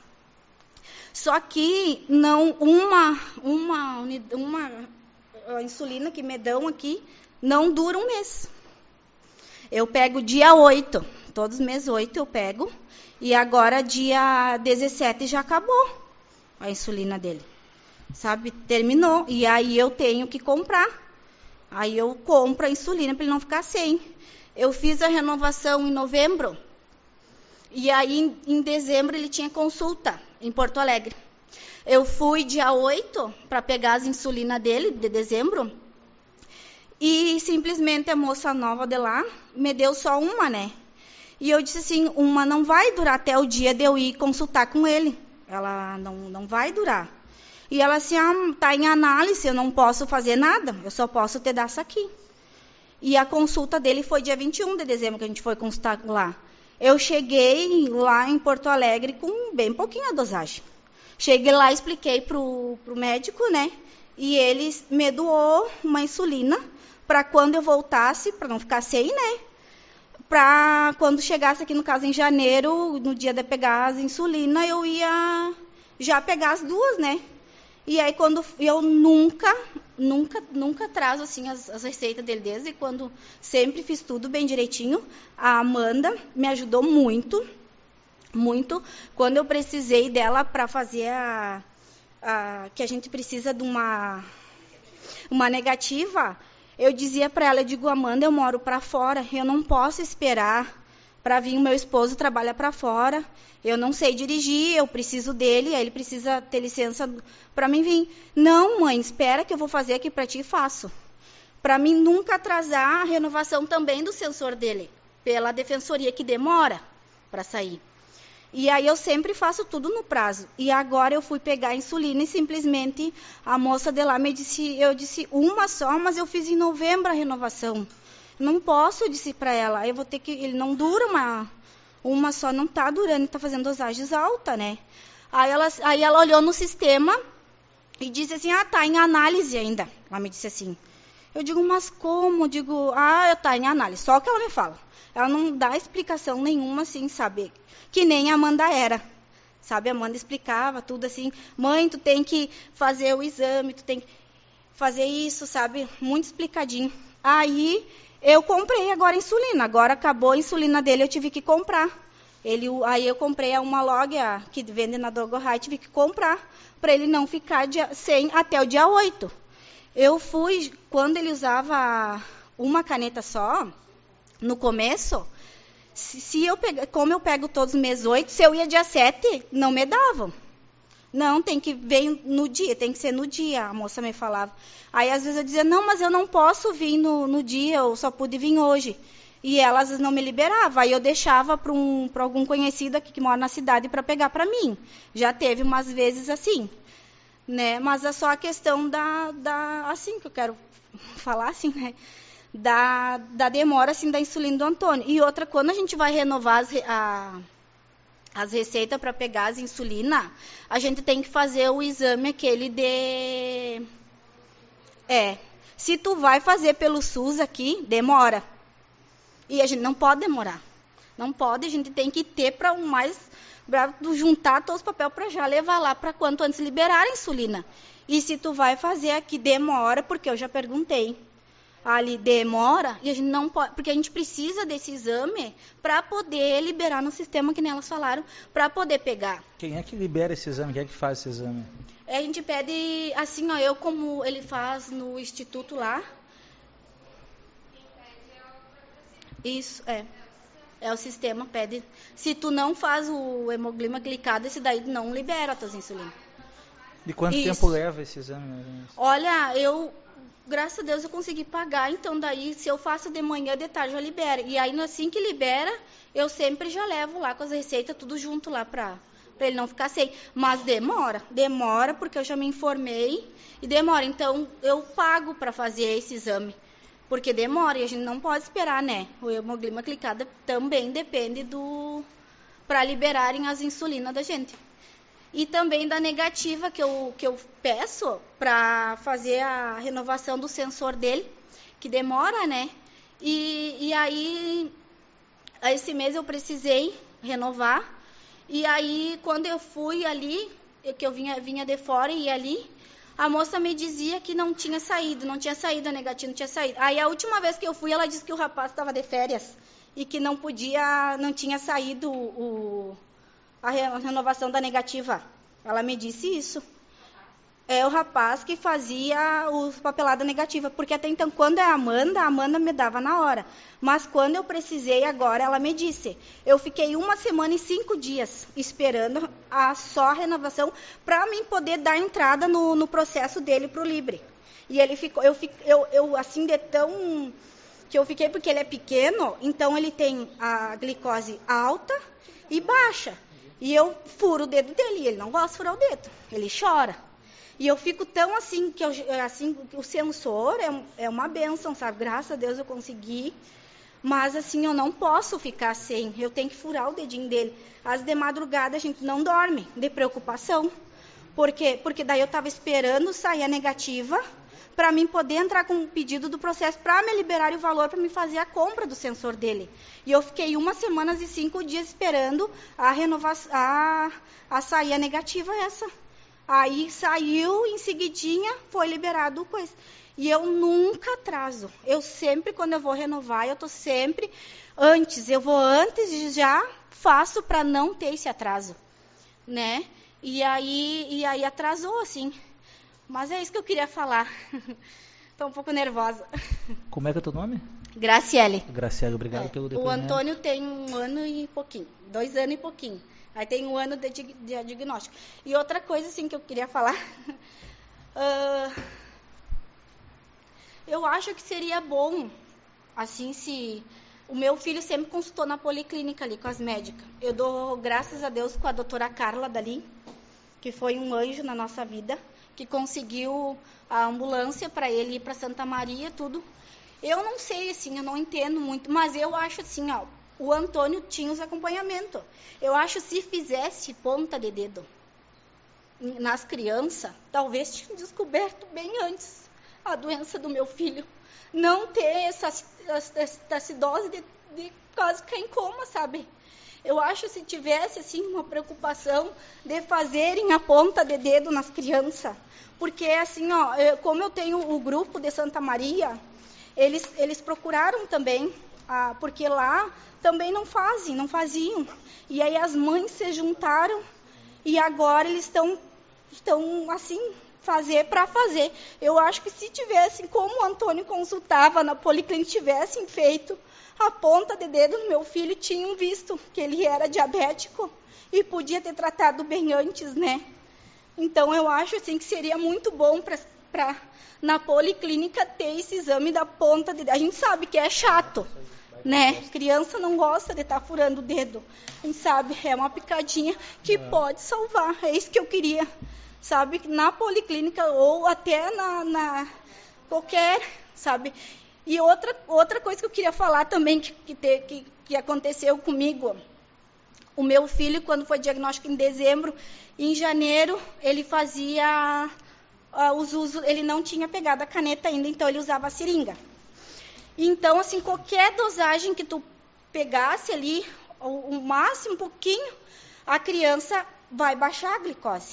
Só que não uma, uma, uma a insulina que me dão aqui não dura um mês. Eu pego dia oito, todos os meses oito eu pego, e agora dia dezessete já acabou a insulina dele, sabe? Terminou, e aí eu tenho que comprar. Aí eu compro a insulina para ele não ficar sem. Eu fiz a renovação em novembro, e aí em, em dezembro ele tinha consulta em Porto Alegre. Eu fui dia oito para pegar as insulina dele, de dezembro, e simplesmente a moça nova de lá me deu só uma, né? E eu disse assim, uma não vai durar até o dia de eu ir consultar com ele. Ela não, não vai durar. E ela assim, ah, tá em análise, eu não posso fazer nada, eu só posso te dar essa aqui. E a consulta dele foi dia vinte e um de dezembro, que a gente foi consultar lá. Eu cheguei lá em Porto Alegre com bem pouquinho a dosagem. Cheguei lá, expliquei pro, pro médico, né? E ele me doou uma insulina para quando eu voltasse, para não ficar sem, né? Para quando chegasse aqui, no caso, em janeiro, no dia de pegar as insulina, eu ia já pegar as duas, né? E aí, quando eu nunca, nunca, nunca trazo, assim, as, as receitas dele, desde quando sempre fiz tudo bem direitinho. A Amanda me ajudou muito, muito. Quando eu precisei dela para fazer a, a... que a gente precisa de uma, uma negativa, eu dizia para ela, eu digo, Amanda, eu moro para fora, eu não posso esperar para vir o meu esposo trabalhar para fora, eu não sei dirigir, eu preciso dele, ele precisa ter licença para mim vir. Não, mãe, espera que eu vou fazer aqui para ti e faço. Para mim nunca atrasar a renovação também do sensor dele, pela defensoria que demora para sair. E aí eu sempre faço tudo no prazo. E agora eu fui pegar a insulina e simplesmente a moça de lá me disse, eu disse uma só, mas eu fiz em novembro a renovação. Não posso, eu disse para ela, eu vou ter que, ele não dura uma, uma só, não está durando, está fazendo dosagens altas, né? Aí ela, aí ela olhou no sistema e disse assim, ah, tá em análise ainda. Ela me disse assim. Eu digo, mas como? Eu digo, ah, tá em análise, só o que ela me fala. Ela não dá explicação nenhuma, assim, sabe? Que nem a Amanda era. Sabe, a Amanda explicava tudo assim. Mãe, tu tem que fazer o exame, tu tem que fazer isso, sabe? Muito explicadinho. Aí, eu comprei agora a insulina. Agora acabou a insulina dele, eu tive que comprar. Ele, aí eu comprei a uma log, a, que vende na Dogorrai, tive que comprar. Para ele não ficar dia, sem até o dia oito. Eu fui, quando ele usava uma caneta só, no começo, se, se eu pega, como eu pego todos os meses oito, se eu ia dia sete, não me davam. Não, tem que vir no dia, tem que ser no dia, a moça me falava. Aí, às vezes, eu dizia, não, mas eu não posso vir no, no dia, eu só pude vir hoje. E ela, às vezes, não me liberava. Aí, eu deixava para um, para algum conhecido aqui que mora na cidade para pegar para mim. Já teve umas vezes assim, né? Mas é só a questão da, da assim, que eu quero falar, assim, né? Da, da demora, assim, da insulina do Antônio. E outra, quando a gente vai renovar as, a... as receitas para pegar as insulina, a gente tem que fazer o exame aquele de... É, se tu vai fazer pelo SUS aqui, demora. E a gente não pode demorar. Não pode, a gente tem que ter para o mais... Para juntar todos os papéis para já levar lá para quanto antes liberar a insulina. E se tu vai fazer aqui, demora, porque eu já perguntei. Ali demora, e a gente não pode, porque a gente precisa desse exame para poder liberar no sistema, que nem elas falaram, para poder pegar. Quem é que libera esse exame? Quem é que faz esse exame? É, a gente pede, assim, ó, eu como ele faz no instituto lá. Isso, é. É o sistema, pede. Se tu não faz o hemoglima glicado, esse daí não libera a tua insulina. E quanto Isso. tempo leva esse exame? Olha, eu... Graças a Deus eu consegui pagar, então daí se eu faço de manhã, de tarde já libera. E aí assim que libera, eu sempre já levo lá com as receitas, tudo junto lá para ele não ficar sem. Mas demora, demora porque eu já me informei e demora. Então eu pago para fazer esse exame, porque demora e a gente não pode esperar, né? O hemoglima glicado também depende do... para liberarem as insulinas da gente. E também da negativa que eu, que eu peço para fazer a renovação do sensor dele, que demora, né? E, e aí, esse mês eu precisei renovar. E aí, quando eu fui ali, que eu vinha, vinha de fora e ia ali, a moça me dizia que não tinha saído, não tinha saído a negativa, não tinha saído. Aí, a última vez que eu fui, ela disse que o rapaz estava de férias e que não podia, não tinha saído o... a renovação da negativa. Ela me disse isso. É o rapaz que fazia os papelada negativa, porque até então, quando é a Amanda, a Amanda me dava na hora. Mas quando eu precisei agora, ela me disse. Eu fiquei uma semana e cinco dias esperando a só a renovação para mim poder dar entrada no, no processo dele para o Libre. E ele ficou, eu, eu, eu assim, de tão... que eu fiquei, porque ele é pequeno, então ele tem a glicose alta e baixa. E eu furo o dedo dele, e ele não gosta de furar o dedo, ele chora. E eu fico tão assim, que eu, assim, o sensor é, é uma bênção, sabe? Graças a Deus eu consegui, mas assim, eu não posso ficar sem, eu tenho que furar o dedinho dele. Às de madrugada a gente não dorme, de preocupação. Por quê? Porque daí eu estava esperando sair a negativa, para mim poder entrar com o pedido do processo, para me liberar o valor, para me fazer a compra do sensor dele. E eu fiquei uma semana e cinco dias esperando a renovação, a, a sair a negativa essa. Aí saiu, em seguidinha, foi liberado o coisa. E eu nunca atraso. Eu sempre, quando eu vou renovar, eu estou sempre antes. Eu vou antes e já faço para não ter esse atraso, né? E aí, e aí atrasou, assim. Mas é isso que eu queria falar. Estou um pouco nervosa. Como é que é o teu nome? Graciele. Graciele, obrigado é. pelo depoimento. O Antônio tem um ano e pouquinho, dois anos e pouquinho. Aí tem um ano de, de diagnóstico. E outra coisa assim que eu queria falar, uh, eu acho que seria bom, assim, se o meu filho sempre consultou na policlínica ali com as médicas. Eu dou graças a Deus com a doutora Carla dali, que foi um anjo na nossa vida, que conseguiu a ambulância para ele ir para Santa Maria, tudo. Eu não sei, assim, eu não entendo muito, mas eu acho assim, ó, o Antônio tinha os acompanhamentos. Eu acho que se fizesse ponta de dedo nas crianças, talvez tinha descoberto bem antes a doença do meu filho. Não ter essa, essa, essa dose de, de quase ficar em coma, sabe? Eu acho que se tivesse, assim, uma preocupação de fazerem a ponta de dedo nas crianças. Porque, assim, ó, eu, como eu tenho o grupo de Santa Maria, eles, eles procuraram também, ah, porque lá também não fazem, não faziam. E aí as mães se juntaram e agora eles estão, estão assim, fazer para fazer. Eu acho que se tivessem, como o Antônio consultava na policlínica, tivessem feito a ponta de dedo do meu filho, tinham visto que ele era diabético e podia ter tratado bem antes, né? Então, eu acho assim que seria muito bom para na policlínica ter esse exame da ponta de dedo. A gente sabe que é chato, né? Criança não gosta de estar furando o dedo. A gente sabe, é uma picadinha que pode salvar. É isso que eu queria, sabe? Na policlínica ou até na, na qualquer, sabe? E outra, outra coisa que eu queria falar também que, que, te, que, que aconteceu comigo. O meu filho, quando foi diagnóstico em dezembro, em janeiro, ele fazia uh, os usos, ele não tinha pegado a caneta ainda, então ele usava a seringa. Então, assim, qualquer dosagem que tu pegasse ali, o, o máximo, um pouquinho, a criança vai baixar a glicose.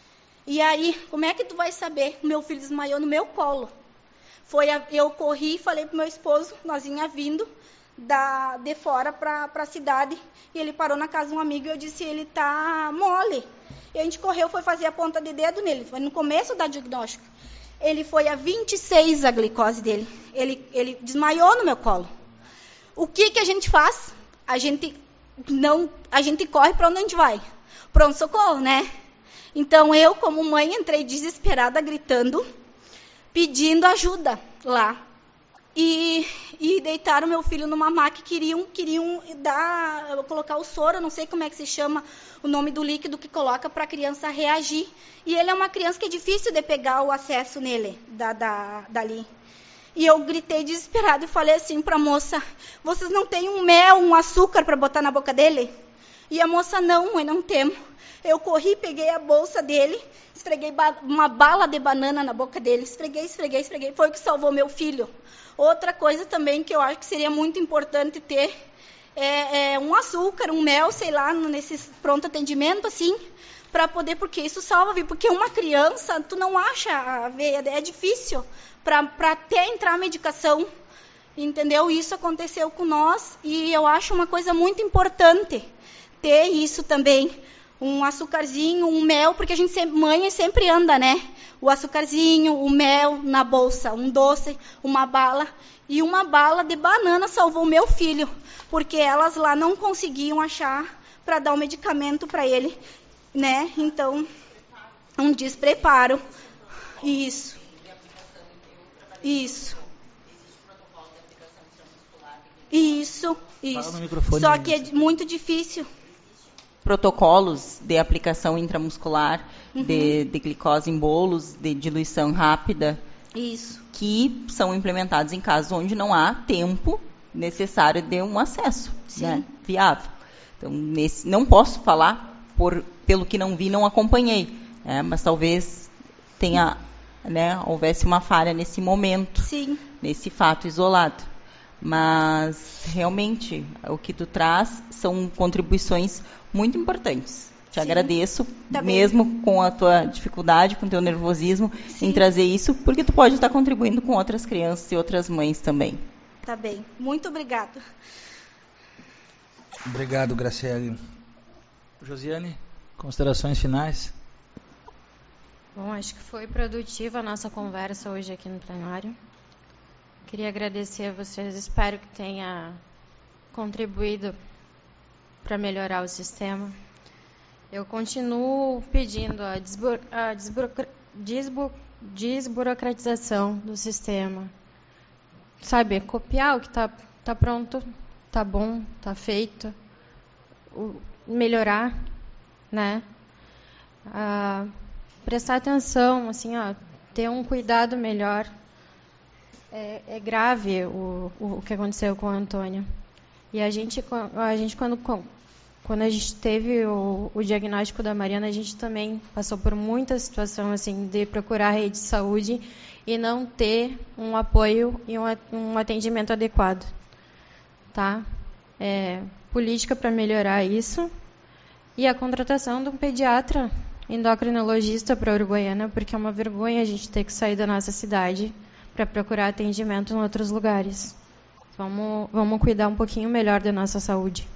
E aí, como é que tu vai saber? O meu filho desmaiou no meu colo. Foi a, eu corri e falei pro meu esposo, nós vinha vindo da, de fora para a cidade, e ele parou na casa de um amigo e eu disse, ele tá mole. E a gente correu, foi fazer a ponta de dedo nele, foi no começo da diagnóstico. Ele foi a vinte e seis a glicose dele, ele, ele desmaiou no meu colo. O que que a gente faz? A gente, não, a gente corre para onde a gente vai? Pronto-socorro, né? Então eu, como mãe, entrei desesperada, gritando, pedindo ajuda lá. E, e deitaram meu filho numa maca, queriam, queriam dar, colocar o soro, não sei como é que se chama o nome do líquido que coloca para a criança reagir. E ele é uma criança que é difícil de pegar o acesso nele, da, da, dali. E eu gritei desesperado e falei assim para a moça, vocês não têm um mel, um açúcar para botar na boca dele? E a moça, não, mãe, não temos. Eu corri, peguei a bolsa dele, esfreguei ba- uma bala de banana na boca dele, esfreguei, esfreguei, esfreguei, foi o que salvou meu filho. Outra coisa também que eu acho que seria muito importante ter é, é um açúcar, um mel, sei lá, nesse pronto atendimento, assim, para poder, porque isso salva a vida. Porque uma criança, tu não acha a veia, é difícil para até entrar a medicação, entendeu? Isso aconteceu com nós e eu acho uma coisa muito importante ter isso também. Um açúcarzinho, um mel, porque a gente sempre, mãe sempre anda, né? O açúcarzinho, o mel na bolsa, um doce, uma bala. E uma bala de banana salvou meu filho, porque elas lá não conseguiam achar para dar o medicamento para ele, né? Então, um despreparo. Isso. Isso. Isso, isso. Só que é muito difícil. Protocolos de aplicação intramuscular, uhum. de, de glicose em bolos, de diluição rápida, isso. que são implementados em casos onde não há tempo necessário de um acesso, né, viável. Então, nesse, não posso falar por, pelo que não vi, não acompanhei, né, mas talvez tenha, né, houvesse uma falha nesse momento, Sim. nesse fato isolado. Mas, realmente, o que tu traz são contribuições muito importantes. Te Sim, agradeço, tá mesmo bem. Com a tua dificuldade, com o teu nervosismo, Sim. em trazer isso, porque tu pode estar contribuindo com outras crianças e outras mães também. Tá bem. Muito obrigada. Obrigado, Graciele. Josiane, considerações finais? Bom, acho que foi produtiva a nossa conversa hoje aqui no plenário. Queria agradecer a vocês, espero que tenha contribuído para melhorar o sistema. Eu continuo pedindo a, desburo, a desburo, desbu, desburocratização do sistema. Sabe, copiar o que está tá pronto, está bom, está feito, o, melhorar, né? Ah, prestar atenção, assim, ó, ter um cuidado melhor. É, é grave o, o que aconteceu com o Antônio. E a gente, a gente quando, quando a gente teve o, o diagnóstico da Mariana, a gente também passou por muita situação assim, de procurar a rede de saúde e não ter um apoio e um, um atendimento adequado. Tá? É, política para melhorar isso e a contratação de um pediatra endocrinologista para a Uruguaiana, porque é uma vergonha a gente ter que sair da nossa cidade para procurar atendimento em outros lugares. Vamos, vamos cuidar um pouquinho melhor da nossa saúde.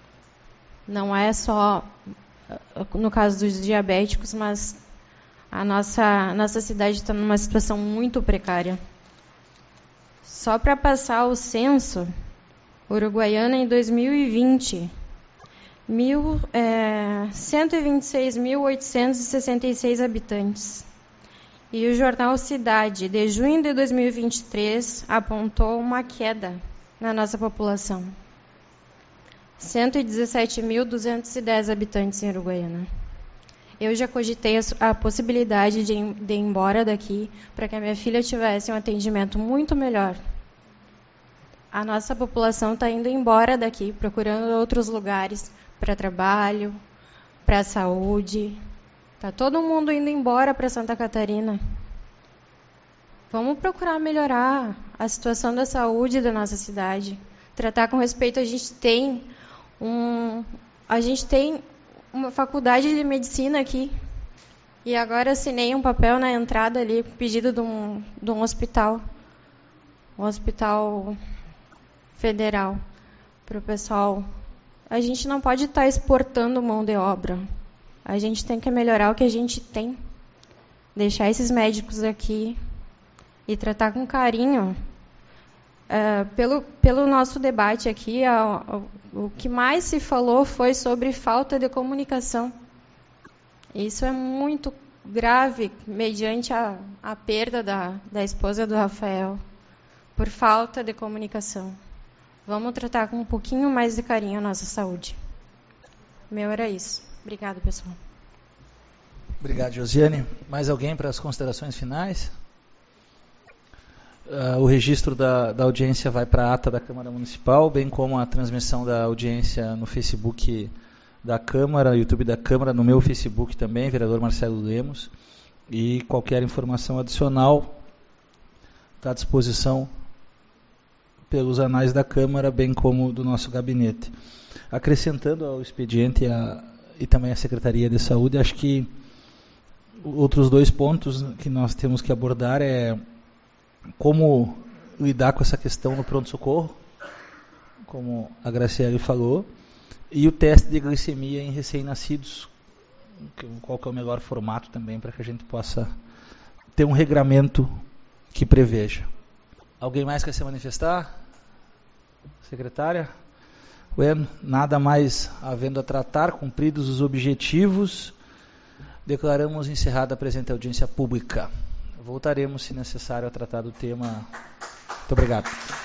Não é só no caso dos diabéticos, mas a nossa, a nossa cidade está numa situação muito precária. Só para passar o censo, Uruguaiana, em dois mil e vinte, mil, é, cento e vinte e seis mil oitocentos e sessenta e seis habitantes. E o jornal Cidade, de junho de dois mil e vinte e três, apontou uma queda na nossa população. cento e dezessete mil duzentos e dez habitantes em Uruguaiana. Eu já cogitei a, a possibilidade de, de ir embora daqui para que a minha filha tivesse um atendimento muito melhor. A nossa população está indo embora daqui, procurando outros lugares para trabalho, para saúde. Está todo mundo indo embora para Santa Catarina. Vamos procurar melhorar a situação da saúde da nossa cidade. Tratar com respeito, a gente tem um, a gente tem uma faculdade de medicina aqui. E agora assinei um papel na entrada ali, pedido de um, de um hospital, um hospital federal, para o pessoal. A gente não pode estar exportando mão de obra. A gente tem que melhorar o que a gente tem. Deixar esses médicos aqui e tratar com carinho. Uh, pelo, pelo nosso debate aqui, a, a, o que mais se falou foi sobre falta de comunicação. Isso é muito grave, mediante a, a perda da, da esposa do Rafael, por falta de comunicação. Vamos tratar com um pouquinho mais de carinho a nossa saúde. Meu era isso. Obrigada, pessoal. Obrigado, Josiane. Mais alguém para as considerações finais? Uh, o registro da, da audiência vai para a ata da Câmara Municipal, bem como a transmissão da audiência no Facebook da Câmara, YouTube da Câmara, no meu Facebook também, vereador Marcelo Lemos. E qualquer informação adicional está à disposição pelos anais da Câmara, bem como do nosso gabinete. Acrescentando ao expediente a, e também à Secretaria de Saúde, acho que outros dois pontos que nós temos que abordar é como lidar com essa questão no pronto-socorro, como a Graciele falou, e o teste de glicemia em recém-nascidos, qual que é o melhor formato também para que a gente possa ter um regramento que preveja. Alguém mais quer se manifestar? Secretária? Bueno, nada mais havendo a tratar, cumpridos os objetivos, declaramos encerrada a presente audiência pública. Voltaremos, se necessário, a tratar do tema. Muito obrigado.